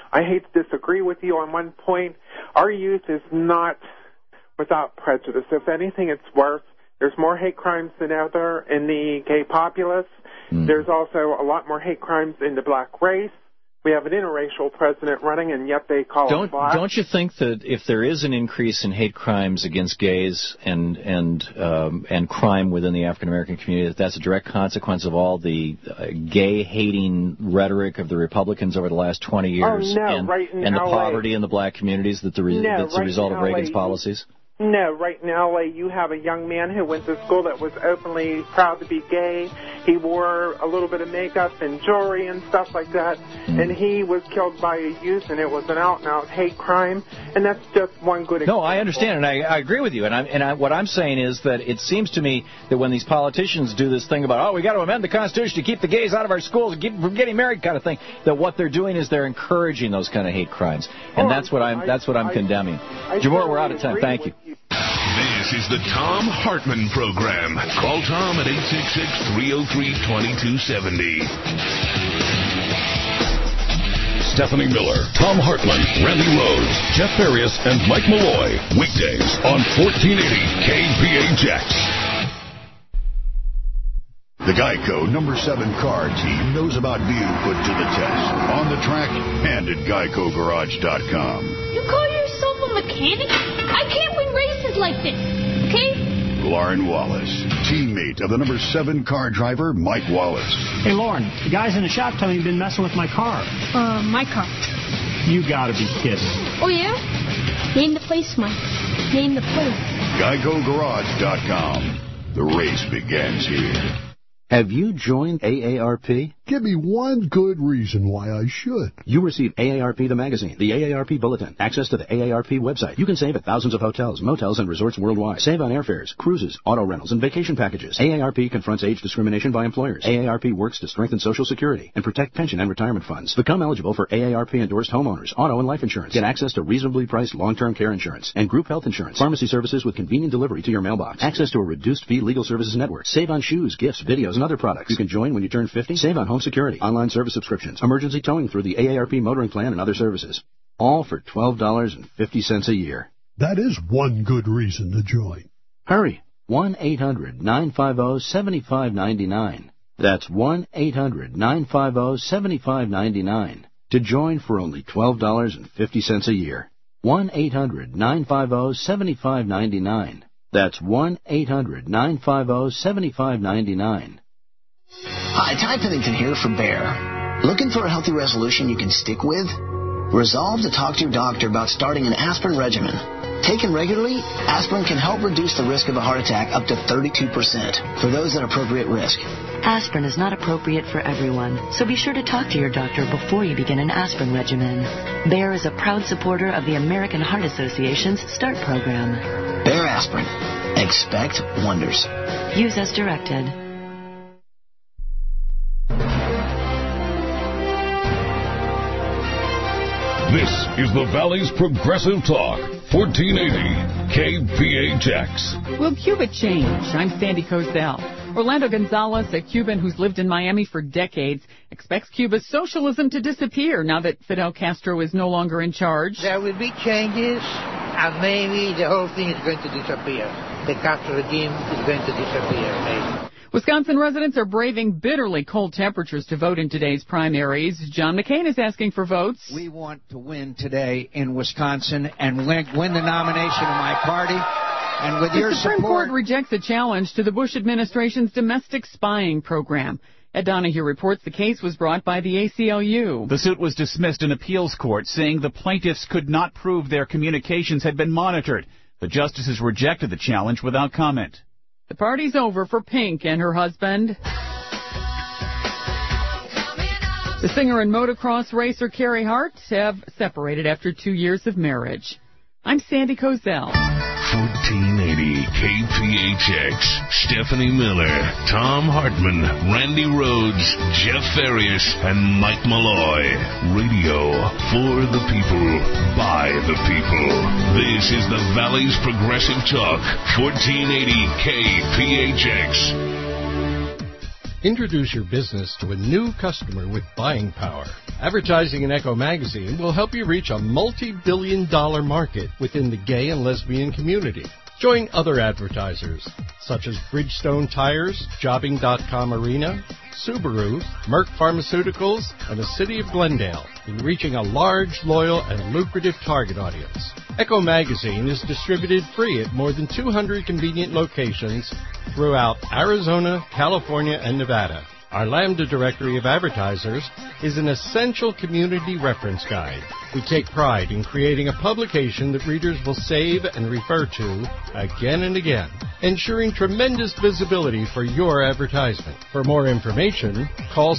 I hate to disagree with you on one point. Our youth is not without prejudice. If anything, it's worse. There's more hate crimes than ever in the gay populace. There's also a lot more hate crimes in the black race. We have an interracial president running, and yet they call him black. Don't you think that if there is an increase in hate crimes against gays and crime within the African American community, that's a direct consequence of all the gay-hating rhetoric of the Republicans over the last 20 years, and the poverty in the black communities that's a result of Reagan's policies? No, right in L.A. you have a young man who went to school that was openly proud to be gay. He wore a little bit of makeup and jewelry and stuff like that, and he was killed by a youth, and it was an out-and-out hate crime, and that's just one good example. No, I understand, and I agree with you. What I'm saying is that it seems to me that when these politicians do this thing about, we got to amend the Constitution to keep the gays out of our schools and keep them from getting married kind of thing, that what they're doing is they're encouraging those kind of hate crimes, and that's what I'm condemning. Jamor, we're out of time. Thank you. This is the Thom Hartmann Program. Call Tom at 866-303-2270. Stephanie Miller, Thom Hartmann, Randy Rhodes, Jeff Farias, and Mike Malloy. Weekdays on 1480 KPHX. The Geico number 7 car team knows about being put to the test. On the track and at GeicoGarage.com. You call yourself a mechanic? I can't win races like this, okay? Lauren Wallace, teammate of the number 7 car driver, Mike Wallace. Hey, Lauren, the guys in the shop tell me you've been messing with my car. My car. You gotta be kidding. Oh, yeah? Name the place, Mike. Name the place. GeicoGarage.com. The race begins here. Have you joined AARP? Give me one good reason why I should. You receive AARP the magazine, the AARP bulletin, access to the AARP website. You can save at thousands of hotels, motels, and resorts worldwide. Save on airfares, cruises, auto rentals, and vacation packages. AARP confronts age discrimination by employers. AARP works to strengthen Social Security and protect pension and retirement funds. Become eligible for AARP-endorsed homeowners, auto and life insurance. Get access to reasonably priced long-term care insurance and group health insurance. Pharmacy services with convenient delivery to your mailbox. Access to a reduced-fee legal services network. Save on shoes, gifts, videos, and other products. You can join when you turn 50. Save on home security, online service subscriptions, emergency towing through the AARP motoring plan, and other services. All for $12.50 a year. That is one good reason to join. Hurry. 1-800-950-7599. That's 1-800-950-7599. To join for only $12.50 a year. 1-800-950-7599. That's 1-800-950-7599. Hi, Ty Pennington here for Bayer. Looking for a healthy resolution you can stick with? Resolve to talk to your doctor about starting an aspirin regimen. Taken regularly, aspirin can help reduce the risk of a heart attack up to 32% for those at appropriate risk. Aspirin is not appropriate for everyone, so be sure to talk to your doctor before you begin an aspirin regimen. Bayer is a proud supporter of the American Heart Association's START program. Bayer aspirin. Expect wonders. Use as directed. This is the Valley's Progressive Talk, 1480 KPHX. Will Cuba change? I'm Sandy Kozel. Orlando Gonzalez, a Cuban who's lived in Miami for decades, expects Cuba's socialism to disappear now that Fidel Castro is no longer in charge. There will be changes, and maybe the whole thing is going to disappear. The Castro regime is going to disappear, maybe. Wisconsin residents are braving bitterly cold temperatures to vote in today's primaries. John McCain is asking for votes. We want to win today in Wisconsin and win the nomination of my party. And with your support, the Supreme Court rejects a challenge to the Bush administration's domestic spying program. Ed Donahue reports the case was brought by the ACLU. The suit was dismissed in appeals court, saying the plaintiffs could not prove their communications had been monitored. The justices rejected the challenge without comment. The party's over for Pink and her husband. The singer and motocross racer Carrie Hart have separated after 2 years of marriage. I'm Sandy Kozel. 1480 KPHX, Stephanie Miller, Thom Hartmann, Randy Rhodes, Jeff Farias, and Mike Malloy. Radio for the people, by the people. This is the Valley's Progressive Talk, 1480 KPHX. Introduce your business to a new customer with buying power. Advertising in Echo Magazine will help you reach a multi-billion-dollar market within the gay and lesbian community. Join other advertisers, such as Bridgestone Tires, Jobbing.com Arena, Subaru, Merck Pharmaceuticals, and the City of Glendale, in reaching a large, loyal, and lucrative target audience. Echo Magazine is distributed free at more than 200 convenient locations throughout Arizona, California, and Nevada. Our Lambda Directory of Advertisers is an essential community reference guide. We take pride in creating a publication that readers will save and refer to again and again, ensuring tremendous visibility for your advertisement. For more information, call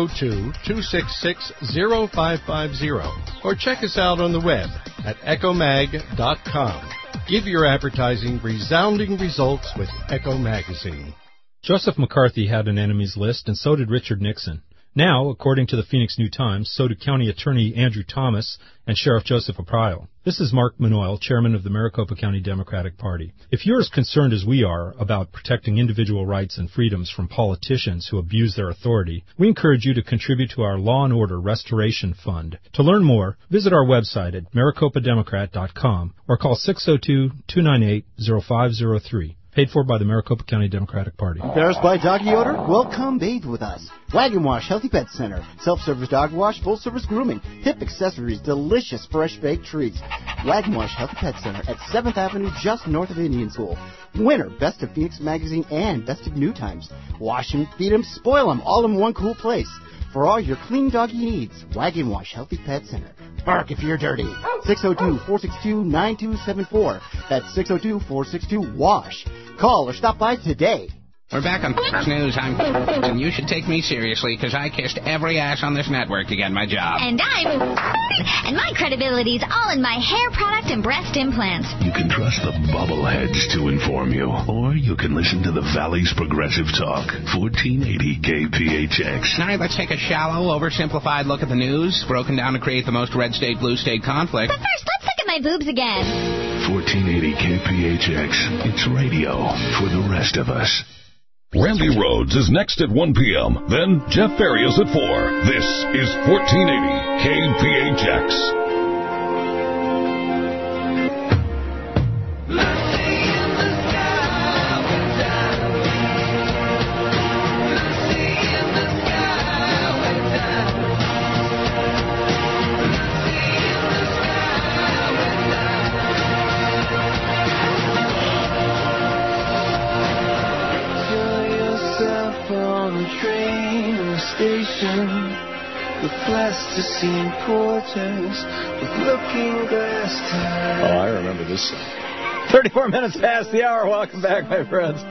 602-266-0550 or check us out on the web at echomag.com. Give your advertising resounding results with Echo Magazine. Joseph McCarthy had an enemies list, and so did Richard Nixon. Now, according to the Phoenix New-Times, so do County Attorney Andrew Thomas and Sheriff Joseph Aprile. This is Mark Manoyle, chairman of the Maricopa County Democratic Party. If you're as concerned as we are about protecting individual rights and freedoms from politicians who abuse their authority, we encourage you to contribute to our Law and Order Restoration Fund. To learn more, visit our website at maricopademocrat.com or call 602-298-0503. Paid for by the Maricopa County Democratic Party. Embarrassed by doggy odor? Well, come bathe with us. Wagon Wash Healthy Pet Center. Self-service dog wash, full-service grooming, hip accessories, delicious fresh baked treats. Wagon Wash Healthy Pet Center at 7th Avenue, just north of Indian School. Winner, Best of Phoenix Magazine and Best of New Times. Wash 'em, feed 'em, spoil 'em, all in one cool place. For all your clean doggy needs, Wagon Wash Healthy Pet Center. Bark if you're dirty. 602-462-9274. That's 602-462-WASH. Call or stop by today. We're back on Fox News. And you should take me seriously because I kissed every ass on this network to get my job. And my credibility's all in my hair product and breast implants. You can trust the bubbleheads to inform you, or you can listen to the Valley's Progressive Talk, 1480 KPHX. All right, let's take a shallow, oversimplified look at the news, broken down to create the most red state, blue state conflict. But first, let's look at my boobs again. 1480 KPHX. It's radio for the rest of us. Randy Rhodes is next at 1 p.m. Then Jeff Farias at 4. This is 1480 KPHX. Plasticine porters with looking glass tires. Oh, I remember this song. 34 minutes past the hour. Welcome back, my friends.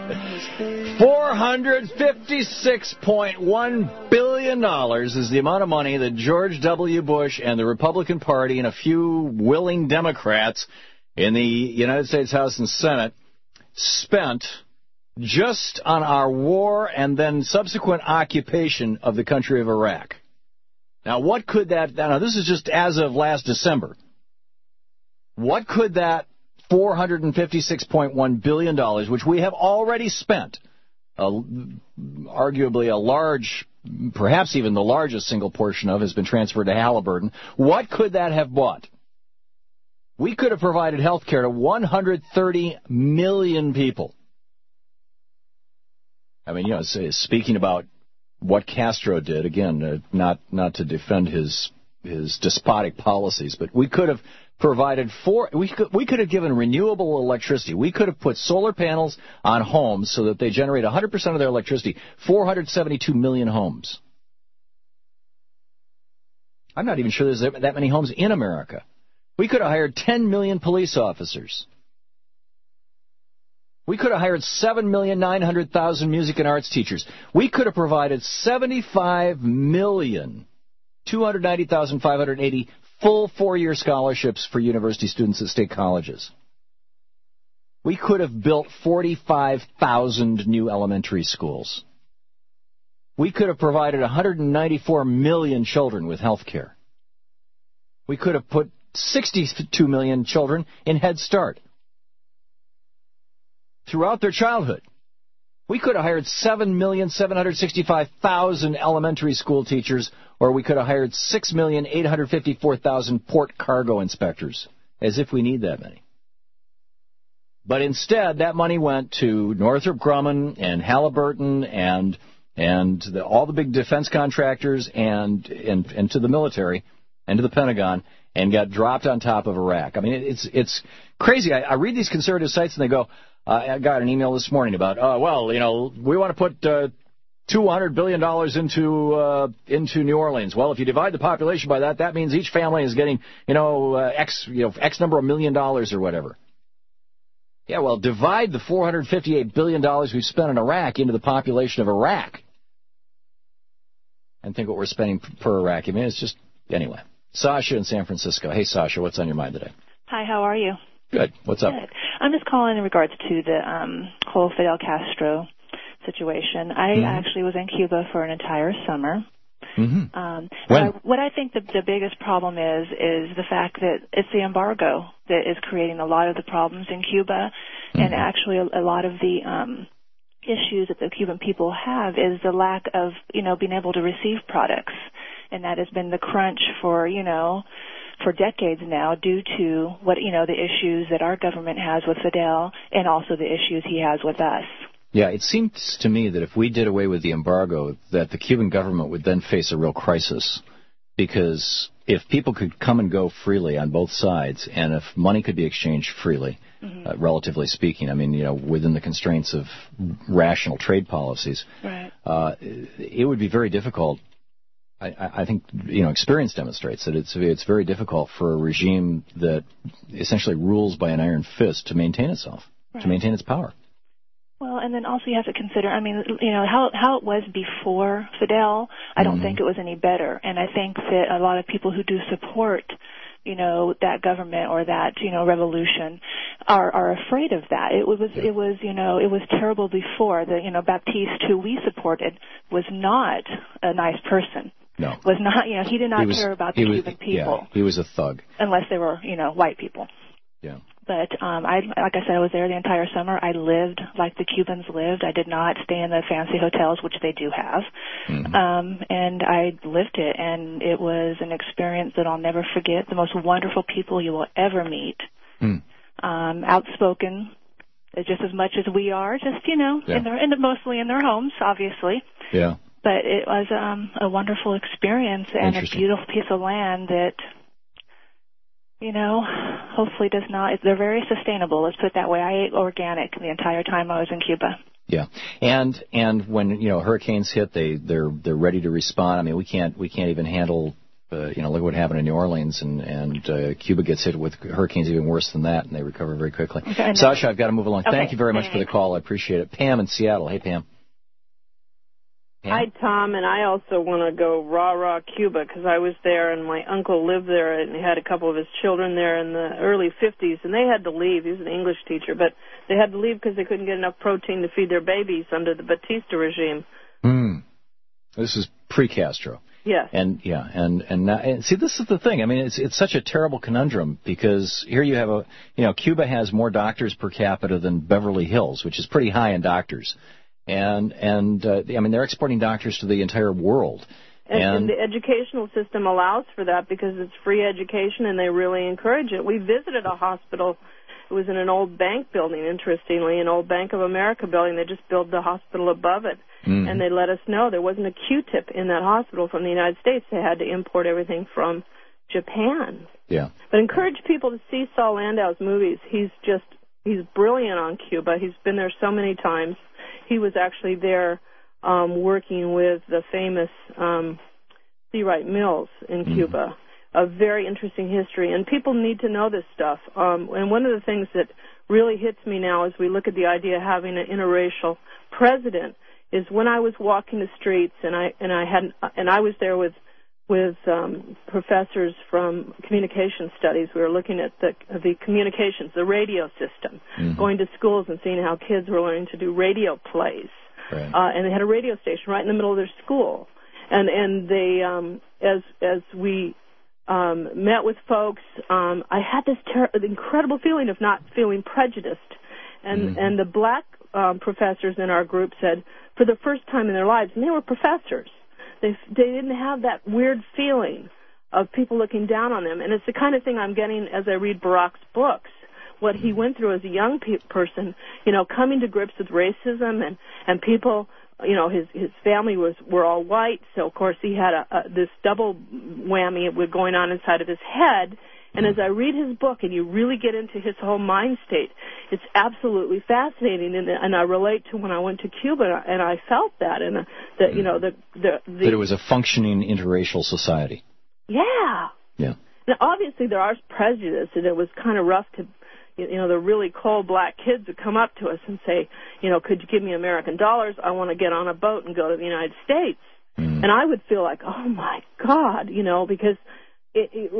$456.1 billion is the amount of money that George W. Bush and the Republican Party and a few willing Democrats in the United States House and Senate spent just on our war and then subsequent occupation of the country of Iraq. Now, what could that... Now, this is just as of last December. What could that $456.1 billion, which we have already spent, arguably a large, perhaps even the largest single portion of, has been transferred to Halliburton, what could that have bought? We could have provided health care to 130 million people. I mean, speaking about what Castro did, again, not to defend his despotic policies, but we could have provided we could have given renewable electricity. We could have put solar panels on homes so that they generate 100% of their electricity. 472 million homes. I'm not even sure there's that many homes in America. We could have hired 10 million police officers. We could have hired 7,900,000 music and arts teachers. We could have provided 75,290,580 full 4-year scholarships for university students at state colleges. We could have built 45,000 new elementary schools. We could have provided 194 million children with health care. We could have put 62 million children in Head Start throughout their childhood. We could have hired 7,765,000 elementary school teachers, or we could have hired 6,854,000 port cargo inspectors, as if we need that many. But instead, that money went to Northrop Grumman and Halliburton and all the big defense contractors and to the military and to the Pentagon, and got dropped on top of Iraq. I mean, it's crazy. I read these conservative sites and they go, I got an email this morning about, we want to put $200 billion into New Orleans. Well, if you divide the population by that means each family is getting, X number of $1 million or whatever. Yeah, well, divide the $458 billion we've spent in Iraq into the population of Iraq and think what we're spending per Iraqi. I mean, it's just, anyway. Sasha in San Francisco. Hey, Sasha, what's on your mind today? Hi, how are you? Good. What's up? Good. I'm just calling in regards to the whole Fidel Castro situation. I actually was in Cuba for an entire summer. What I think the biggest problem is the fact that it's the embargo that is creating a lot of the problems in Cuba, and actually a lot of the issues that the Cuban people have is the lack of, being able to receive products, and that has been the crunch for decades now due to what, the issues that our government has with Fidel and also the issues he has with us. Yeah, it seems to me that if we did away with the embargo, that the Cuban government would then face a real crisis, because if people could come and go freely on both sides, and if money could be exchanged freely, relatively speaking, I mean, within the constraints of rational trade policies, right. It would be very difficult. I think, experience demonstrates that it's very difficult for a regime that essentially rules by an iron fist to maintain itself, to maintain its power. Well, and then also you have to consider, how it was before Fidel, I don't think it was any better. And I think that a lot of people who do support, that government or that, revolution are afraid of that. It was terrible before. Baptiste, who we supported, was not a nice person. No. Was not, he did not care about the Cuban people. Yeah, he was a thug. Unless they were, white people. Yeah. But like I said, I was there the entire summer. I lived like the Cubans lived. I did not stay in the fancy hotels, which they do have. And I lived it, and it was an experience that I'll never forget. The most wonderful people you will ever meet. Outspoken, just as much as we are, just, mostly in their homes, obviously. Yeah. But it was a wonderful experience and a beautiful piece of land that, hopefully does not. They're very sustainable. Let's put it that way. I ate organic the entire time I was in Cuba. Yeah, and when hurricanes hit, they're ready to respond. I mean, we can't even handle. Look what happened in New Orleans, and Cuba gets hit with hurricanes even worse than that, and they recover very quickly. Okay, Sasha, I've got to move along. Okay, Thank you very much for the call. I appreciate it. Pam in Seattle. Hey, Pam. Hi, Tom, and I also want to go rah-rah Cuba because I was there and my uncle lived there and he had a couple of his children there in the early 50s, and they had to leave. He was an English teacher, but they had to leave because they couldn't get enough protein to feed their babies under the Batista regime. This is pre-Castro. Yes. And see, this is the thing. I mean, it's such a terrible conundrum because here you have Cuba has more doctors per capita than Beverly Hills, which is pretty high in doctors. And they're exporting doctors to the entire world. And the educational system allows for that because it's free education, and they really encourage it. We visited a hospital. It was in an old bank building, interestingly, an old Bank of America building. They just built the hospital above it. And they let us know there wasn't a Q-tip in that hospital from the United States. They had to import everything from Japan. Yeah. But encourage people to see Saul Landau's movies. He's brilliant on Cuba. He's been there so many times. He was actually there working with the famous C. Wright Mills in Cuba. A very interesting history, and people need to know this stuff. And one of the things that really hits me now as we look at the idea of having an interracial president is when I was walking the streets, and I was there with professors from communication studies. We were looking at the communications, the radio system, going to schools and seeing how kids were learning to do radio plays. Right. And they had a radio station right in the middle of their school. And they, as we met with folks, I had this incredible feeling of not feeling prejudiced. And the black professors in our group said for the first time in their lives, and they were professors, they didn't have that weird feeling of people looking down on them. And it's the kind of thing I'm getting as I read Barack's books, what he went through as a young person, coming to grips with racism and people, his family were all white, so of course he had this double whammy going on inside of his head. And as I read his book and you really get into his whole mind state, it's absolutely fascinating. And I relate to when I went to Cuba, and I felt that. And that it was a functioning interracial society. Yeah. Yeah. Now, obviously there are prejudice, and it was kind of rough to, the really cold black kids would come up to us and say, could you give me American dollars? I want to get on a boat and go to the United States. And I would feel like, oh my God, because it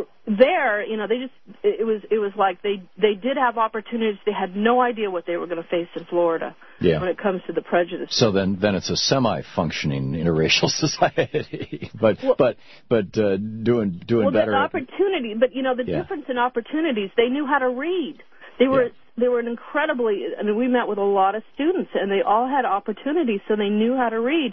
was like they did have opportunities. They had no idea what they were going to face in Florida when it comes to the prejudice. So then it's a semi-functioning interracial society, but doing well, better. Well, opportunity, but the difference in opportunities, they knew how to read. They were an incredibly. I mean, we met with a lot of students, and they all had opportunities, so they knew how to read.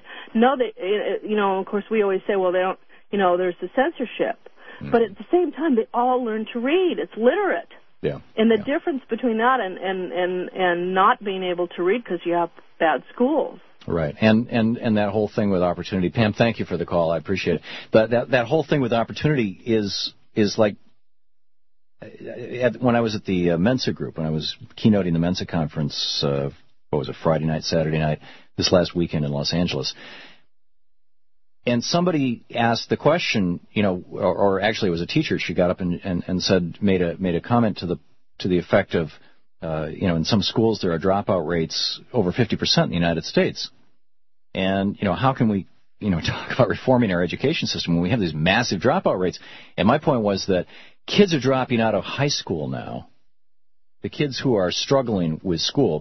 Of course, we always say, well, they don't. There's the censorship. But at the same time, they all learn to read. It's literate. Yeah. And the difference between that and not being able to read because you have bad schools. Right. And that whole thing with opportunity. Pam, thank you for the call. I appreciate it. That whole thing with opportunity is like when I was at the Mensa group, when I was keynoting the Mensa conference, Friday night, Saturday night, this last weekend in Los Angeles. And somebody asked the question, or actually it was a teacher. She got up and said, made a comment to the effect of, in some schools there are dropout rates over 50% in the United States. And, how can we, talk about reforming our education system when we have these massive dropout rates? And my point was that kids are dropping out of high school now. The kids who are struggling with school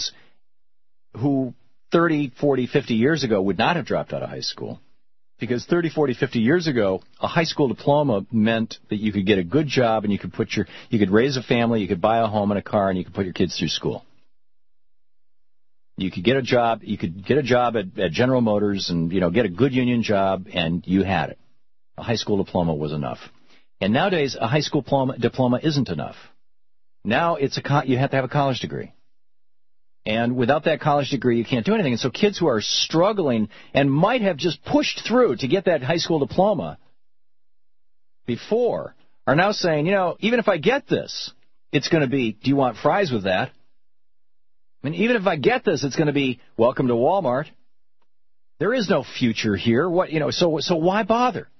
who 30, 40, 50 years ago would not have dropped out of high school. Because 30, 40, 50 years ago, a high school diploma meant that you could get a good job and you could raise a family, you could buy a home and a car, and you could put your kids through school. You could get a job. You could get a job at General Motors and get a good union job, and you had it. A high school diploma was enough. And nowadays, a high school diploma isn't enough. Now you have to have a college degree. And without that college degree, you can't do anything. And so kids who are struggling and might have just pushed through to get that high school diploma before are now saying, even if I get this, it's going to be, do you want fries with that? I mean, even if I get this, it's going to be, welcome to Walmart. There is no future here. So why bother?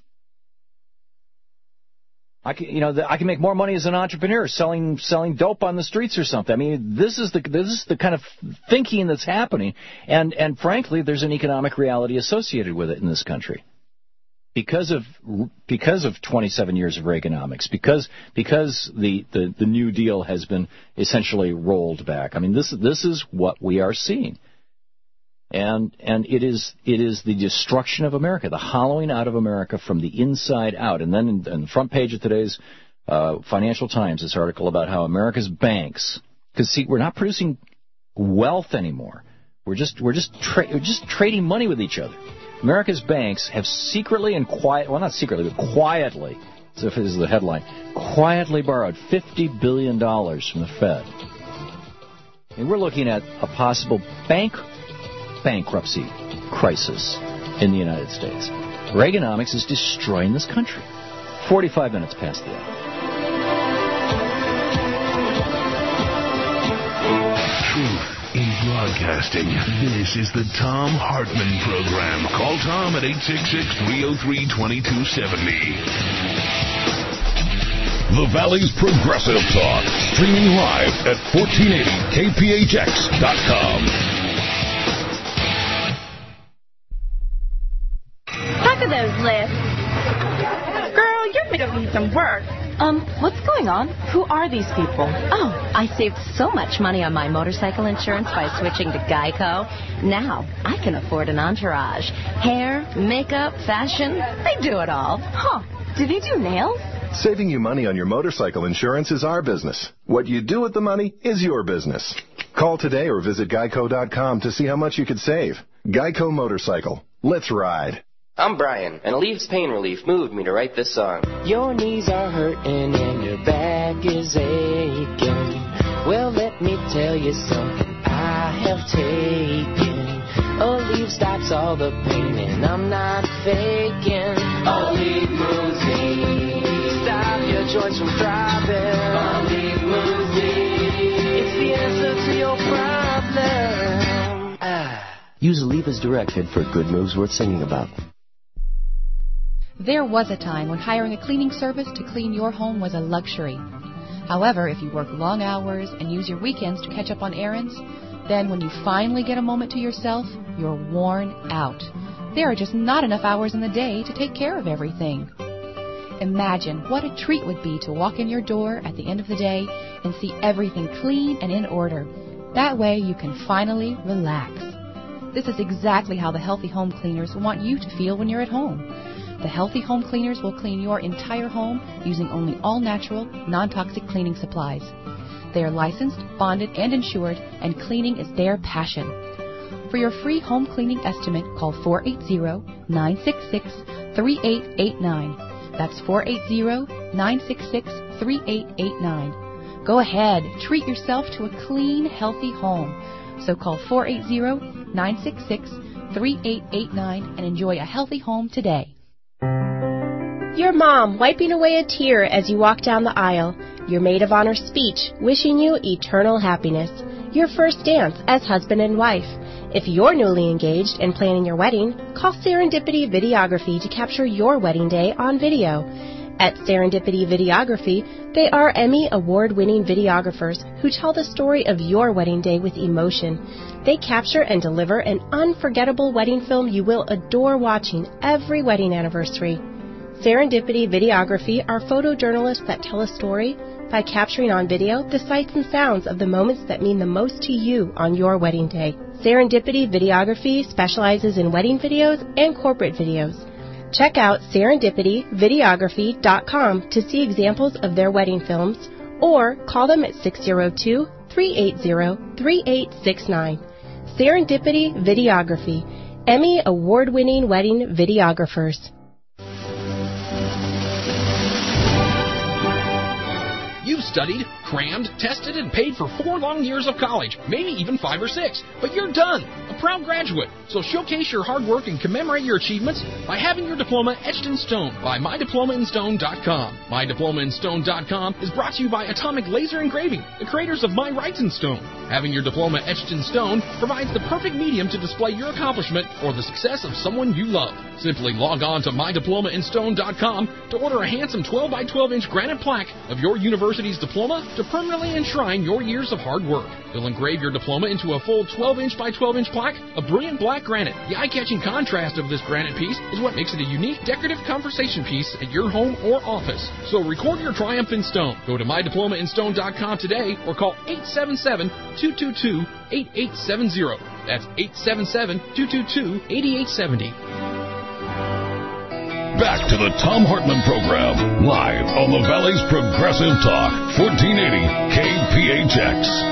I can make more money as an entrepreneur selling dope on the streets or something. I mean, this is the kind of thinking that's happening, and frankly, there's an economic reality associated with it in this country because of 27 years of Reaganomics, because the New Deal has been essentially rolled back. I mean, this is what we are seeing. And it is the destruction of America, the hollowing out of America from the inside out. And then on the front page of today's Financial Times, this article about how America's banks, because see, we're not producing wealth anymore. We're just trading money with each other. America's banks have secretly and not secretly, but quietly, as if this is the headline, quietly borrowed $50 billion from the Fed. And we're looking at a possible bankruptcy crisis in the United States. Reaganomics is destroying this country. 45 minutes past the hour. Truth in broadcasting. This is the Thom Hartmann Program. Call Tom at 866-303-2270. The Valley's Progressive Talk. Streaming live at 1480kphx.com. Look at those lists. Girl, you're going to need some work. What's going on? Who are these people? Oh, I saved so much money on my motorcycle insurance by switching to Geico. Now, I can afford an entourage. Hair, makeup, fashion, they do it all. Huh. Do they do nails? Saving you money on your motorcycle insurance is our business. What you do with the money is your business. Call today or visit Geico.com to see how much you could save. Geico Motorcycle. Let's ride. I'm Brian, and Alev's Pain Relief moved me to write this song. Your knees are hurting and your back is aching. Well, let me tell you something I have taken. Aleve stops all the pain and I'm not faking. Aleve moves me. Stop your joints from throbbing. Aleve moves me. It's the answer to your problem. Use Aleve as directed for good moves worth singing about. There was a time when hiring a cleaning service to clean your home was a luxury. However, if you work long hours and use your weekends to catch up on errands, then when you finally get a moment to yourself, you're worn out. There are just not enough hours in the day to take care of everything. Imagine what a treat would be to walk in your door at the end of the day and see everything clean and in order. That way you can finally relax. This is exactly how the Healthy Home Cleaners want you to feel when you're at home. The Healthy Home Cleaners will clean your entire home using only all-natural, non-toxic cleaning supplies. They are licensed, bonded, and insured, and cleaning is their passion. For your free home cleaning estimate, call 480-966-3889. That's 480-966-3889. Go ahead, treat yourself to a clean, healthy home. So call 480-966-3889 and enjoy a healthy home today. Your mom wiping away a tear as you walk down the aisle. Your maid of honor speech wishing you eternal happiness. Your first dance as husband and wife. If you're newly engaged and planning your wedding, call Serendipity Videography to capture your wedding day on video. At Serendipity Videography, they are Emmy award-winning videographers who tell the story of your wedding day with emotion. They capture and deliver an unforgettable wedding film you will adore watching every wedding anniversary. Serendipity Videography are photojournalists that tell a story by capturing on video the sights and sounds of the moments that mean the most to you on your wedding day. Serendipity Videography specializes in wedding videos and corporate videos. Check out serendipityvideography.com to see examples of their wedding films or call them at 602-380-3869. Serendipity Videography, Emmy award-winning wedding videographers. You've studied, crammed, tested, and paid for 4 long years of college, maybe even 5 or 6, but you're done, a proud graduate. So showcase your hard work and commemorate your achievements by having your diploma etched in stone by MyDiplomaInStone.com. MyDiplomaInStone.com is brought to you by Atomic Laser Engraving, the creators of My Writes in Stone. Having your diploma etched in stone provides the perfect medium to display your accomplishment or the success of someone you love. Simply log on to MyDiplomaInStone.com to order a handsome 12 by 12 inch granite plaque of your university's diploma to permanently enshrine your years of hard work. They'll engrave your diploma into a full 12 inch by 12 inch plaque of brilliant black granite. The eye-catching contrast of this granite piece is what makes it a unique decorative conversation piece at your home or office. So record your triumph in stone. Go to MyDiplomaInStone.com today or call 877-222-8870. That's 877-222-8870. Back to the Thom Hartmann Program, live on the Valley's Progressive Talk, 1480 KPHX.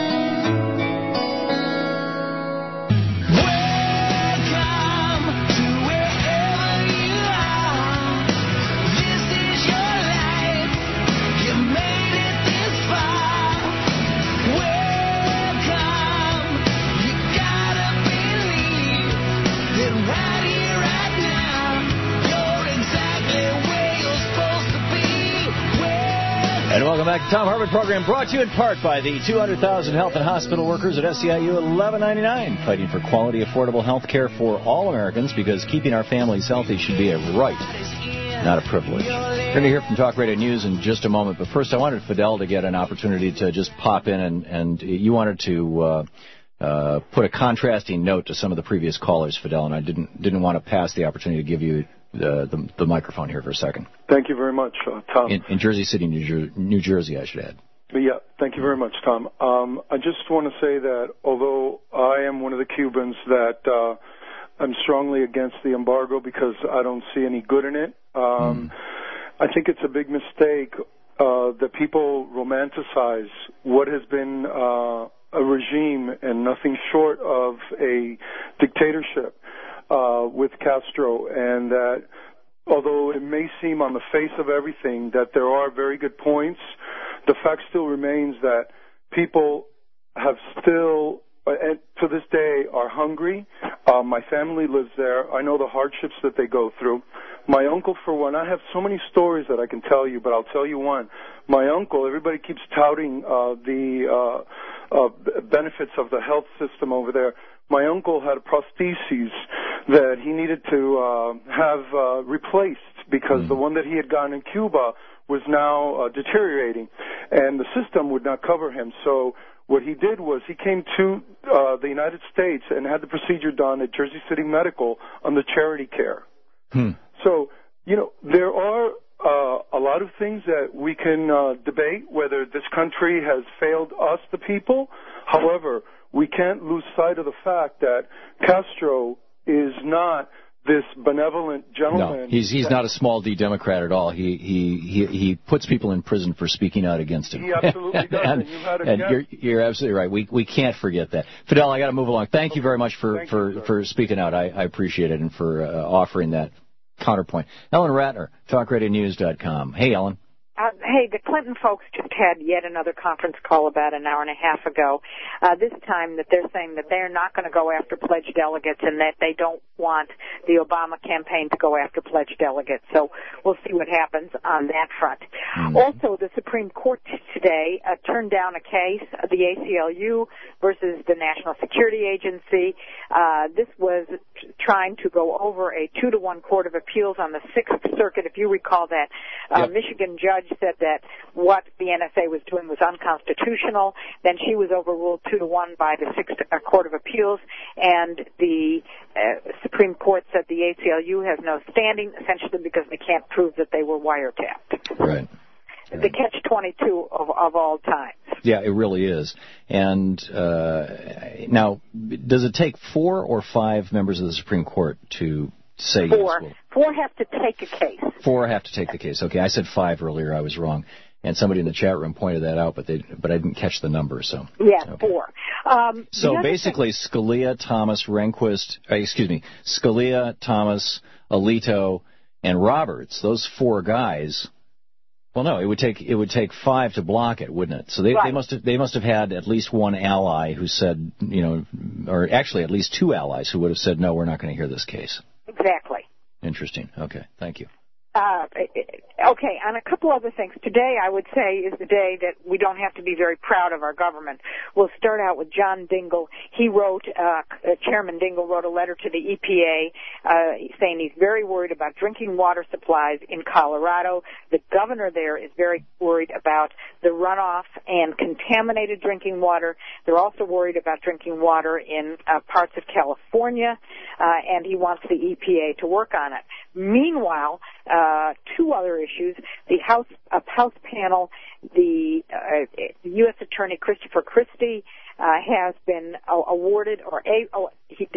And welcome back to Thom Hartmann Program, brought to you in part by the 200,000 health and hospital workers at SEIU 1199, fighting for quality, affordable health care for all Americans, because keeping our families healthy should be a right, not a privilege. We're going to hear from Talk Radio News in just a moment, but first I wanted Fidel to get an opportunity to just pop in, and you wanted to put a contrasting note to some of the previous callers, Fidel, and I didn't want to pass the opportunity to give you the microphone here for a second. Thank you very much, Tom. In Jersey City, New Jersey, I should add. Yeah, thank you very much, Tom. I just want to say that although I am one of the Cubans that I'm strongly against the embargo because I don't see any good in it, I think it's a big mistake that people romanticize what has been a regime and nothing short of a dictatorship with Castro, and that although it may seem on the face of everything that there are very good points, the fact still remains that people have still, and to this day, are hungry. My family lives there. I know the hardships that they go through. My uncle, for one, I have so many stories that I can tell you, but I'll tell you one. My uncle, everybody keeps touting the benefits of the health system over there. My uncle had a prosthesis that he needed to have replaced because the one that he had gotten in Cuba was now deteriorating, and the system would not cover him. So what he did was he came to the United States and had the procedure done at Jersey City Medical under charity care. So, there are a lot of things that we can debate, whether this country has failed us, the people. However, we can't lose sight of the fact that Castro is not this benevolent gentleman. No, he's not a small D Democrat at all. He puts people in prison for speaking out against him. He absolutely does. And you're absolutely right. We can't forget that. Fidel, I got to move along. Thank you very much for speaking out. I appreciate it, and for offering that counterpoint. Ellen Ratner, TalkRadioNews.com. Hey, Ellen. Hey, the Clinton folks just had yet another conference call about an hour and a half ago. This time that they're saying that they're not going to go after pledged delegates and that they don't want the Obama campaign to go after pledged delegates. So we'll see what happens on that front. Also, the Supreme Court today turned down a case, the ACLU versus the National Security Agency. This was trying to go over a 2-to-1 Court of Appeals on the Sixth Circuit. If you recall that, Michigan judge said that what the NSA was doing was unconstitutional. Then she was overruled 2-to-1 by the Sixth Court of Appeals, and the Supreme Court said the ACLU has no standing, essentially because they can't prove that they were wiretapped. Right. The catch-22 of all time. Yeah, it really is. And now, does it take 4 or 5 members of the Supreme Court to say yes? 4 have to take a case. 4 have to take the case. Okay, I said 5 earlier. I was wrong. And somebody in the chat room pointed that out, but I didn't catch the number. So yeah, okay. 4. So basically, Scalia, Thomas, Alito, and Roberts, those 4 guys. Well, no, it would take 5 to block it, wouldn't it? So they must have had at least one ally who said, or actually at least 2 allies who would have said, no, we're not going to hear this case. Exactly. Interesting. Okay, thank you. Okay, on a couple other things. Today, I would say, is the day that we don't have to be very proud of our government. We'll start out with John Dingell. He wrote, Chairman Dingell wrote a letter to the EPA saying he's very worried about drinking water supplies in Colorado. The governor there is very worried about the runoff and contaminated drinking water. They're also worried about drinking water in parts of California, and he wants the EPA to work on it. Meanwhile, 2 other issues. The House panel, the U.S. Attorney Christopher Christie has been awarded, or he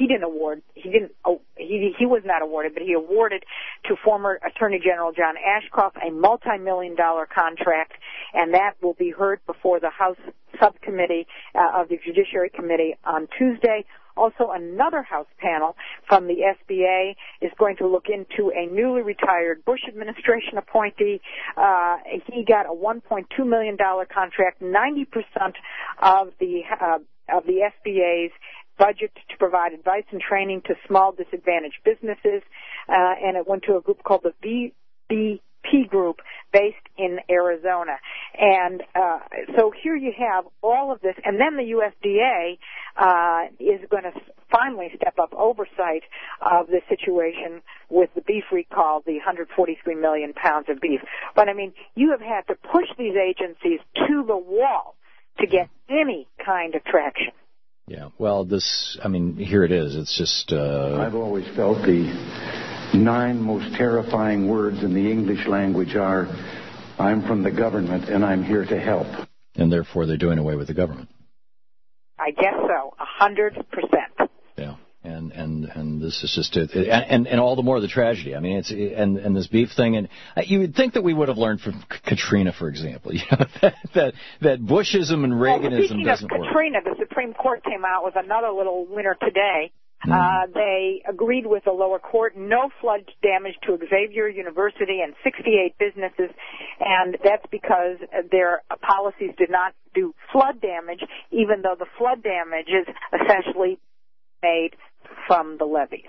was not awarded, but he awarded to former Attorney General John Ashcroft a multi-million-dollar contract, and that will be heard before the House subcommittee of the Judiciary Committee on Tuesday. Also, another House panel from the SBA is going to look into a newly retired Bush administration appointee. He got a $1.2 million contract, 90% of the SBA's budget to provide advice and training to small disadvantaged businesses, and it went to a group called the VBP Group based in Arizona. And so here you have all of this, and then the USDA is going to finally step up oversight of the situation with the beef recall, the 143 million pounds of beef. But, I mean, you have had to push these agencies to the wall to get any kind of traction. Yeah, well, here it is. It's just... I've always felt the 9 most terrifying words in the English language are, I'm from the government and I'm here to help. And therefore they're doing away with the government. I guess so, 100%. Yeah. And this is just it, and all the more the tragedy. I mean, it's and this beef thing, and you would think that we would have learned from Katrina, for example, that Bushism and Reaganism doesn't work. Katrina, the Supreme Court came out with another little winner today. They agreed with the lower court, no flood damage to Xavier University and 68 businesses, and that's because their policies did not do flood damage, even though the flood damage is essentially made from the levees.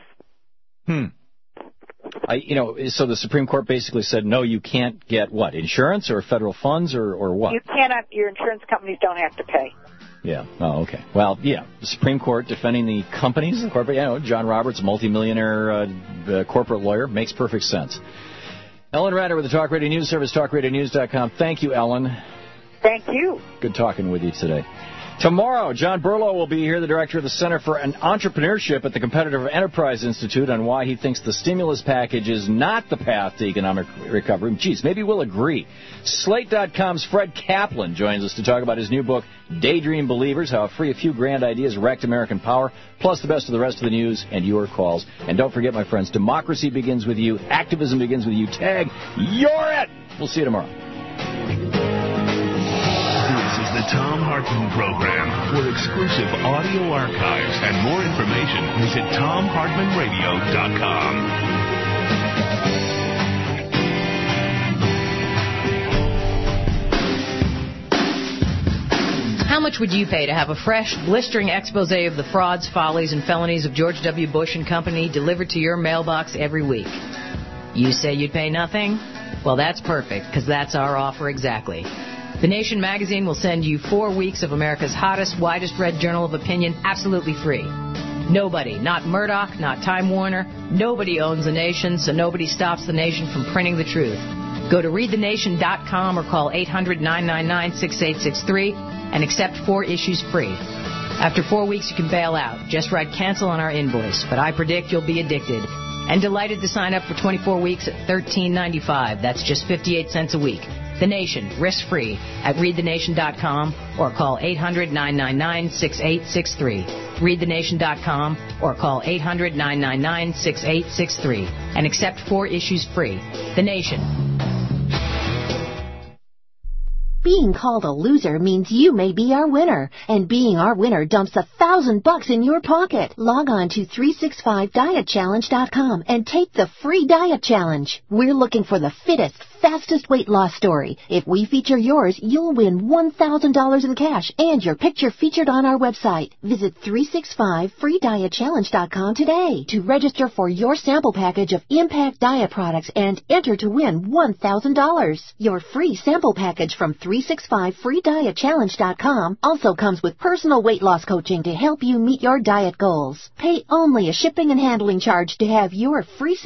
So the Supreme Court basically said, no, you can't get what, insurance or federal funds or what? You cannot, your insurance companies don't have to pay. Yeah. Oh, okay. Well, yeah, the Supreme Court defending the companies, the corporate, John Roberts, multimillionaire corporate lawyer, makes perfect sense. Ellen Ratter with the Talk Radio News Service, talkradionews.com. Thank you, Ellen. Thank you. Good talking with you today. Tomorrow, John Berlow will be here, the director of the Center for Entrepreneurship at the Competitive Enterprise Institute, on why he thinks the stimulus package is not the path to economic recovery. Geez, maybe we'll agree. Slate.com's Fred Kaplan joins us to talk about his new book, Daydream Believers, How a Few Grand Ideas Wrecked American Power, plus the best of the rest of the news and your calls. And don't forget, my friends, democracy begins with you. Activism begins with you. Tag, you're it! We'll see you tomorrow. The Thom Hartmann Program. For exclusive audio archives and more information, visit ThomHartmannRadio.com. How much would you pay to have a fresh, blistering expose of the frauds, follies, and felonies of George W. Bush and Company delivered to your mailbox every week? You say you'd pay nothing? Well, that's perfect, because that's our offer exactly. The Nation magazine will send you 4 weeks of America's hottest, widest read journal of opinion absolutely free. Nobody, not Murdoch, not Time Warner, nobody owns the Nation, so nobody stops the Nation from printing the truth. Go to readthenation.com or call 800-999-6863 and accept 4 issues free. After 4 weeks, you can bail out. Just write cancel on our invoice, but I predict you'll be addicted. And delighted to sign up for 24 weeks at $13.95. That's just 58 cents a week. The Nation, risk-free, at readthenation.com or call 800-999-6863. Readthenation.com or call 800-999-6863 and accept 4 issues free. The Nation. Being called a loser means you may be our winner, and being our winner dumps $1,000 in your pocket. Log on to 365dietchallenge.com and take the free diet challenge. We're looking for the fittest, fastest weight loss story. If we feature yours, you'll win $1,000 in cash and your picture featured on our website. Visit 365freedietchallenge.com today to register for your sample package of Impact Diet products and enter to win $1,000. Your free sample package from 365freedietchallenge.com also comes with personal weight loss coaching to help you meet your diet goals. Pay only a shipping and handling charge to have your free